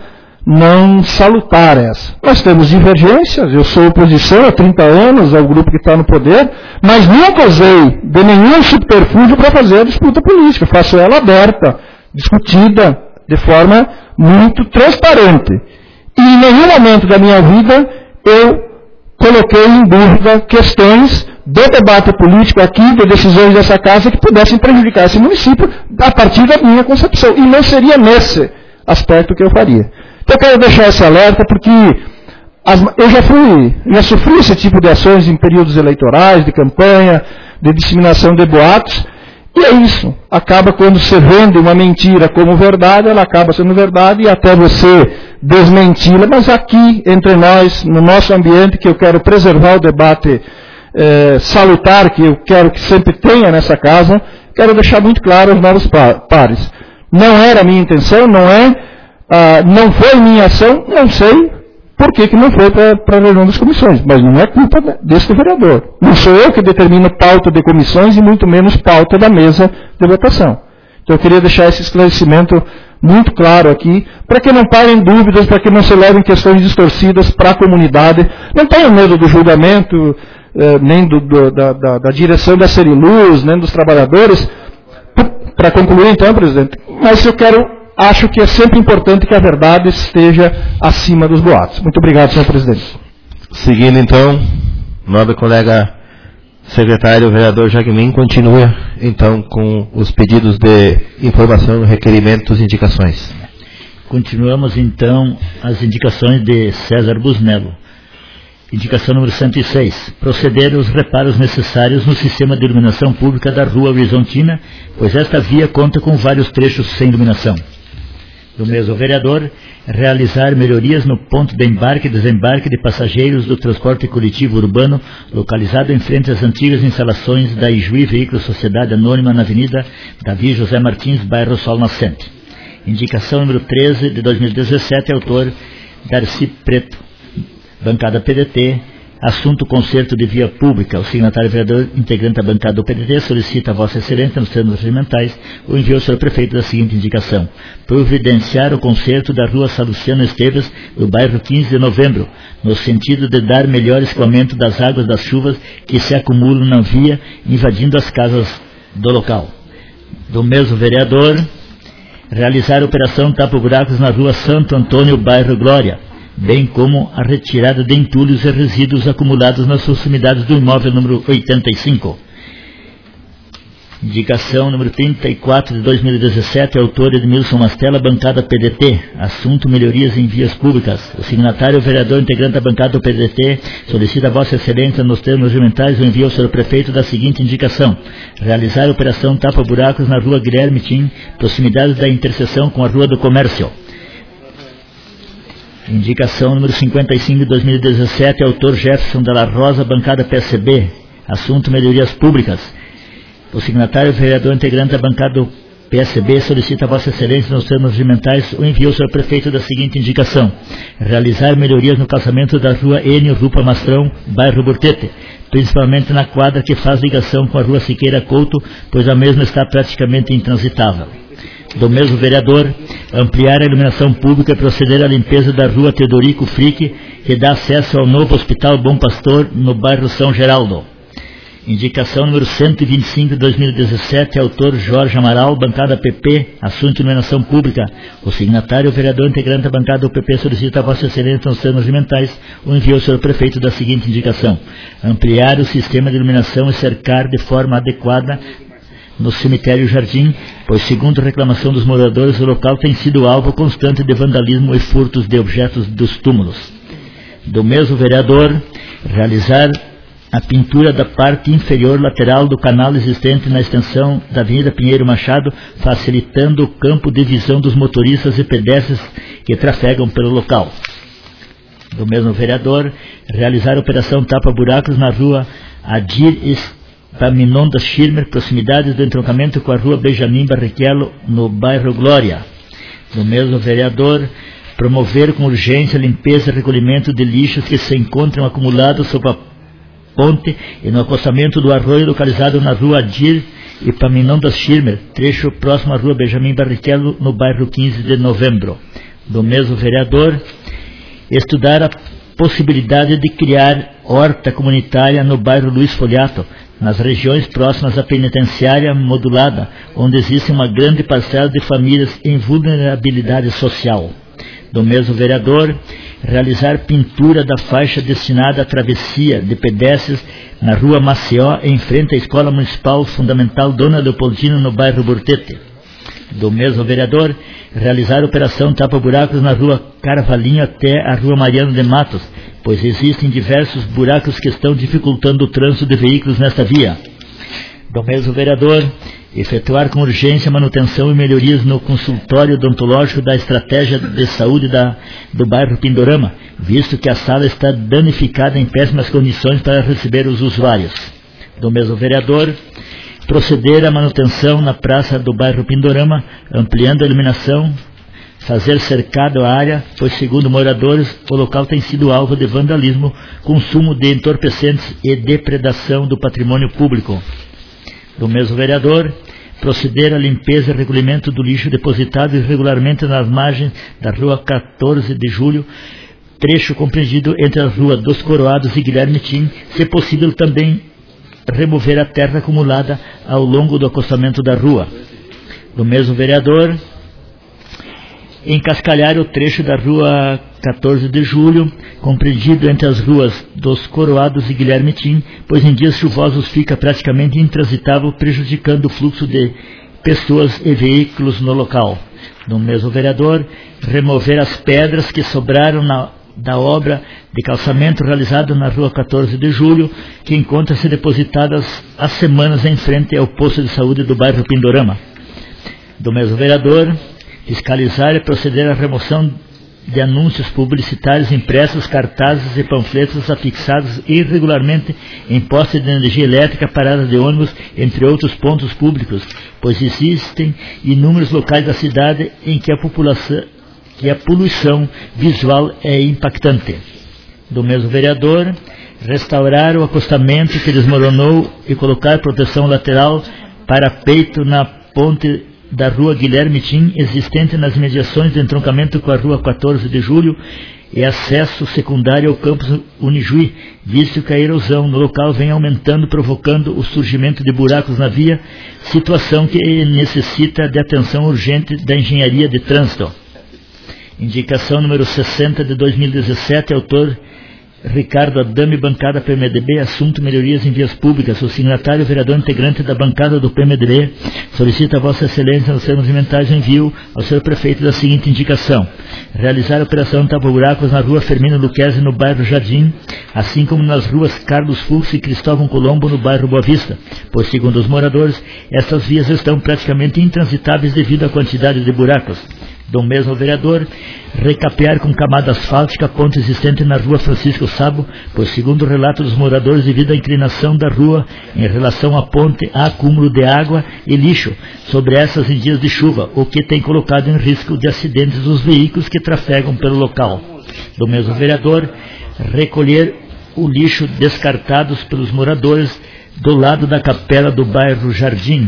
não salutar essa. Nós temos divergências, eu sou oposição há trinta anos ao grupo que está no poder, mas nunca usei de nenhum subterfúgio para fazer a disputa política. Faço ela aberta, discutida, de forma muito transparente. E em nenhum momento da minha vida eu coloquei em dúvida questões do debate político aqui, de decisões dessa casa que pudessem prejudicar esse município a partir da minha concepção. E não seria nesse aspecto que eu faria. Então eu quero deixar esse alerta porque as, eu já fui, já sofri esse tipo de ações em períodos eleitorais, de campanha, de disseminação de boatos, e é isso. Acaba quando você vende uma mentira como verdade, ela acaba sendo verdade e até você desmenti-la, mas aqui entre nós, no nosso ambiente, que eu quero preservar o debate eh, salutar, que eu quero que sempre tenha nessa casa, quero deixar muito claro aos novos pares. Não era a minha intenção, não é, ah, não foi minha ação, não sei, por que que não foi para a reunião das comissões? Mas não é culpa deste vereador. Não sou eu que determino pauta de comissões e muito menos pauta da mesa de votação. Então eu queria deixar esse esclarecimento muito claro aqui, para que não parem dúvidas, para que não se levem questões distorcidas para a comunidade. Não tenham medo do julgamento, eh, nem do, do, da, da, da direção da Seriluz, nem dos trabalhadores. Para concluir então, presidente, mas eu quero, acho que é sempre importante que a verdade esteja acima dos boatos. Muito obrigado, senhor presidente. Seguindo então, nobre colega secretário, o vereador Jacquemin, continua então com os pedidos de informação, requerimentos e indicações. Continuamos então as indicações de César Busnello. Indicação número cento e seis. Proceder aos reparos necessários no sistema de iluminação pública da Rua Horizontina, pois esta via conta com vários trechos sem iluminação. Do mesmo vereador, realizar melhorias no ponto de embarque e desembarque de passageiros do transporte coletivo urbano, localizado em frente às antigas instalações da Ijuí Veículos Sociedade Anônima na Avenida Davi José Martins, bairro Sol Nascente. Indicação número treze de dois mil e dezessete, autor Darcy Preto, bancada P D T, assunto conserto de via pública. O signatário vereador, integrante da bancada do P D T, solicita a Vossa Excelência, nos termos regimentais, o envio ao senhor prefeito da seguinte indicação: providenciar o conserto da rua Salustiano Esteves, do bairro quinze de novembro, no sentido de dar melhor escoamento das águas das chuvas que se acumulam na via, invadindo as casas do local. Do mesmo vereador, realizar a operação tapa-buracos na rua Santo Antônio, bairro Glória, bem como a retirada de entulhos e resíduos acumulados nas proximidades do imóvel número oitenta e cinco. Indicação número trinta e quatro de dois mil e dezessete, autor Edmilson Mastella, bancada P D T, assunto melhorias em vias públicas. O signatário, o vereador integrante da bancada do P D T, solicita a Vossa Excelência, nos termos regimentais, o envio ao senhor prefeito da seguinte indicação: realizar a operação tapa-buracos na rua Guilherme Tim, proximidades da interseção com a Rua do Comércio. Indicação número cinquenta e cinco de dois mil e dezessete, autor Jefferson Della Rosa, bancada P S B, assunto melhorias públicas. O signatário, o vereador integrante da bancada do P S B, solicita a Vossa Excelência, nos termos regimentais, o envio ao senhor prefeito da seguinte indicação: realizar melhorias no calçamento da rua Enio Rupa Mastrão, bairro Burtete, principalmente na quadra que faz ligação com a rua Siqueira Couto, pois a mesma está praticamente intransitável. Do mesmo vereador, ampliar a iluminação pública e proceder à limpeza da rua Teodorico Frick, que dá acesso ao novo Hospital Bom Pastor, no bairro São Geraldo. Indicação número cento e vinte e cinco de dois mil e dezessete, autor Jorge Amaral, bancada P P, assunto de iluminação pública. O signatário, o vereador integrante da bancada do P P, solicita a Vossa Excelência, nos termos regimentais, o envio ao senhor prefeito da seguinte indicação: ampliar o sistema de iluminação e cercar de forma adequada no cemitério Jardim, pois, segundo reclamação dos moradores, o local tem sido alvo constante de vandalismo e furtos de objetos dos túmulos. Do mesmo vereador, realizar a pintura da parte inferior lateral do canal existente na extensão da Avenida Pinheiro Machado, facilitando o campo de visão dos motoristas e pedestres que trafegam pelo local. Do mesmo vereador, realizar a operação tapa-buracos na rua Adir Paminondas Schirmer, proximidades do entroncamento com a rua Benjamin Barrichello, no bairro Glória. Do mesmo vereador, promover com urgência a limpeza e recolhimento de lixos que se encontram acumulados sob a ponte e no acostamento do arroio localizado na rua Adir e Paminondas Schirmer, trecho próximo à rua Benjamin Barrichello, no bairro quinze de novembro. Do mesmo vereador, estudar a possibilidade de criar horta comunitária no bairro Luiz Foliato, nas regiões próximas à penitenciária modulada, onde existe uma grande parcela de famílias em vulnerabilidade social. Do mesmo vereador, realizar pintura da faixa destinada à travessia de pedestres na rua Maceió, em frente à Escola Municipal Fundamental Dona Leopoldina, no bairro Burtete. Do mesmo vereador, realizar operação tapa-buracos na rua Carvalhinho até a rua Mariano de Matos, pois existem diversos buracos que estão dificultando o trânsito de veículos nesta via. Do mesmo vereador, efetuar com urgência manutenção e melhorias no consultório odontológico da estratégia de saúde da, do bairro Pindorama, visto que a sala está danificada em péssimas condições para receber os usuários. Do mesmo vereador, proceder à manutenção na praça do bairro Pindorama, ampliando a iluminação fazer cercado a área, pois, segundo moradores, o local tem sido alvo de vandalismo, consumo de entorpecentes e depredação do patrimônio público. Do mesmo vereador, proceder à limpeza e recolhimento do lixo depositado irregularmente nas margens da rua quatorze de julho, trecho compreendido entre a rua dos Coroados e Guilherme Tim, se possível também remover a terra acumulada ao longo do acostamento da rua. Do mesmo vereador, encascalhar o trecho da rua quatorze de julho, compreendido entre as ruas dos Coroados e Guilherme Tim, pois em dias chuvosos fica praticamente intransitável, prejudicando o fluxo de pessoas e veículos no local. Do mesmo vereador, remover as pedras que sobraram na, da obra de calçamento realizada na rua quatorze de julho, que encontram-se depositadas há semanas em frente ao posto de saúde do bairro Pindorama. Do mesmo vereador, fiscalizar e proceder à remoção de anúncios publicitários impressos, cartazes e panfletos afixados irregularmente em postes de energia elétrica, paradas de ônibus, entre outros pontos públicos, pois existem inúmeros locais da cidade em que a população, que a poluição visual é impactante. Do mesmo vereador, restaurar o acostamento que desmoronou e colocar proteção lateral para peito na ponte da rua Guilherme Tim, existente nas mediações do entroncamento com a rua quatorze de julho, e acesso secundário ao campus Unijuí, visto que a erosão no local vem aumentando, provocando o surgimento de buracos na via, situação que necessita de atenção urgente da engenharia de trânsito. Indicação número sessenta de dois mil e dezessete, autor Ricardo Adame, bancada P M D B, assunto melhorias em vias públicas. O signatário, vereador integrante da bancada do P M D B, solicita a Vossa Excelência, nos termos de mentais, envio ao senhor prefeito da seguinte indicação: realizar a operação tapa-buracos na rua Firmino Luquezzi, no bairro Jardim, assim como nas ruas Carlos Fux e Cristóvão Colombo, no bairro Boa Vista, pois, segundo os moradores, essas vias estão praticamente intransitáveis devido à quantidade de buracos. Do mesmo vereador, recapear com camada asfáltica a ponte existente na rua Francisco Sabo, pois, segundo o relato dos moradores, devido à inclinação da rua em relação à ponte, há acúmulo de água e lixo sobre essas em dias de chuva, o que tem colocado em risco de acidentes dos veículos que trafegam pelo local. Do mesmo vereador, recolher o lixo descartados pelos moradores do lado da capela do bairro Jardim.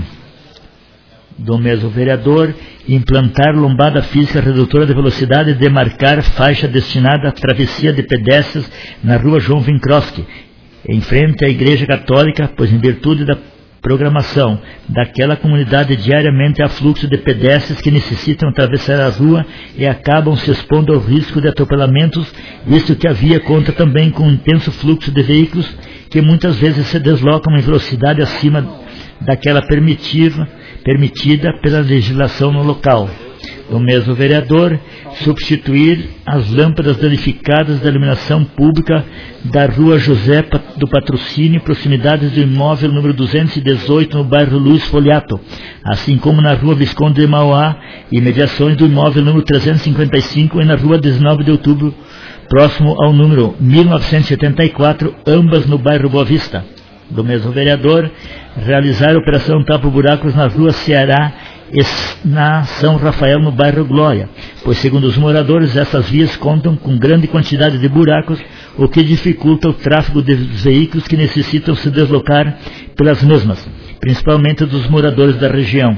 Do mesmo vereador, implantar lombada física redutora de velocidade e demarcar faixa destinada à travessia de pedestres na rua João Vinkrovski, em frente à Igreja Católica, pois, em virtude da programação daquela comunidade, diariamente há fluxo de pedestres que necessitam atravessar a rua e acabam se expondo ao risco de atropelamentos, visto que a via conta também com um intenso fluxo de veículos que muitas vezes se deslocam em velocidade acima daquela permitida, permitida pela legislação no local. O mesmo vereador, substituir as lâmpadas danificadas da iluminação pública da rua José do Patrocínio, proximidades do imóvel número duzentos e dezoito, no bairro Luiz Foliato, assim como na rua Visconde de Mauá, e mediações do imóvel número trezentos e cinquenta e cinco e na rua dezenove de outubro, próximo ao número mil novecentos e setenta e quatro, ambas no bairro Boa Vista. Do mesmo vereador, realizar a operação tapa-buracos na rua Ceará e na São Rafael, no bairro Glória, pois, segundo os moradores, essas vias contam com grande quantidade de buracos, o que dificulta o tráfego de veículos que necessitam se deslocar pelas mesmas, principalmente dos moradores da região.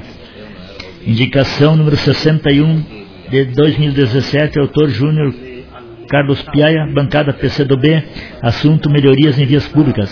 Indicação número sessenta e um de dois mil e dezessete, autor Júnior Carlos Piaia, bancada P C do B, assunto melhorias em vias públicas.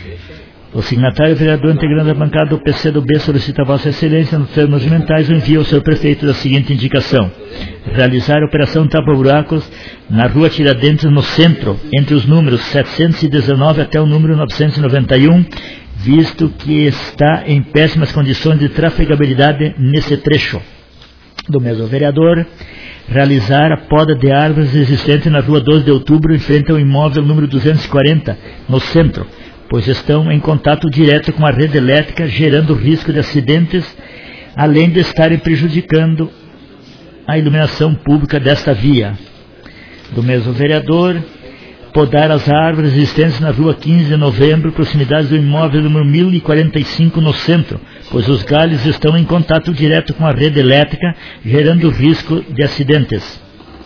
O signatário, vereador integrante da bancada do P C do B, solicita a Vossa Excelência, nos termos mentais, o envio ao senhor prefeito da seguinte indicação: realizar a operação tapa-buracos na rua Tiradentes, no centro, entre os números setecentos e dezenove até o número novecentos e noventa e um, visto que está em péssimas condições de trafegabilidade nesse trecho. Do mesmo vereador, realizar a poda de árvores existente na rua doze de outubro, em frente ao imóvel número duzentos e quarenta, no centro, pois estão em contato direto com a rede elétrica, gerando risco de acidentes, além de estarem prejudicando a iluminação pública desta via. Do mesmo vereador, podar as árvores existentes na rua quinze de novembro, proximidades do imóvel número mil e quarenta e cinco no centro, pois os galhos estão em contato direto com a rede elétrica, gerando risco de acidentes.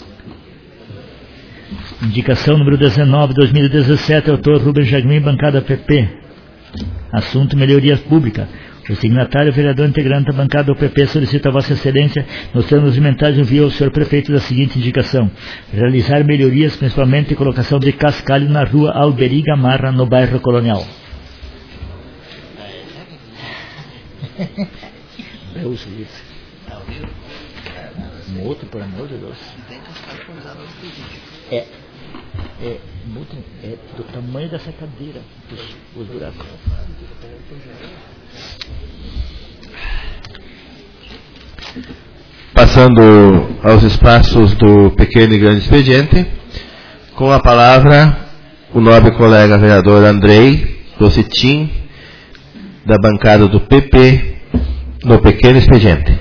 Indicação número dezenove, dois mil e dezessete, autor Rubens Jagmin, bancada P P. Assunto: melhoria pública. O signatário, vereador integrante da bancada do P P, solicita a Vossa Excelência, nos termos regimentais, envio ao senhor prefeito da seguinte indicação: realizar melhorias, principalmente colocação de cascalho na rua Alberi Gamarra, no bairro Colonial. Outro, por amor de Deus. É, é, muito, é do tamanho dessa cadeira, os, os buracos. Passando aos espaços do pequeno e grande expediente, com a palavra o nobre colega vereador Andrei Docitim, da bancada do P P, no pequeno expediente.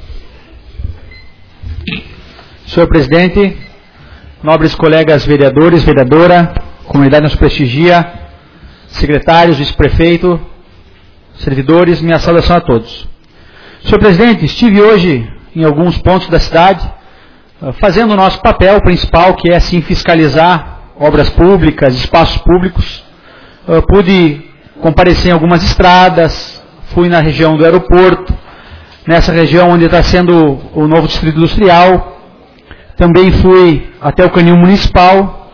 Senhor presidente, nobres colegas vereadores, vereadora, comunidade nos prestigia, secretários, vice-prefeito, servidores, minha saudação a todos. Senhor presidente, estive hoje em alguns pontos da cidade, fazendo o nosso papel principal, que é sim fiscalizar obras públicas, espaços públicos. Eu pude comparecer em algumas estradas, fui na região do aeroporto, nessa região onde está sendo o novo distrito industrial. Também fui até o canil municipal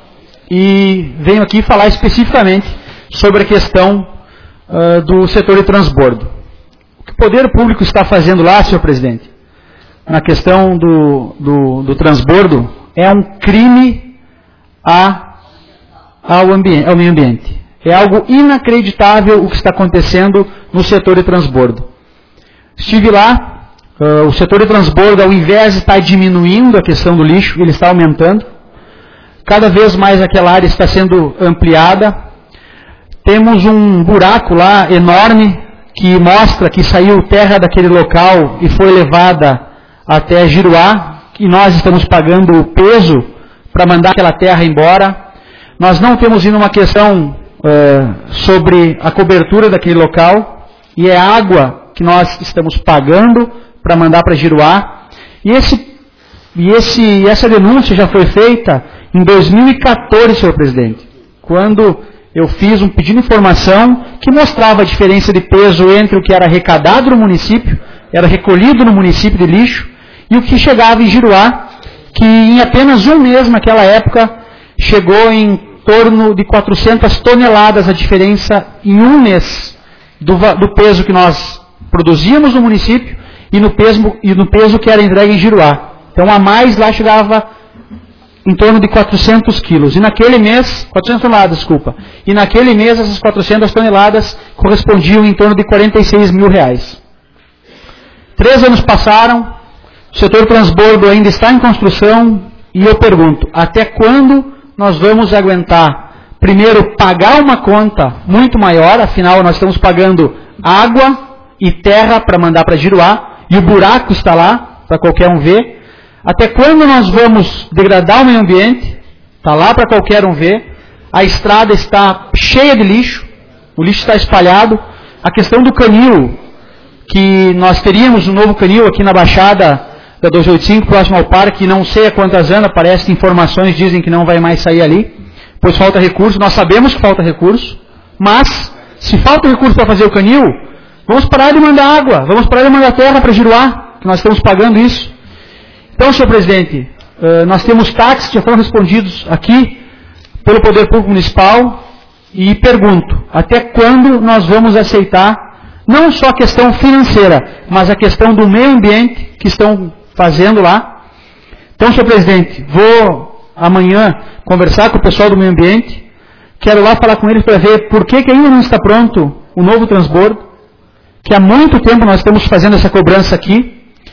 e venho aqui falar especificamente sobre a questão uh, do setor de transbordo. O que o poder público está fazendo lá, senhor presidente, na questão do, do, do transbordo, é um crime a, ao, ambiente, ao meio ambiente. É algo inacreditável o que está acontecendo no setor de transbordo. Estive lá. Uh, o setor de transbordo, ao invés de estar diminuindo a questão do lixo, ele está aumentando. Cada vez mais aquela área está sendo ampliada. Temos um buraco lá enorme que mostra que saiu terra daquele local e foi levada até Giruá, e nós estamos pagando o peso para mandar aquela terra embora. Nós não temos ainda uma questão uh, sobre a cobertura daquele local, e é água que nós estamos pagando para mandar para Giruá. E, esse, e esse, essa denúncia já foi feita em dois mil e quatorze, senhor presidente, quando eu fiz um pedido de informação que mostrava a diferença de peso entre o que era arrecadado no município, era recolhido no município de lixo, e o que chegava em Giruá, que em apenas um mês, naquela época, chegou em torno de quatrocentas toneladas a diferença em um mês do, do peso que nós produzíamos no município e no peso, e no peso que era entregue em Giruá. Então, a mais lá chegava em torno de quatrocentos quilos. E naquele mês, quatrocentas toneladas, desculpa. E naquele mês, essas quatrocentas toneladas correspondiam em torno de quarenta e seis mil reais. Três anos passaram, o setor transbordo ainda está em construção, e eu pergunto, até quando nós vamos aguentar, primeiro, pagar uma conta muito maior, afinal nós estamos pagando água e terra para mandar para Giruá, e o buraco está lá, para qualquer um ver. Até quando nós vamos degradar o meio ambiente? Está lá para qualquer um ver. A estrada está cheia de lixo, o lixo está espalhado. A questão do canil, que nós teríamos um novo canil aqui na Baixada da duzentos e oitenta e cinco, próximo ao parque, não sei há quantas anos, aparecem informações, dizem que não vai mais sair ali, pois falta recurso. Nós sabemos que falta recurso, mas se falta recurso para fazer o canil, vamos parar de mandar água, vamos parar de mandar terra para Giruá, que nós estamos pagando isso. Então, senhor presidente, nós temos táxis que já foram respondidos aqui pelo Poder Público Municipal, e pergunto, até quando nós vamos aceitar, não só a questão financeira, mas a questão do meio ambiente que estão fazendo lá. Então, senhor presidente, vou amanhã conversar com o pessoal do meio ambiente, quero lá falar com eles para ver por que, que ainda não está pronto o novo transbordo, que há muito tempo nós estamos fazendo essa cobrança aqui,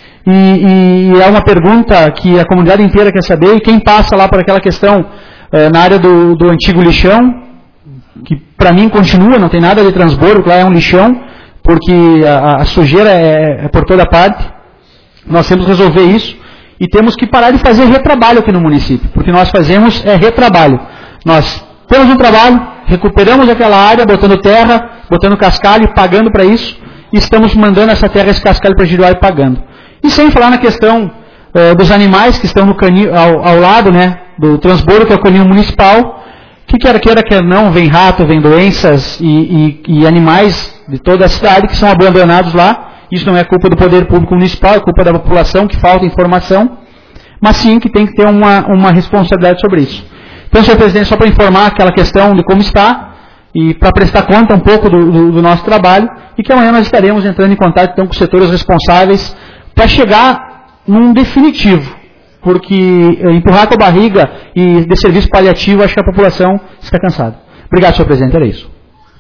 e, e é uma pergunta que a comunidade inteira quer saber, e quem passa lá por aquela questão é, na área do, do antigo lixão, que para mim continua, não tem nada de transbordo, lá é um lixão, porque a, a sujeira é, é por toda parte. Nós temos que resolver isso, e temos que parar de fazer retrabalho aqui no município, porque nós fazemos é retrabalho. Nós temos um trabalho, recuperamos aquela área, botando terra, botando cascalho, pagando para isso, e estamos mandando essa terra, esse cascalho para Giruá e pagando. E sem falar na questão eh, dos animais que estão no canil, ao, ao lado, né, do transbordo, que é o canil municipal, que quer queira, quer não, vem rato, vem doenças e, e, e animais de toda a cidade que são abandonados lá. Isso não é culpa do poder público municipal, é culpa da população que falta informação, mas sim que tem que ter uma, uma responsabilidade sobre isso. Então, senhor presidente, só para informar aquela questão de como está e para prestar conta um pouco do, do, do nosso trabalho, e que amanhã nós estaremos entrando em contato então, com os setores responsáveis para chegar num definitivo, porque empurrar com a barriga e de serviço paliativo, acho que a população está cansada. Obrigado, senhor presidente, era isso.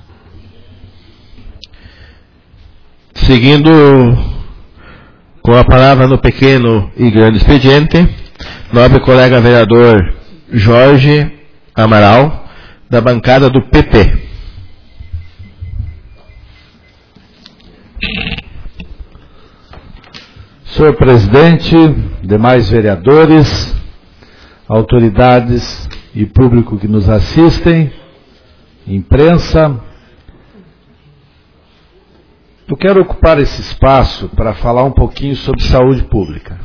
Seguindo com a palavra no pequeno e grande expediente, nobre colega vereador Jorge Amaral, da bancada do P P. Senhor presidente, demais vereadores, autoridades e público que nos assistem, imprensa, eu quero ocupar esse espaço para falar um pouquinho sobre saúde pública.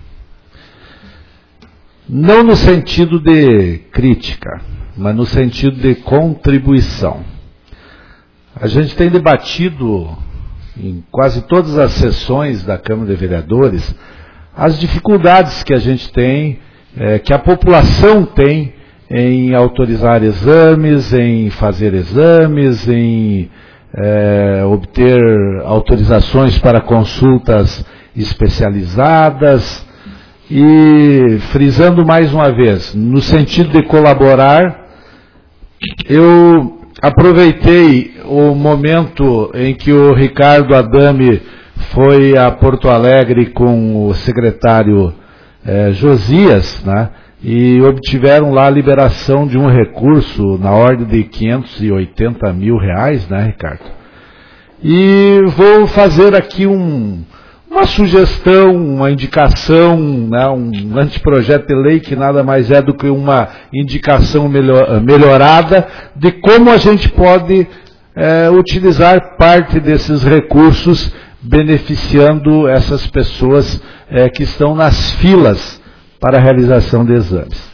Não no sentido de crítica, mas no sentido de contribuição. A gente tem debatido em quase todas as sessões da Câmara de Vereadores as dificuldades que a gente tem, é, que a população tem em autorizar exames, em fazer exames, em É, obter autorizações para consultas especializadas e, frisando mais uma vez, no sentido de colaborar, eu aproveitei o momento em que o Ricardo Adame foi a Porto Alegre com o secretário é, Josias, né, e obtiveram lá a liberação de um recurso na ordem de quinhentos e oitenta mil reais, né, Ricardo? E vou fazer aqui um, uma sugestão, uma indicação, né, um anteprojeto de lei que nada mais é do que uma indicação melhor, melhorada de como a gente pode é, utilizar parte desses recursos beneficiando essas pessoas é, que estão nas filas para a realização de exames.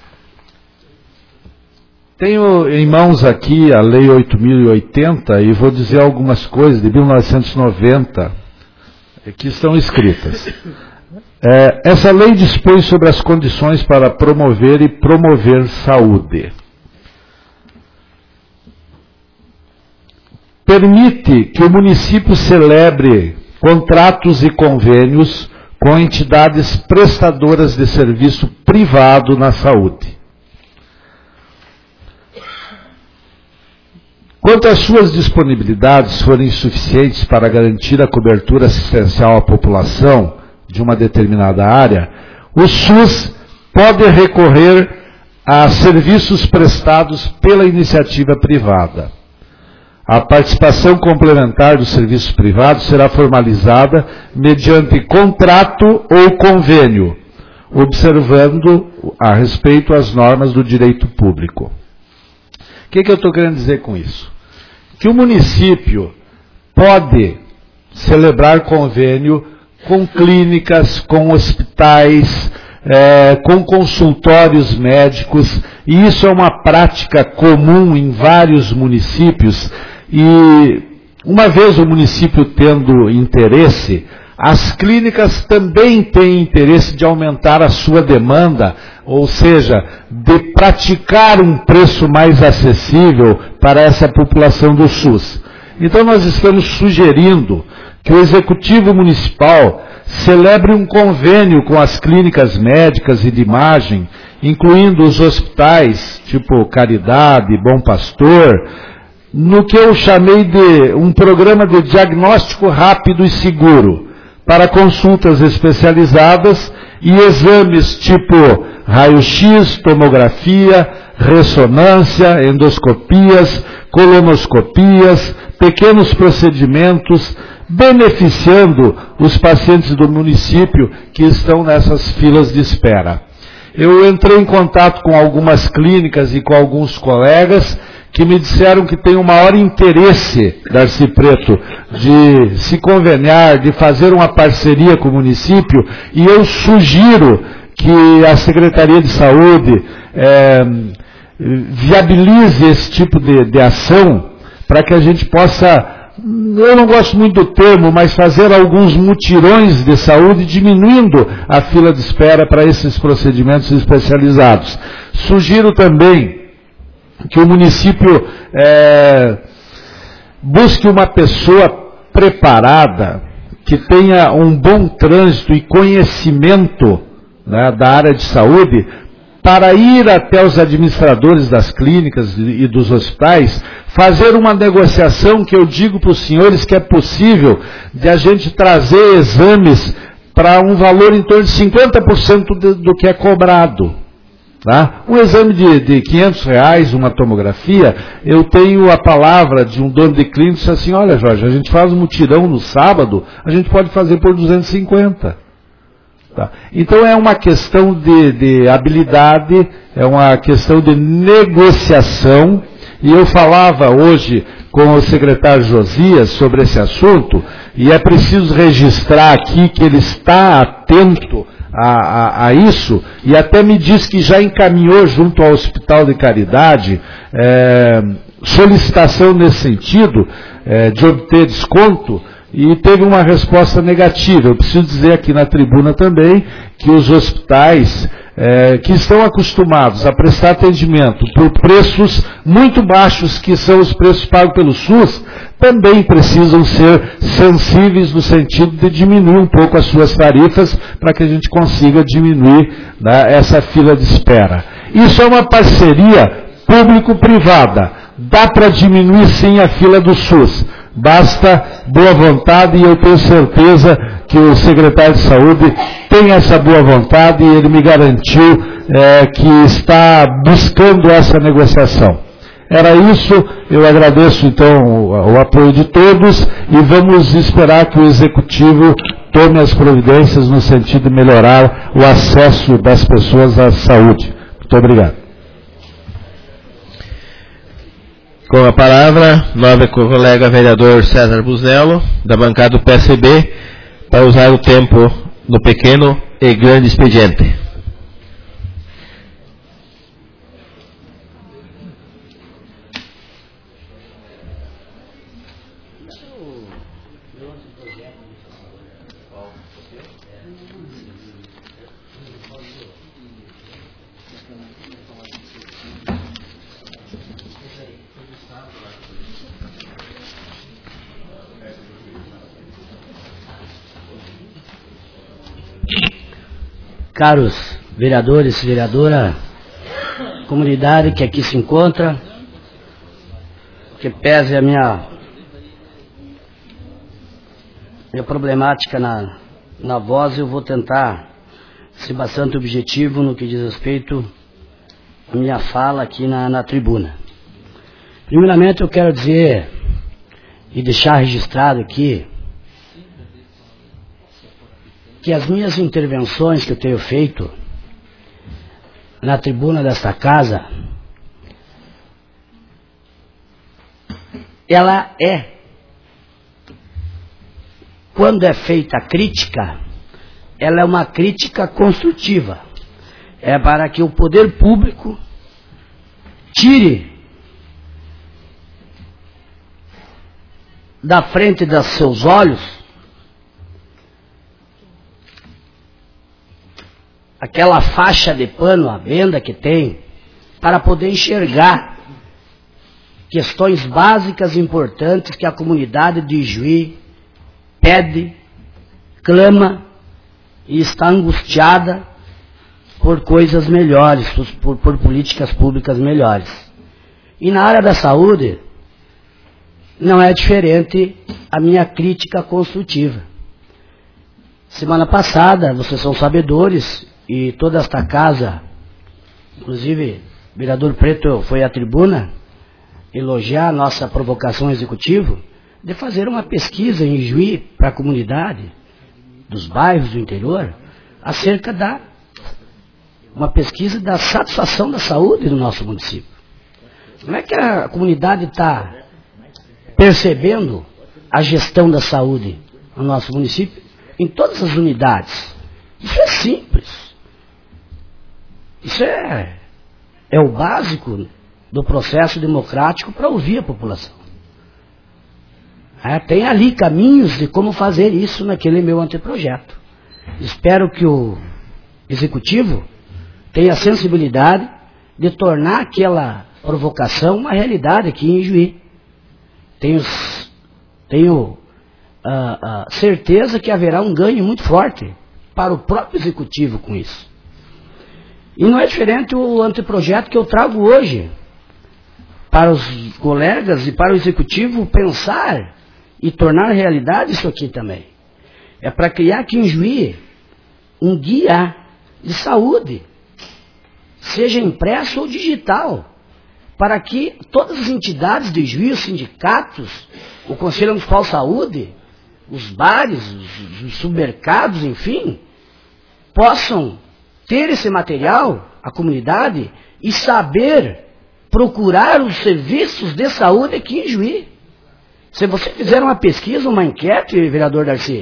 Tenho em mãos aqui a Lei oito mil e oitenta e vou dizer algumas coisas de mil novecentos e noventa que estão escritas. É, essa lei dispõe sobre as condições para promover e promover saúde. Permite que o município celebre contratos e convênios com entidades prestadoras de serviço privado na saúde. Quanto às suas disponibilidades forem insuficientes para garantir a cobertura assistencial à população de uma determinada área, o SUS pode recorrer a serviços prestados pela iniciativa privada. A participação complementar dos serviços privados será formalizada mediante contrato ou convênio, observando a respeito às normas do direito público. O que, que eu estou querendo dizer com isso? Que o município pode celebrar convênio com clínicas, com hospitais, é, com consultórios médicos, e isso é uma prática comum em vários municípios. E uma vez o município tendo interesse, as clínicas também têm interesse de aumentar a sua demanda, ou seja, de praticar um preço mais acessível para essa população do SUS. Então nós estamos sugerindo que o Executivo Municipal celebre um convênio com as clínicas médicas e de imagem, incluindo os hospitais, tipo Caridade, Bom Pastor, no que eu chamei de um programa de diagnóstico rápido e seguro, para consultas especializadas e exames tipo raio-x, tomografia, ressonância, endoscopias, colonoscopias, pequenos procedimentos, beneficiando os pacientes do município que estão nessas filas de espera. eu entrei em contato com algumas clínicas e com alguns colegas que me disseram que tem o maior interesse, Darcy Preto, de se conveniar, de fazer uma parceria com o município, e eu sugiro que a Secretaria de Saúde é, viabilize esse tipo de, de ação, para que a gente possa, eu não gosto muito do termo, mas fazer alguns mutirões de saúde, diminuindo a fila de espera para esses procedimentos especializados. Sugiro também que o município é, busque uma pessoa preparada, que tenha um bom trânsito e conhecimento, né, da área de saúde, para ir até os administradores das clínicas e dos hospitais, fazer uma negociação que eu digo para os senhores que é possível de a gente trazer exames para um valor em torno de cinquenta por cento do, do que é cobrado. Tá? Um exame de, de quinhentos reais, uma tomografia, eu tenho a palavra de um dono de clínica e disse assim, olha Jorge, a gente faz um mutirão no sábado, a gente pode fazer por duzentos e cinquenta. Tá. Então é uma questão de, de habilidade, é uma questão de negociação, e eu falava hoje com o secretário Josias sobre esse assunto, e é preciso registrar aqui que ele está atento a, a, a isso, e até me diz que já encaminhou junto ao Hospital de Caridade é, solicitação nesse sentido, é, de obter desconto, e teve uma resposta negativa. Eu preciso dizer aqui na tribuna também que os hospitais é, que estão acostumados a prestar atendimento por preços muito baixos, que são os preços pagos pelo SUS, também precisam ser sensíveis no sentido de diminuir um pouco as suas tarifas para que a gente consiga diminuir, né, essa fila de espera. Isso é uma parceria público-privada. Dá para diminuir sim a fila do SUS. Basta boa vontade, e eu tenho certeza que o secretário de Saúde tem essa boa vontade, e ele me garantiu é, que está buscando essa negociação. Era isso, eu agradeço então o, o apoio de todos, e vamos esperar que o Executivo tome as providências no sentido de melhorar o acesso das pessoas à saúde. Muito obrigado. Com a palavra, nobre colega vereador César Busnello, da bancada do P S B, para usar o tempo no pequeno e grande expediente. Caros vereadores, vereadora, comunidade que aqui se encontra, que pese a minha, minha problemática na, na voz, eu vou tentar ser bastante objetivo no que diz respeito à minha fala aqui na, na tribuna. Primeiramente eu quero dizer e deixar registrado aqui que as minhas intervenções que eu tenho feito na tribuna desta casa, ela é, quando é feita a crítica, ela é uma crítica construtiva. É para que o poder público tire da frente dos seus olhos aquela faixa de pano à venda que tem, para poder enxergar questões básicas e importantes que a comunidade de Ijuí pede, clama e está angustiada por coisas melhores, por, por políticas públicas melhores. E na área da saúde, não é diferente a minha crítica construtiva. Semana passada, vocês são sabedores, e toda esta casa, inclusive o vereador Preto foi à tribuna elogiar a nossa provocação executiva de fazer uma pesquisa em Ijuí para a comunidade dos bairros do interior acerca da uma pesquisa da satisfação da saúde no nosso município. Como é que a comunidade está percebendo a gestão da saúde no nosso município em todas as unidades? Isso é simples. Isso é, é o básico do processo democrático para ouvir a população. É, tem ali caminhos de como fazer isso naquele meu anteprojeto. Espero que o Executivo tenha a sensibilidade de tornar aquela provocação uma realidade aqui em Juí. Tenho, tenho uh, uh, certeza que haverá um ganho muito forte para o próprio Executivo com isso. E não é diferente o anteprojeto que eu trago hoje para os colegas e para o Executivo pensar e tornar realidade isso aqui também. É para criar aqui em Juí um guia de saúde, seja impresso ou digital, para que todas as entidades de Juí, os sindicatos, o Conselho Municipal de Saúde, os bares, os, os supermercados, enfim, possam ter esse material, a comunidade, e saber procurar os serviços de saúde aqui em Juí. Se você fizer uma pesquisa, uma enquete, vereador Darcy,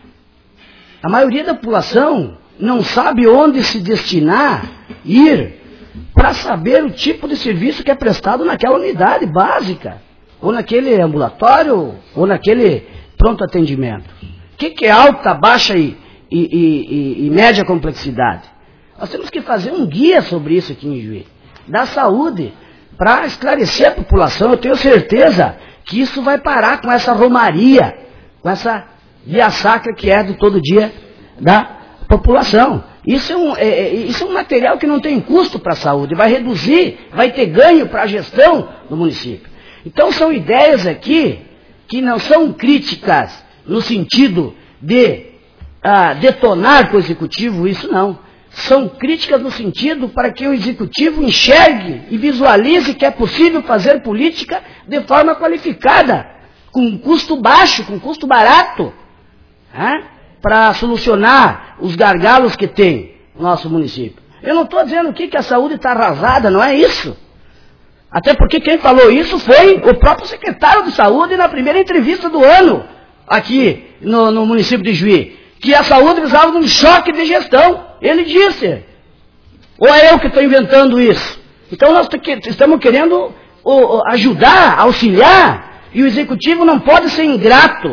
a maioria da população não sabe onde se destinar, ir, para saber o tipo de serviço que é prestado naquela unidade básica, ou naquele ambulatório, ou naquele pronto atendimento. O que, que é alta, baixa e, e, e, e média complexidade? Nós temos que fazer um guia sobre isso aqui em Juí, da saúde, para esclarecer a população. Eu tenho certeza que isso vai parar com essa romaria, com essa via sacra que é do todo dia da população. Isso é um, é, é, isso é um material que não tem custo para a saúde, vai reduzir, vai ter ganho para a gestão do município. Então são ideias aqui que não são críticas no sentido de ah, detonar com o Executivo, isso não. São críticas no sentido para que o Executivo enxergue e visualize que é possível fazer política de forma qualificada, com custo baixo, com custo barato, né, para solucionar os gargalos que tem no nosso município. Eu não estou dizendo aqui que a saúde está arrasada, não é isso. Até porque quem falou isso foi o próprio secretário de saúde na primeira entrevista do ano, aqui no, no município de Juí, que a saúde precisava de um choque de gestão. Ele disse. Ou é eu que estou inventando isso? Então nós estamos querendo ajudar, auxiliar, e o Executivo não pode ser ingrato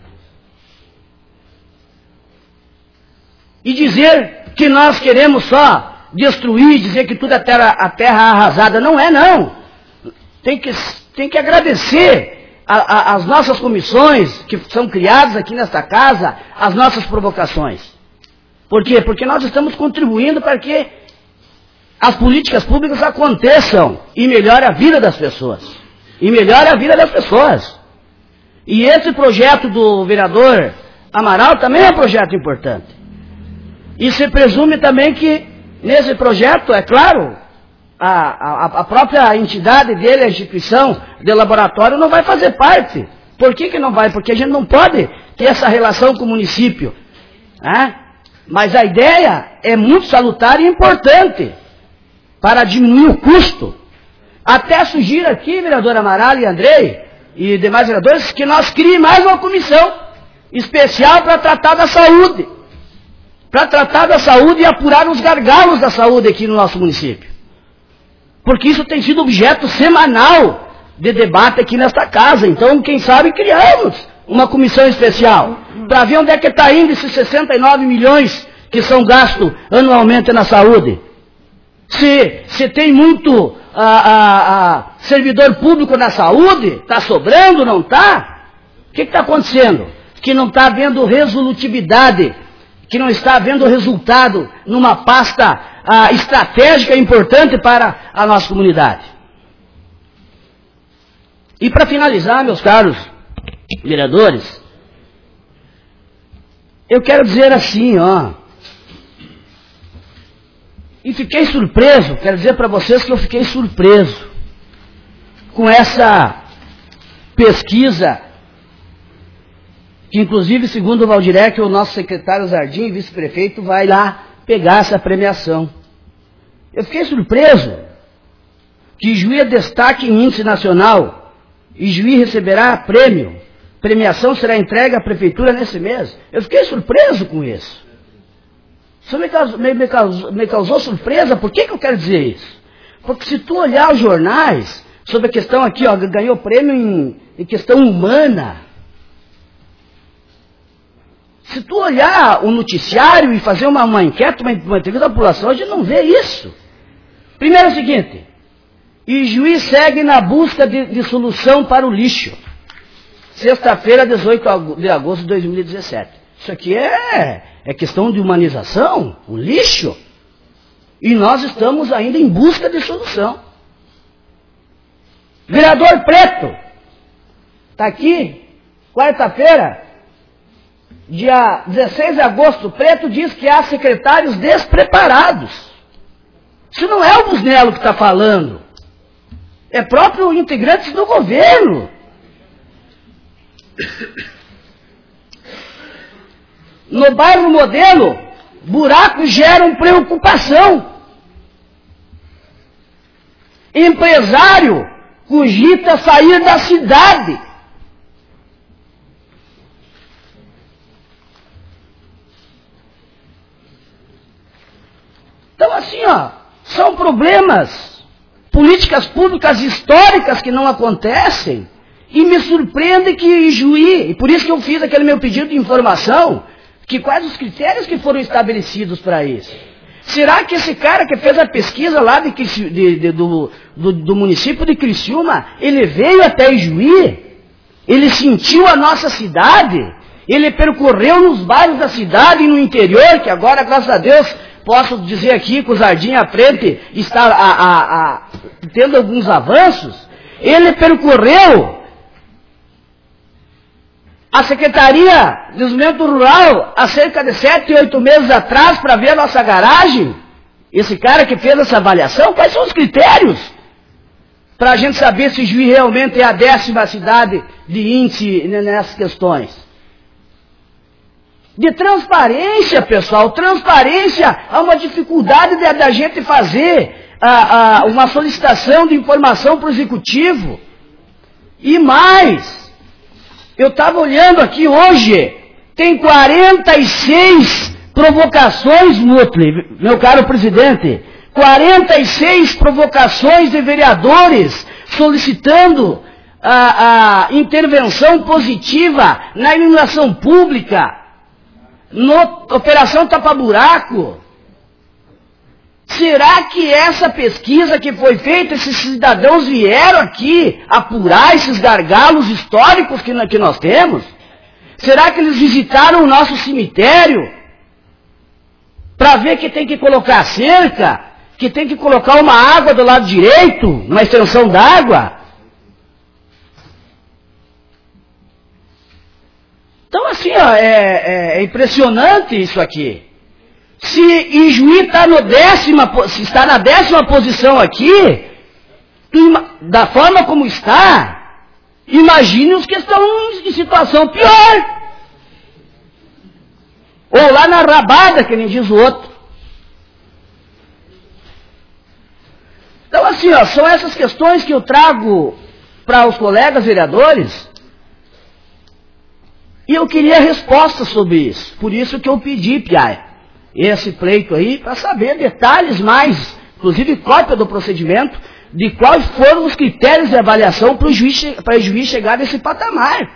e dizer que nós queremos só destruir, dizer que tudo é terra, a terra arrasada. Não é, não. Tem que, tem que agradecer a, a, as nossas comissões que são criadas aqui nesta casa, as nossas provocações. Por quê? Porque nós estamos contribuindo para que as políticas públicas aconteçam e melhore a vida das pessoas. E melhore a vida das pessoas. E esse projeto do vereador Amaral também é um projeto importante. E se presume também que nesse projeto, é claro, a, a, a própria entidade dele, a instituição de laboratório não vai fazer parte. Por que que não vai? Porque a gente não pode ter essa relação com o município, né? Mas a ideia é muito salutar e importante para diminuir o custo. Até sugiro aqui, vereador Amaral e Andrei e demais vereadores, que nós criem mais uma comissão especial para tratar da saúde. Para tratar da saúde e apurar os gargalos da saúde aqui no nosso município. Porque isso tem sido objeto semanal de debate aqui nesta casa. Então, quem sabe, criamos uma comissão especial para ver onde é que está indo esses sessenta e nove milhões que são gastos anualmente na saúde. Se, se tem muito ah, ah, ah, servidor público na saúde, está sobrando, não está? O que está acontecendo? Que não está havendo resolutividade, que não está havendo resultado numa pasta ah, estratégica importante para a nossa comunidade. E para finalizar, meus caros vereadores, eu quero dizer assim, ó, e fiquei surpreso, quero dizer para vocês que eu fiquei surpreso com essa pesquisa, que inclusive, segundo o Valdirec, o nosso secretário Zardim, vice-prefeito, vai lá pegar essa premiação. Eu fiquei surpreso que Ijuí é destaque em índice nacional. Ijuí receberá prêmio. Premiação será entregue à prefeitura nesse mês. Eu fiquei surpreso com isso. Isso me causou, me, me causou, me causou surpresa. Por que, que eu quero dizer isso? Porque se tu olhar os jornais sobre a questão aqui, ó, ganhou prêmio em, em questão humana. Se tu olhar o noticiário e fazer uma, uma enquete, uma, uma entrevista da população, a gente não vê isso. Primeiro é o seguinte, Ijuí segue na busca de, de solução para o lixo. Sexta-feira, dezoito de agosto de dois mil e dezessete. Isso aqui é, é questão de humanização, o lixo. E nós estamos ainda em busca de solução. Vereador Preto, está aqui, quarta-feira, dia dezesseis de agosto, Preto diz que há secretários despreparados. Isso não é o Busnello que está falando. É próprio integrantes do governo. No bairro Modelo, buracos geram preocupação. Empresário cogita sair da cidade. Então assim, ó, são problemas, políticas públicas históricas que não acontecem, e me surpreende que Ijuí, e por isso que eu fiz aquele meu pedido de informação, que quais os critérios que foram estabelecidos para isso. Será que esse cara que fez a pesquisa lá de, de, de, do, do, do município de Criciúma, ele veio até Ijuí, ele sentiu a nossa cidade, ele percorreu nos bairros da cidade e no interior, que agora, graças a Deus, posso dizer aqui que o Jardim à frente está a, a, a, tendo alguns avanços, ele percorreu a Secretaria de Desenvolvimento Rural há cerca de sete, oito meses atrás para ver a nossa garagem. Esse cara que fez essa avaliação, quais são os critérios para a gente saber se Ijuí realmente é a décima cidade de índice nessas questões? De transparência, pessoal. Transparência há uma dificuldade da, da gente fazer a, a, uma solicitação de informação para o executivo. E mais, eu estava olhando aqui hoje, tem quarenta e seis provocações, Mutli, meu caro presidente, quarenta e seis provocações de vereadores solicitando a, a intervenção positiva na iluminação pública, na Operação Tapa-Buraco. Será que essa pesquisa que foi feita, esses cidadãos vieram aqui apurar esses gargalos históricos que, que nós temos? Será que eles visitaram o nosso cemitério para ver que tem que colocar cerca, que tem que colocar uma água do lado direito, uma extensão d'água? Então assim, ó, é, é, é impressionante isso aqui. Se Ijuí está no décima, se está na décima posição aqui, da forma como está, imagine os que estão em situação pior. Ou lá na rabada, que nem diz o outro. Então assim, ó, são essas questões que eu trago para os colegas vereadores, e eu queria respostas sobre isso. Por isso que eu pedi, Piai, esse pleito aí, para saber detalhes mais, inclusive cópia do procedimento, de quais foram os critérios de avaliação para o juiz, para o juiz chegar nesse patamar.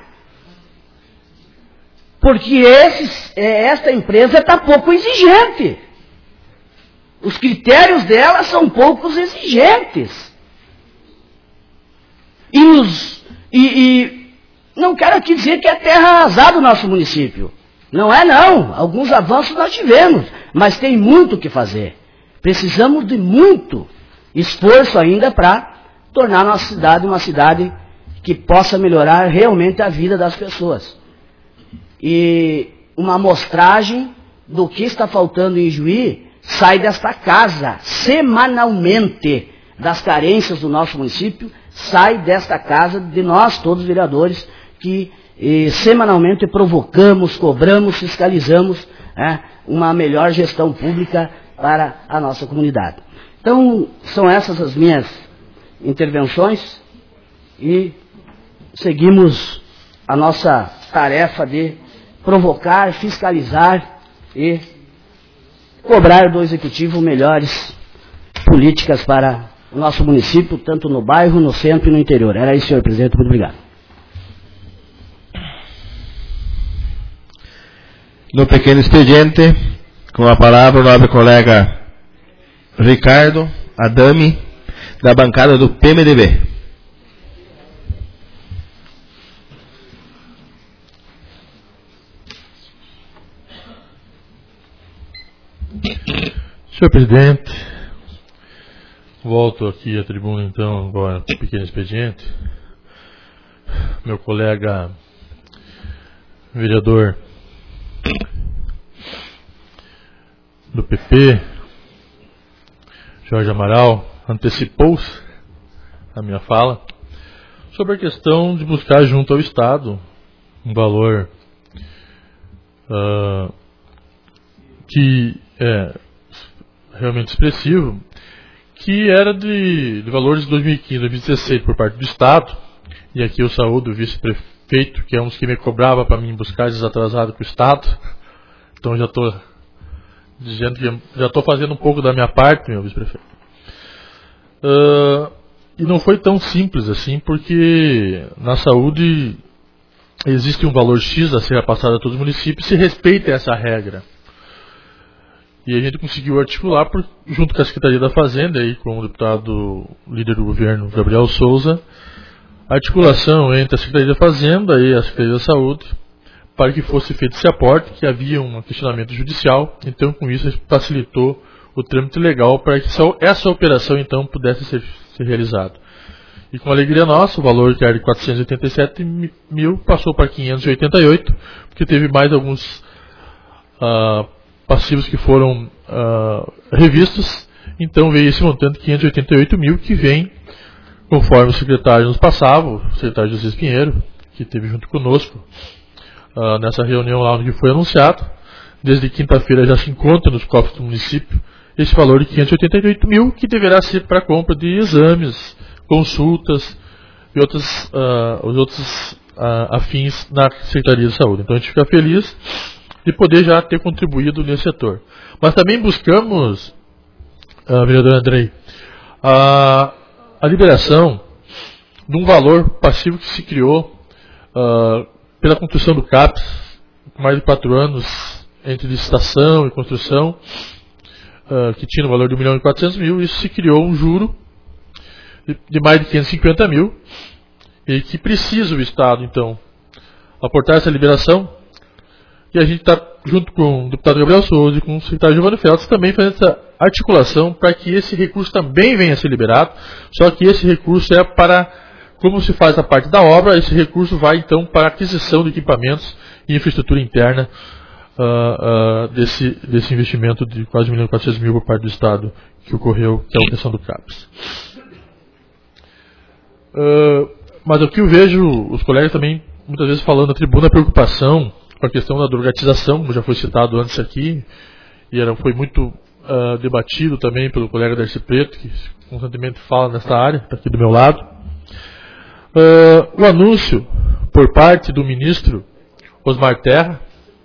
Porque esses, esta empresa está pouco exigente. Os critérios dela são poucos exigentes. E, os, e, e não quero aqui dizer que é terra arrasada o nosso município. Não é não, alguns avanços nós tivemos, mas tem muito o que fazer. Precisamos de muito esforço ainda para tornar a nossa cidade uma cidade que possa melhorar realmente a vida das pessoas. E uma amostragem do que está faltando em Ijuí sai desta casa, semanalmente, das carências do nosso município, sai desta casa de nós, todos os vereadores, que E, semanalmente provocamos, cobramos, fiscalizamos é, uma melhor gestão pública para a nossa comunidade. Então, são essas as minhas intervenções e seguimos a nossa tarefa de provocar, fiscalizar e cobrar do Executivo melhores políticas para o nosso município, tanto no bairro, no centro e no interior. Era isso, senhor presidente. Muito obrigado. No pequeno expediente, com a palavra o nobre colega Ricardo Adame, da bancada do P M D B. Senhor presidente, volto aqui à tribuna então, agora para o pequeno expediente. Meu colega vereador do P P, Jorge Amaral, antecipou-se a minha fala sobre a questão de buscar junto ao Estado um valor uh, que é realmente expressivo, que era de, de valores de dois mil e quinze, dois mil e dezesseis por parte do Estado, e aqui eu saúdo o vice-prefeito, que é um dos que me cobrava para mim buscar desatrasado com o Estado, então já estou dizendo que já estou fazendo um pouco da minha parte, meu vice-prefeito. Uh, e não foi tão simples assim, porque na saúde existe um valor X a ser repassado a todos os municípios, se respeita essa regra. E a gente conseguiu articular, por, junto com a Secretaria da Fazenda, e com o deputado líder do governo, Gabriel Souza, a articulação entre a Secretaria da Fazenda e a Secretaria da Saúde, para que fosse feito esse aporte, que havia um questionamento judicial, então com isso facilitou o trâmite legal para que essa operação então pudesse ser, ser realizada. E com alegria nossa, o valor que era de quatrocentos e oitenta e sete mil passou para quinhentos e oitenta e oito, porque teve mais alguns uh, passivos que foram uh, revistos, então veio esse montante de quinhentos e oitenta e oito mil, que vem, conforme o secretário nos passava, o secretário José Pinheiro, que esteve junto conosco uh, nessa reunião lá onde foi anunciado, desde quinta-feira já se encontra nos cofres do município esse valor de quinhentos e oitenta e oito mil, que deverá ser para a compra de exames, consultas e outros, uh, os outros uh, afins na Secretaria de Saúde. Então a gente fica feliz de poder já ter contribuído nesse setor. Mas também buscamos, uh, vereador Andrei, a, a liberação de um valor passivo que se criou uh, pela construção do CAPES, mais de quatro anos entre licitação e construção, uh, que tinha no valor de um milhão e quatrocentos mil, isso se criou um juro de, de mais de quinhentos e cinquenta mil, e que precisa o Estado, então, aportar essa liberação. E a gente está, junto com o deputado Gabriel Souza e com o secretário Giovanni Feltz, também fazendo essa articulação para que esse recurso também venha a ser liberado, só que esse recurso é para, como se faz a parte da obra, esse recurso vai então para a aquisição de equipamentos e infraestrutura interna uh, uh, desse, desse investimento de quase um milhão e quatrocentos mil por parte do Estado que ocorreu, que é a questão do CAPES. Uh, mas o que eu vejo os colegas também muitas vezes falando na tribuna, a preocupação com a questão da drogatização, como já foi citado antes aqui, e era, foi muito uh, debatido também pelo colega Darcy Preto, que constantemente fala nessa área, está aqui do meu lado. Uh, o anúncio por parte do ministro Osmar Terra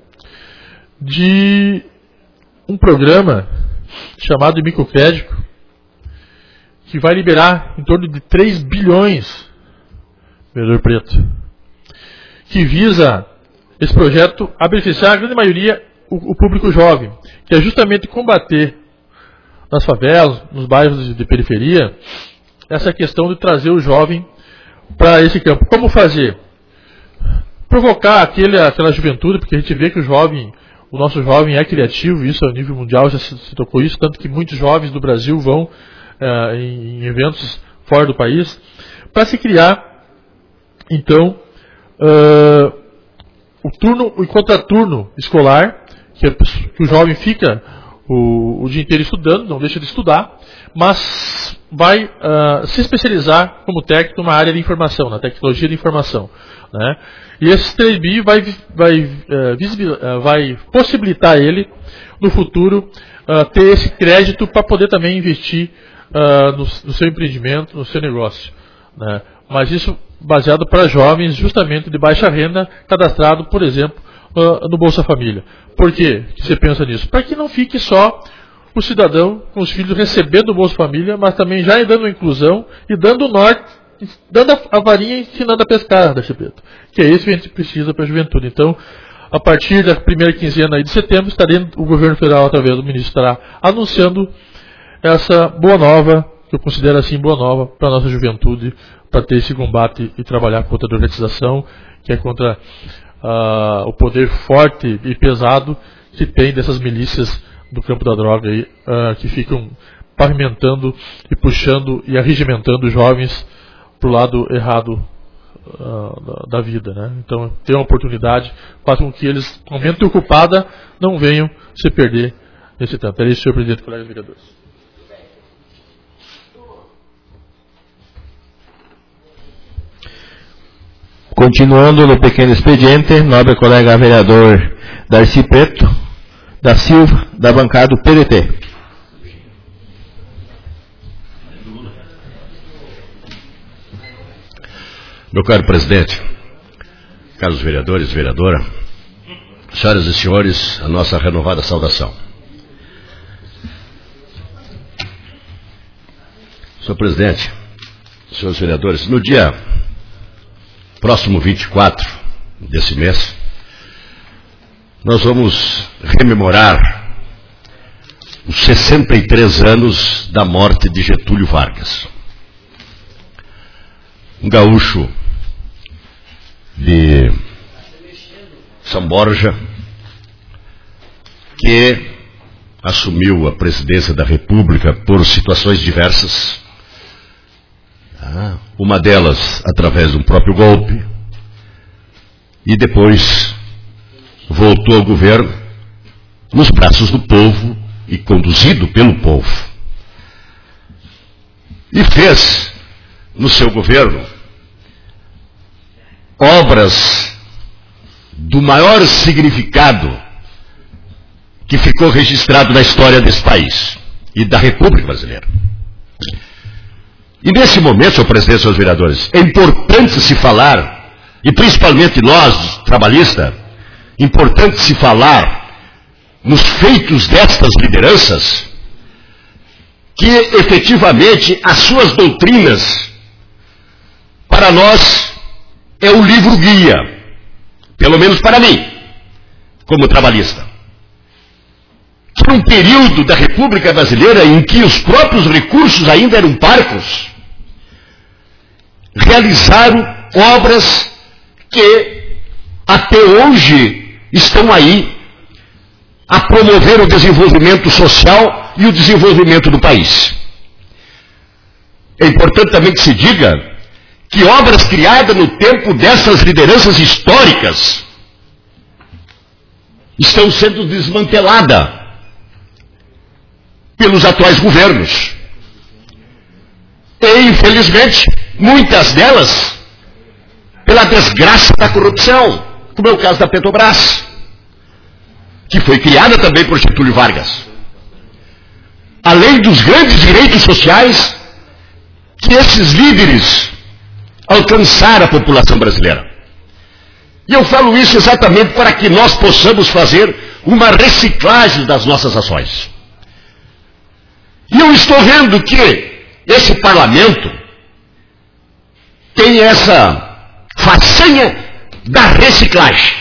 de um programa chamado de microcrédito, que vai liberar em torno de três bilhões, vereador Preto, que visa esse projeto a beneficiar a grande maioria, o, o público jovem, que é justamente combater nas favelas, nos bairros de, de periferia, essa questão de trazer o jovem para esse campo. Como fazer? Provocar aquele, aquela juventude, porque a gente vê que o jovem, o nosso jovem é criativo, isso a nível mundial já se, se tocou isso, tanto que muitos jovens do Brasil vão uh, em, em eventos fora do país, para se criar, então, uh, o turno, o contraturno escolar, que, que o jovem fica o, o dia inteiro estudando, não deixa de estudar, mas vai uh, se especializar como técnico numa área de informação, na tecnologia de informação, né? E esse três bi vai, vai, uh, visibil, uh, vai possibilitar ele, no futuro, uh, ter esse crédito para poder também investir uh, no, no seu empreendimento, no seu negócio, né? Mas isso baseado para jovens justamente de baixa renda, cadastrado, por exemplo, uh, no Bolsa Família. Por quê que você pensa nisso? Para que não fique só o cidadão com os filhos recebendo o Bolsa Família, mas também já dando inclusão e dando norte, dando a, a varinha e ensinando a pescar, Darcy Preto. Que é isso que a gente precisa para a juventude. Então, a partir da primeira quinzena aí de setembro, estaremos, o governo federal, através do ministro, estará anunciando essa boa nova, que eu considero assim boa nova, para a nossa juventude, para ter esse combate e trabalhar contra a drogadização, que é contra uh, o poder forte e pesado que tem dessas milícias do campo da droga aí, uh, que ficam pavimentando e puxando e arregimentando os jovens para o lado errado uh, da, da vida, né? Então, ter uma oportunidade, faz com que eles, com a mente ocupada, não venham se perder nesse tanto. É isso, senhor presidente, colegas vereadores. Continuando no pequeno expediente, nobre colega vereador Darcy Preto da Silva, da bancada do P D T. Meu caro presidente, caros vereadores, vereadora, senhoras e senhores, a nossa renovada saudação. Senhor presidente, senhores vereadores, no dia próximo vinte e quatro desse mês, nós vamos rememorar os sessenta e três anos da morte de Getúlio Vargas. Um gaúcho de São Borja, que assumiu a presidência da República por situações diversas, uma delas através de um próprio golpe, e depois voltou ao governo nos braços do povo e conduzido pelo povo. E fez no seu governo obras do maior significado que ficou registrado na história desse país e da República Brasileira. E nesse momento, senhor presidente e senhores vereadores, é importante se falar, e principalmente nós, trabalhistas, importante se falar nos feitos destas lideranças, que efetivamente as suas doutrinas, para nós, é o livro guia, pelo menos para mim, como trabalhista. Que num período da República Brasileira em que os próprios recursos ainda eram parcos, realizaram obras que até hoje estão aí a promover o desenvolvimento social e o desenvolvimento do país. É importante também que se diga que obras criadas no tempo dessas lideranças históricas estão sendo desmanteladas pelos atuais governos. E, infelizmente, muitas delas pela desgraça da corrupção, como é o caso da Petrobras, que foi criada também por Getúlio Vargas. Além dos grandes direitos sociais que esses líderes alcançaram a população brasileira. E eu falo isso exatamente para que nós possamos fazer uma reciclagem das nossas ações. E eu estou vendo que esse parlamento tem essa façanha da reciclagem.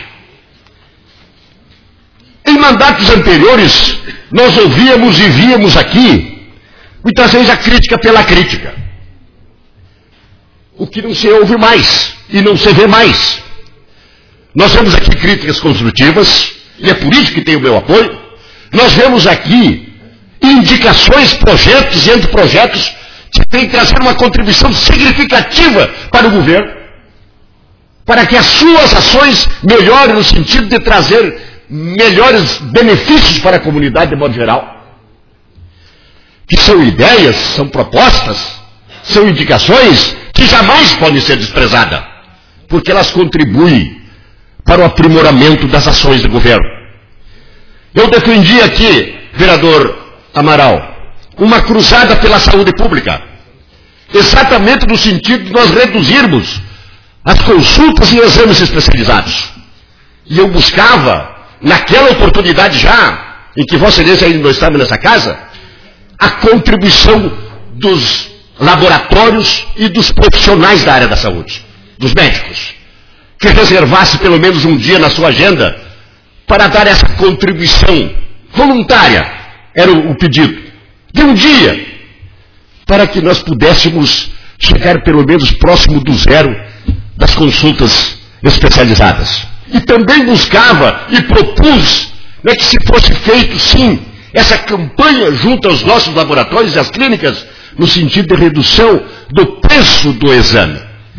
Em mandatos anteriores, nós ouvíamos e víamos aqui, muitas vezes, a crítica pela crítica. O que não se ouve mais e não se vê mais. Nós vemos aqui críticas construtivas, e é por isso que tem o meu apoio. Nós vemos aqui indicações, projetos e anteprojetos que têm que trazer uma contribuição significativa para o governo, para que as suas ações melhorem no sentido de trazer melhores benefícios para a comunidade de modo geral. Que são ideias, são propostas, são indicações que jamais podem ser desprezadas, porque elas contribuem para o aprimoramento das ações do governo. Eu defendi aqui vereador Amaral, uma cruzada pela saúde pública, exatamente no sentido de nós reduzirmos as consultas e exames especializados. E eu buscava, naquela oportunidade já, em que Vossa Excelência ainda não estava nessa casa, a contribuição dos laboratórios e dos profissionais da área da saúde, dos médicos, que reservasse pelo menos um dia na sua agenda para dar essa contribuição voluntária, era o, o pedido, de um dia, para que nós pudéssemos chegar pelo menos próximo do zero das consultas especializadas. E também buscava e propus, né, que se fosse feito, sim, essa campanha junto aos nossos laboratórios e às clínicas, no sentido de redução do preço do exame.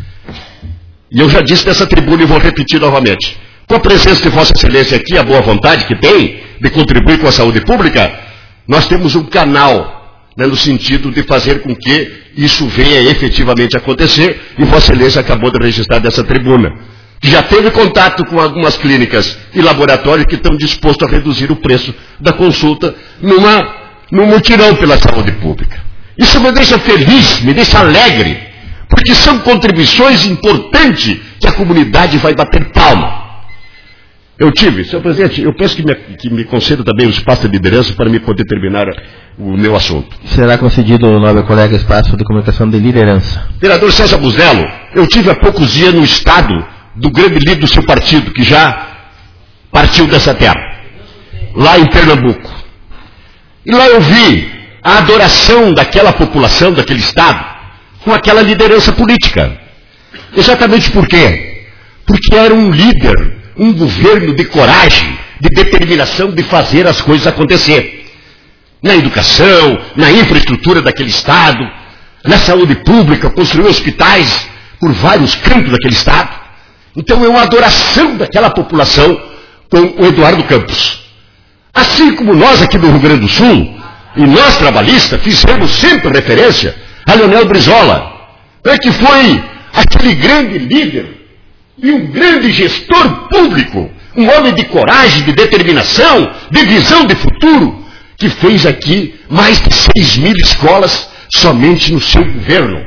E eu já disse nessa tribuna e vou repetir novamente. Com a presença de Vossa Excelência aqui, a boa vontade que tem de contribuir com a saúde pública, nós temos um canal, né, no sentido de fazer com que isso venha efetivamente acontecer, e Vossa Excelência acabou de registrar dessa tribuna, que já teve contato com algumas clínicas e laboratórios que estão dispostos a reduzir o preço da consulta numa, num mutirão pela saúde pública. Isso me deixa feliz, me deixa alegre, porque são contribuições importantes que a comunidade vai bater palma. Eu tive, senhor presidente, eu peço que me, que me conceda também o espaço de liderança para me poder terminar o meu assunto. Será concedido ao nobre colega espaço de comunicação de liderança. Vereador César Busnello, eu tive há poucos dias no estado do grande líder do seu partido, que já partiu dessa terra, lá em Pernambuco. E lá eu vi a adoração daquela população, daquele estado, com aquela liderança política. Exatamente por quê? Porque era um líder, um governo de coragem, de determinação de fazer as coisas acontecer. Na educação, na infraestrutura daquele estado, na saúde pública, construiu hospitais por vários cantos daquele estado. Então é uma adoração daquela população com o Eduardo Campos. Assim como nós aqui do Rio Grande do Sul, e nós trabalhistas, fizemos sempre referência a Leonel Brizola, né, que foi aquele grande líder e um grande gestor público, um homem de coragem, de determinação, de visão de futuro, que fez aqui mais de seis mil escolas somente no seu governo.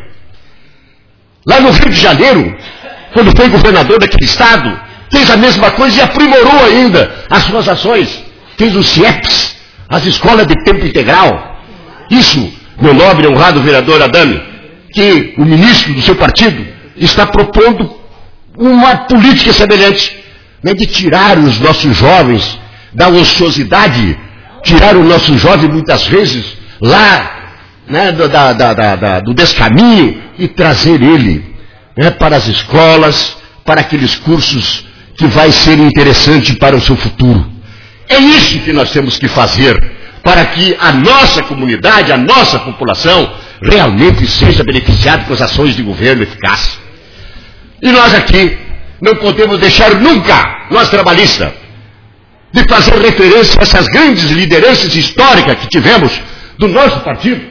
Lá no Rio de Janeiro, quando foi governador daquele estado, fez a mesma coisa e aprimorou ainda as suas ações. Fez os C I E Ps, as escolas de tempo integral. Isso, meu nobre e honrado vereador Adame, que o ministro do seu partido está propondo uma política semelhante, né, de tirar os nossos jovens da ociosidade, tirar o nosso jovem muitas vezes lá, né, do, da, da, da, da, do descaminho e trazer ele, né, para as escolas, para aqueles cursos que vai ser interessante para o seu futuro. É isso que nós temos que fazer para que a nossa comunidade, a nossa população realmente seja beneficiada com as ações de governo eficazes. E nós aqui não podemos deixar nunca, nós trabalhistas, de fazer referência a essas grandes lideranças históricas que tivemos do nosso partido,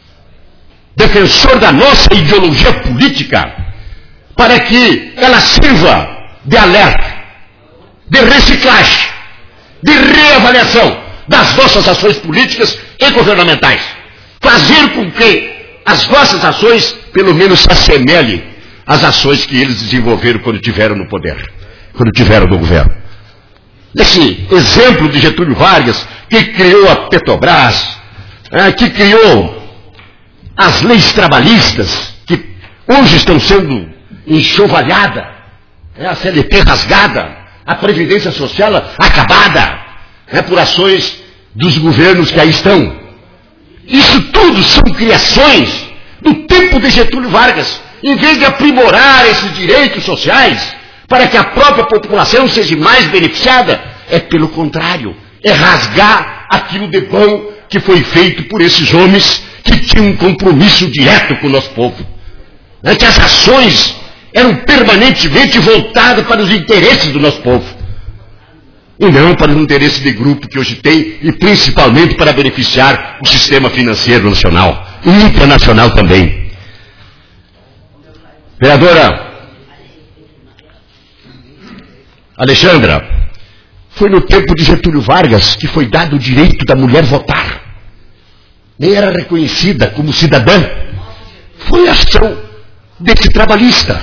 defensor da nossa ideologia política, para que ela sirva de alerta, de reciclagem, de reavaliação das nossas ações políticas e governamentais. Fazer com que as nossas ações, pelo menos, se assemelhem às ações que eles desenvolveram quando tiveram no poder, quando tiveram no governo. Esse exemplo de Getúlio Vargas, que criou a Petrobras, é, que criou as leis trabalhistas, que hoje estão sendo enxovalhadas, é, a C L T rasgada, a Previdência Social acabada, é, por ações dos governos que aí estão. Isso tudo são criações do tempo de Getúlio Vargas. Em vez de aprimorar esses direitos sociais, para que a própria população seja mais beneficiada, é pelo contrário, é rasgar aquilo de bom que foi feito por esses homens que tinham um compromisso direto com o nosso povo. É que as ações eram permanentemente voltadas para os interesses do nosso povo, e não para os interesses de grupo que hoje tem, e principalmente para beneficiar o sistema financeiro nacional e internacional também. Vereadora Alexandra, Foi no tempo de Getúlio Vargas que foi dado o direito da mulher votar. Nem era reconhecida como cidadã. Foi a ação desse trabalhista.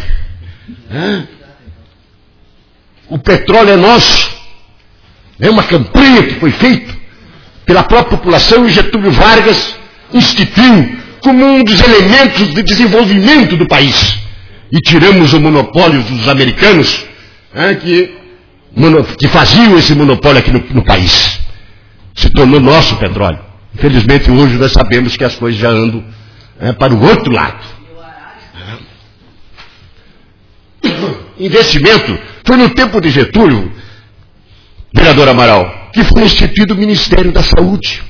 O petróleo é nosso. É uma campanha que foi feita pela própria população e Getúlio Vargas instituiu como um dos elementos de desenvolvimento do país. E tiramos o monopólio dos americanos, é, que, mono, que faziam esse monopólio aqui no, no país. Se tornou nosso petróleo. Infelizmente hoje nós sabemos que as coisas já andam é, para o outro lado. É. Investimento foi no tempo de Getúlio, vereador Amaral, que foi instituído o Ministério da Saúde.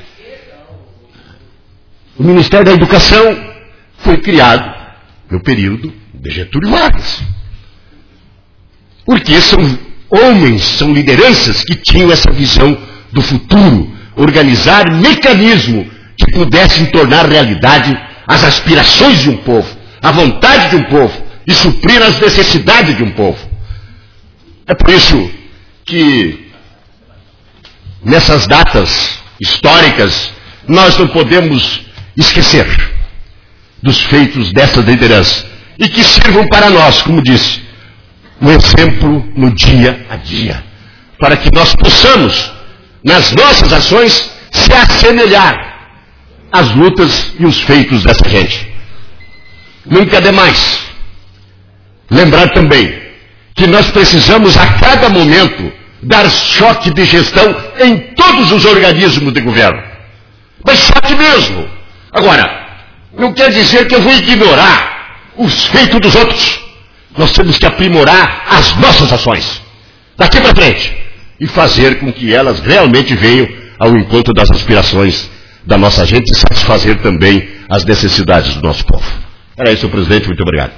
O Ministério da Educação foi criado no período de Getúlio Vargas. Porque são homens, são lideranças que tinham essa visão do futuro, organizar mecanismos que pudessem tornar realidade as aspirações de um povo, a vontade de um povo e suprir as necessidades de um povo. É por isso que nessas datas históricas nós não podemos esquecer dos feitos dessa liderança e que sirvam para nós, como disse, um exemplo no dia a dia, para que nós possamos, nas nossas ações, se assemelhar às lutas e os feitos dessa gente. Nunca é demais lembrar também que nós precisamos a cada momento dar choque de gestão em todos os organismos de governo. Mas choque mesmo. Agora, não quer dizer que eu vou ignorar os feitos dos outros. Nós temos que aprimorar as nossas ações, daqui para frente, e fazer com que elas realmente venham ao encontro das aspirações da nossa gente e satisfazer também as necessidades do nosso povo. Era isso, senhor presidente. Muito obrigado.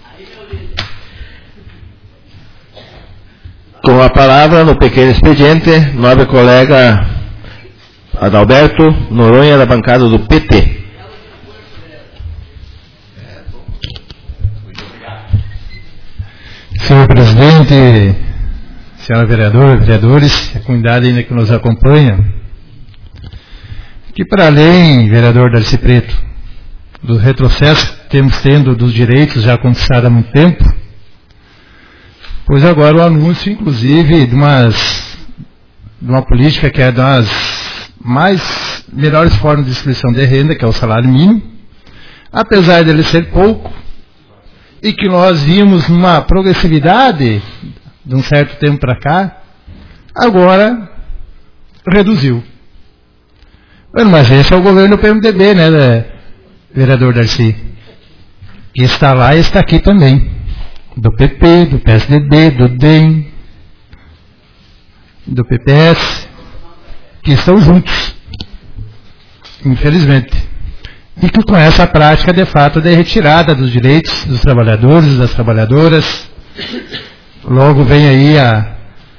Com a palavra, no pequeno expediente, nobre colega Adalberto Noronha, da bancada do P T. Senhor presidente, senhora vereadora, vereadores, a comunidade ainda que nos acompanha, que para além, vereador Darcy Preto, do retrocesso que temos tendo dos direitos já conquistados há muito tempo, pois agora o anúncio, inclusive, de, umas, de uma política que é das mais melhores formas de distribuição de renda, que é o salário mínimo, apesar dele ser pouco, e que nós vimos uma progressividade de um certo tempo para cá, agora reduziu. Mas esse é o governo do P M D B, né, vereador Darcy? Que está lá e está aqui também. Do P P, do P S D B, do D E M, do P P S, que estão juntos, infelizmente. E que com essa prática, de fato, de retirada dos direitos dos trabalhadores e das trabalhadoras, logo vem aí a,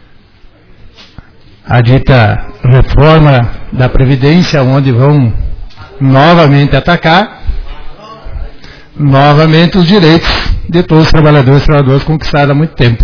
a dita reforma da Previdência, onde vão novamente atacar, novamente os direitos de todos os trabalhadores e trabalhadoras conquistados há muito tempo.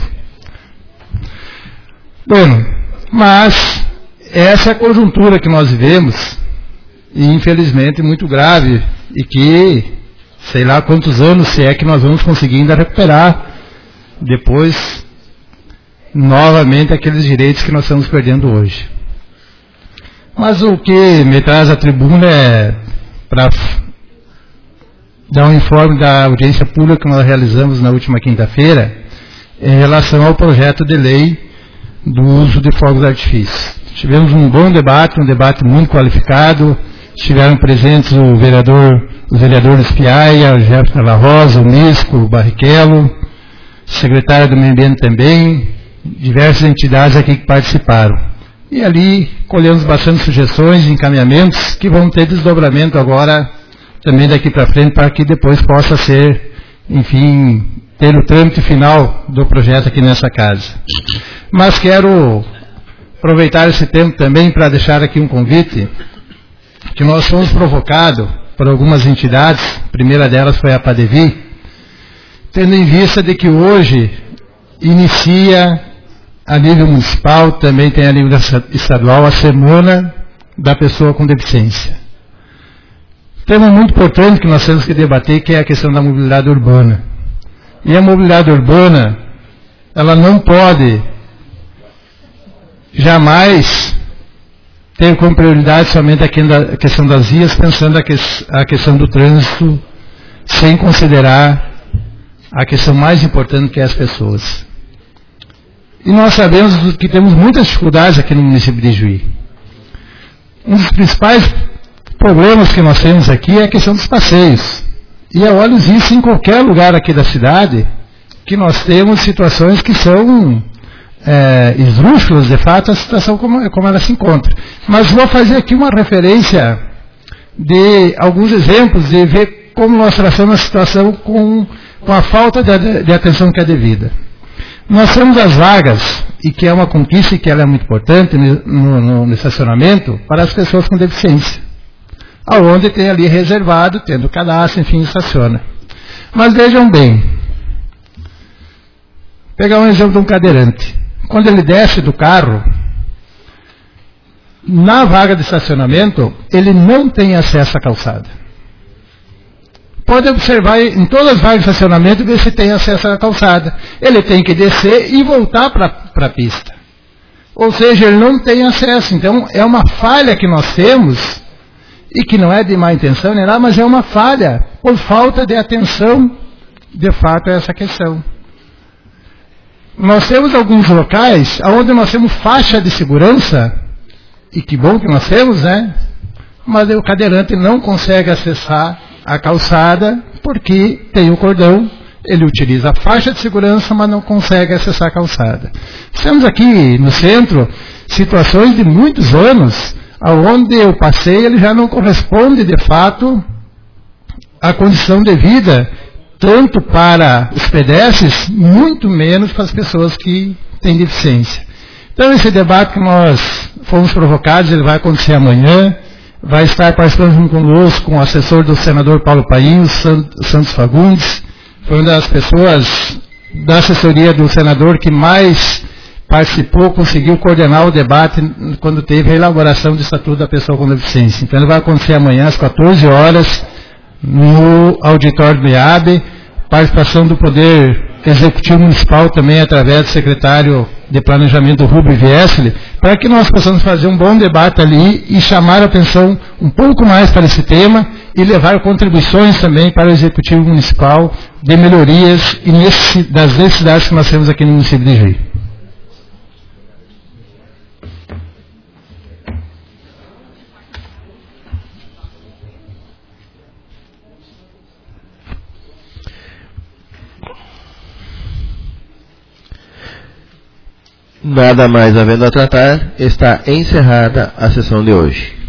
Bueno, mas essa é a conjuntura que nós vivemos, e infelizmente muito grave, e que sei lá quantos anos se é que nós vamos conseguir ainda recuperar depois novamente aqueles direitos que nós estamos perdendo hoje. Mas o que me traz à tribuna é para dar um informe da audiência pública que nós realizamos na última quinta-feira em relação ao projeto de lei do uso de fogos de artifício. Tivemos um bom debate, um debate muito qualificado. Estiveram presentes o vereador, os vereadores Piaia, o Jefferson La Rosa, o Misco, o Barrichello, o secretário do Meio Ambiente também, diversas entidades aqui que participaram. E ali colhemos bastante sugestões e encaminhamentos que vão ter desdobramento agora, também daqui para frente, para que depois possa ser, enfim, ter o trâmite final do projeto aqui nessa casa. Mas quero aproveitar esse tempo também para deixar aqui um convite, que nós fomos provocados por algumas entidades, a primeira delas foi a Padevi, tendo em vista de que hoje inicia a nível municipal, também tem a nível estadual a Semana da Pessoa com Deficiência. Tema muito importante que nós temos que debater, que é a questão da mobilidade urbana. E a mobilidade urbana, ela não pode jamais ter como prioridade somente a questão das vias, pensando a questão do trânsito, sem considerar a questão mais importante, que é as pessoas. E nós sabemos que temos muitas dificuldades aqui no município de Juí. Um dos principais problemas que nós temos aqui é a questão dos passeios. E a olhos isso em qualquer lugar aqui da cidade, que nós temos situações que são é, esdrúxulas, de fato, a situação como, como ela se encontra. Mas vou fazer aqui uma referência de alguns exemplos de ver como nós traçamos a situação com, com a falta de, de atenção que é devida. Nós temos as vagas, e que é uma conquista e que ela é muito importante no, no, no estacionamento, para as pessoas com deficiência. Aonde tem ali reservado, tendo cadastro, enfim, estaciona. Mas vejam bem, pegar um exemplo de um cadeirante. Quando ele desce do carro, na vaga de estacionamento, ele não tem acesso à calçada. Pode observar em todas as vagas de estacionamento ver se tem acesso à calçada. Ele tem que descer e voltar para a pista. Ou seja, ele não tem acesso. Então, é uma falha que nós temos, e que não é de má intenção, nem nada, mas é uma falha, por falta de atenção, de fato, a essa questão. Nós temos alguns locais onde nós temos faixa de segurança, e que bom que nós temos, né? Mas o cadeirante não consegue acessar a calçada, porque tem o cordão, ele utiliza a faixa de segurança, mas não consegue acessar a calçada. Temos aqui no centro situações de muitos anos, onde o passeio ele já não corresponde de fato à condição de vida, tanto para os pedestres, muito menos para as pessoas que têm deficiência. Então esse debate que nós fomos provocados, ele vai acontecer amanhã. Vai estar participando junto conosco com o assessor do senador Paulo Paim, Santos Fagundes. Foi uma das pessoas da assessoria do senador que mais participou, conseguiu coordenar o debate quando teve a elaboração do Estatuto da Pessoa com Deficiência. Então ele vai acontecer amanhã às quatorze horas no auditório do I A B, participação do Poder Executivo Municipal também através do secretário de Planejamento Rubio Viesli, para que nós possamos fazer um bom debate ali e chamar a atenção um pouco mais para esse tema e levar contribuições também para o Executivo Municipal de melhorias e nesse, das necessidades que nós temos aqui no município de Juí. Nada mais havendo a tratar, está encerrada a sessão de hoje.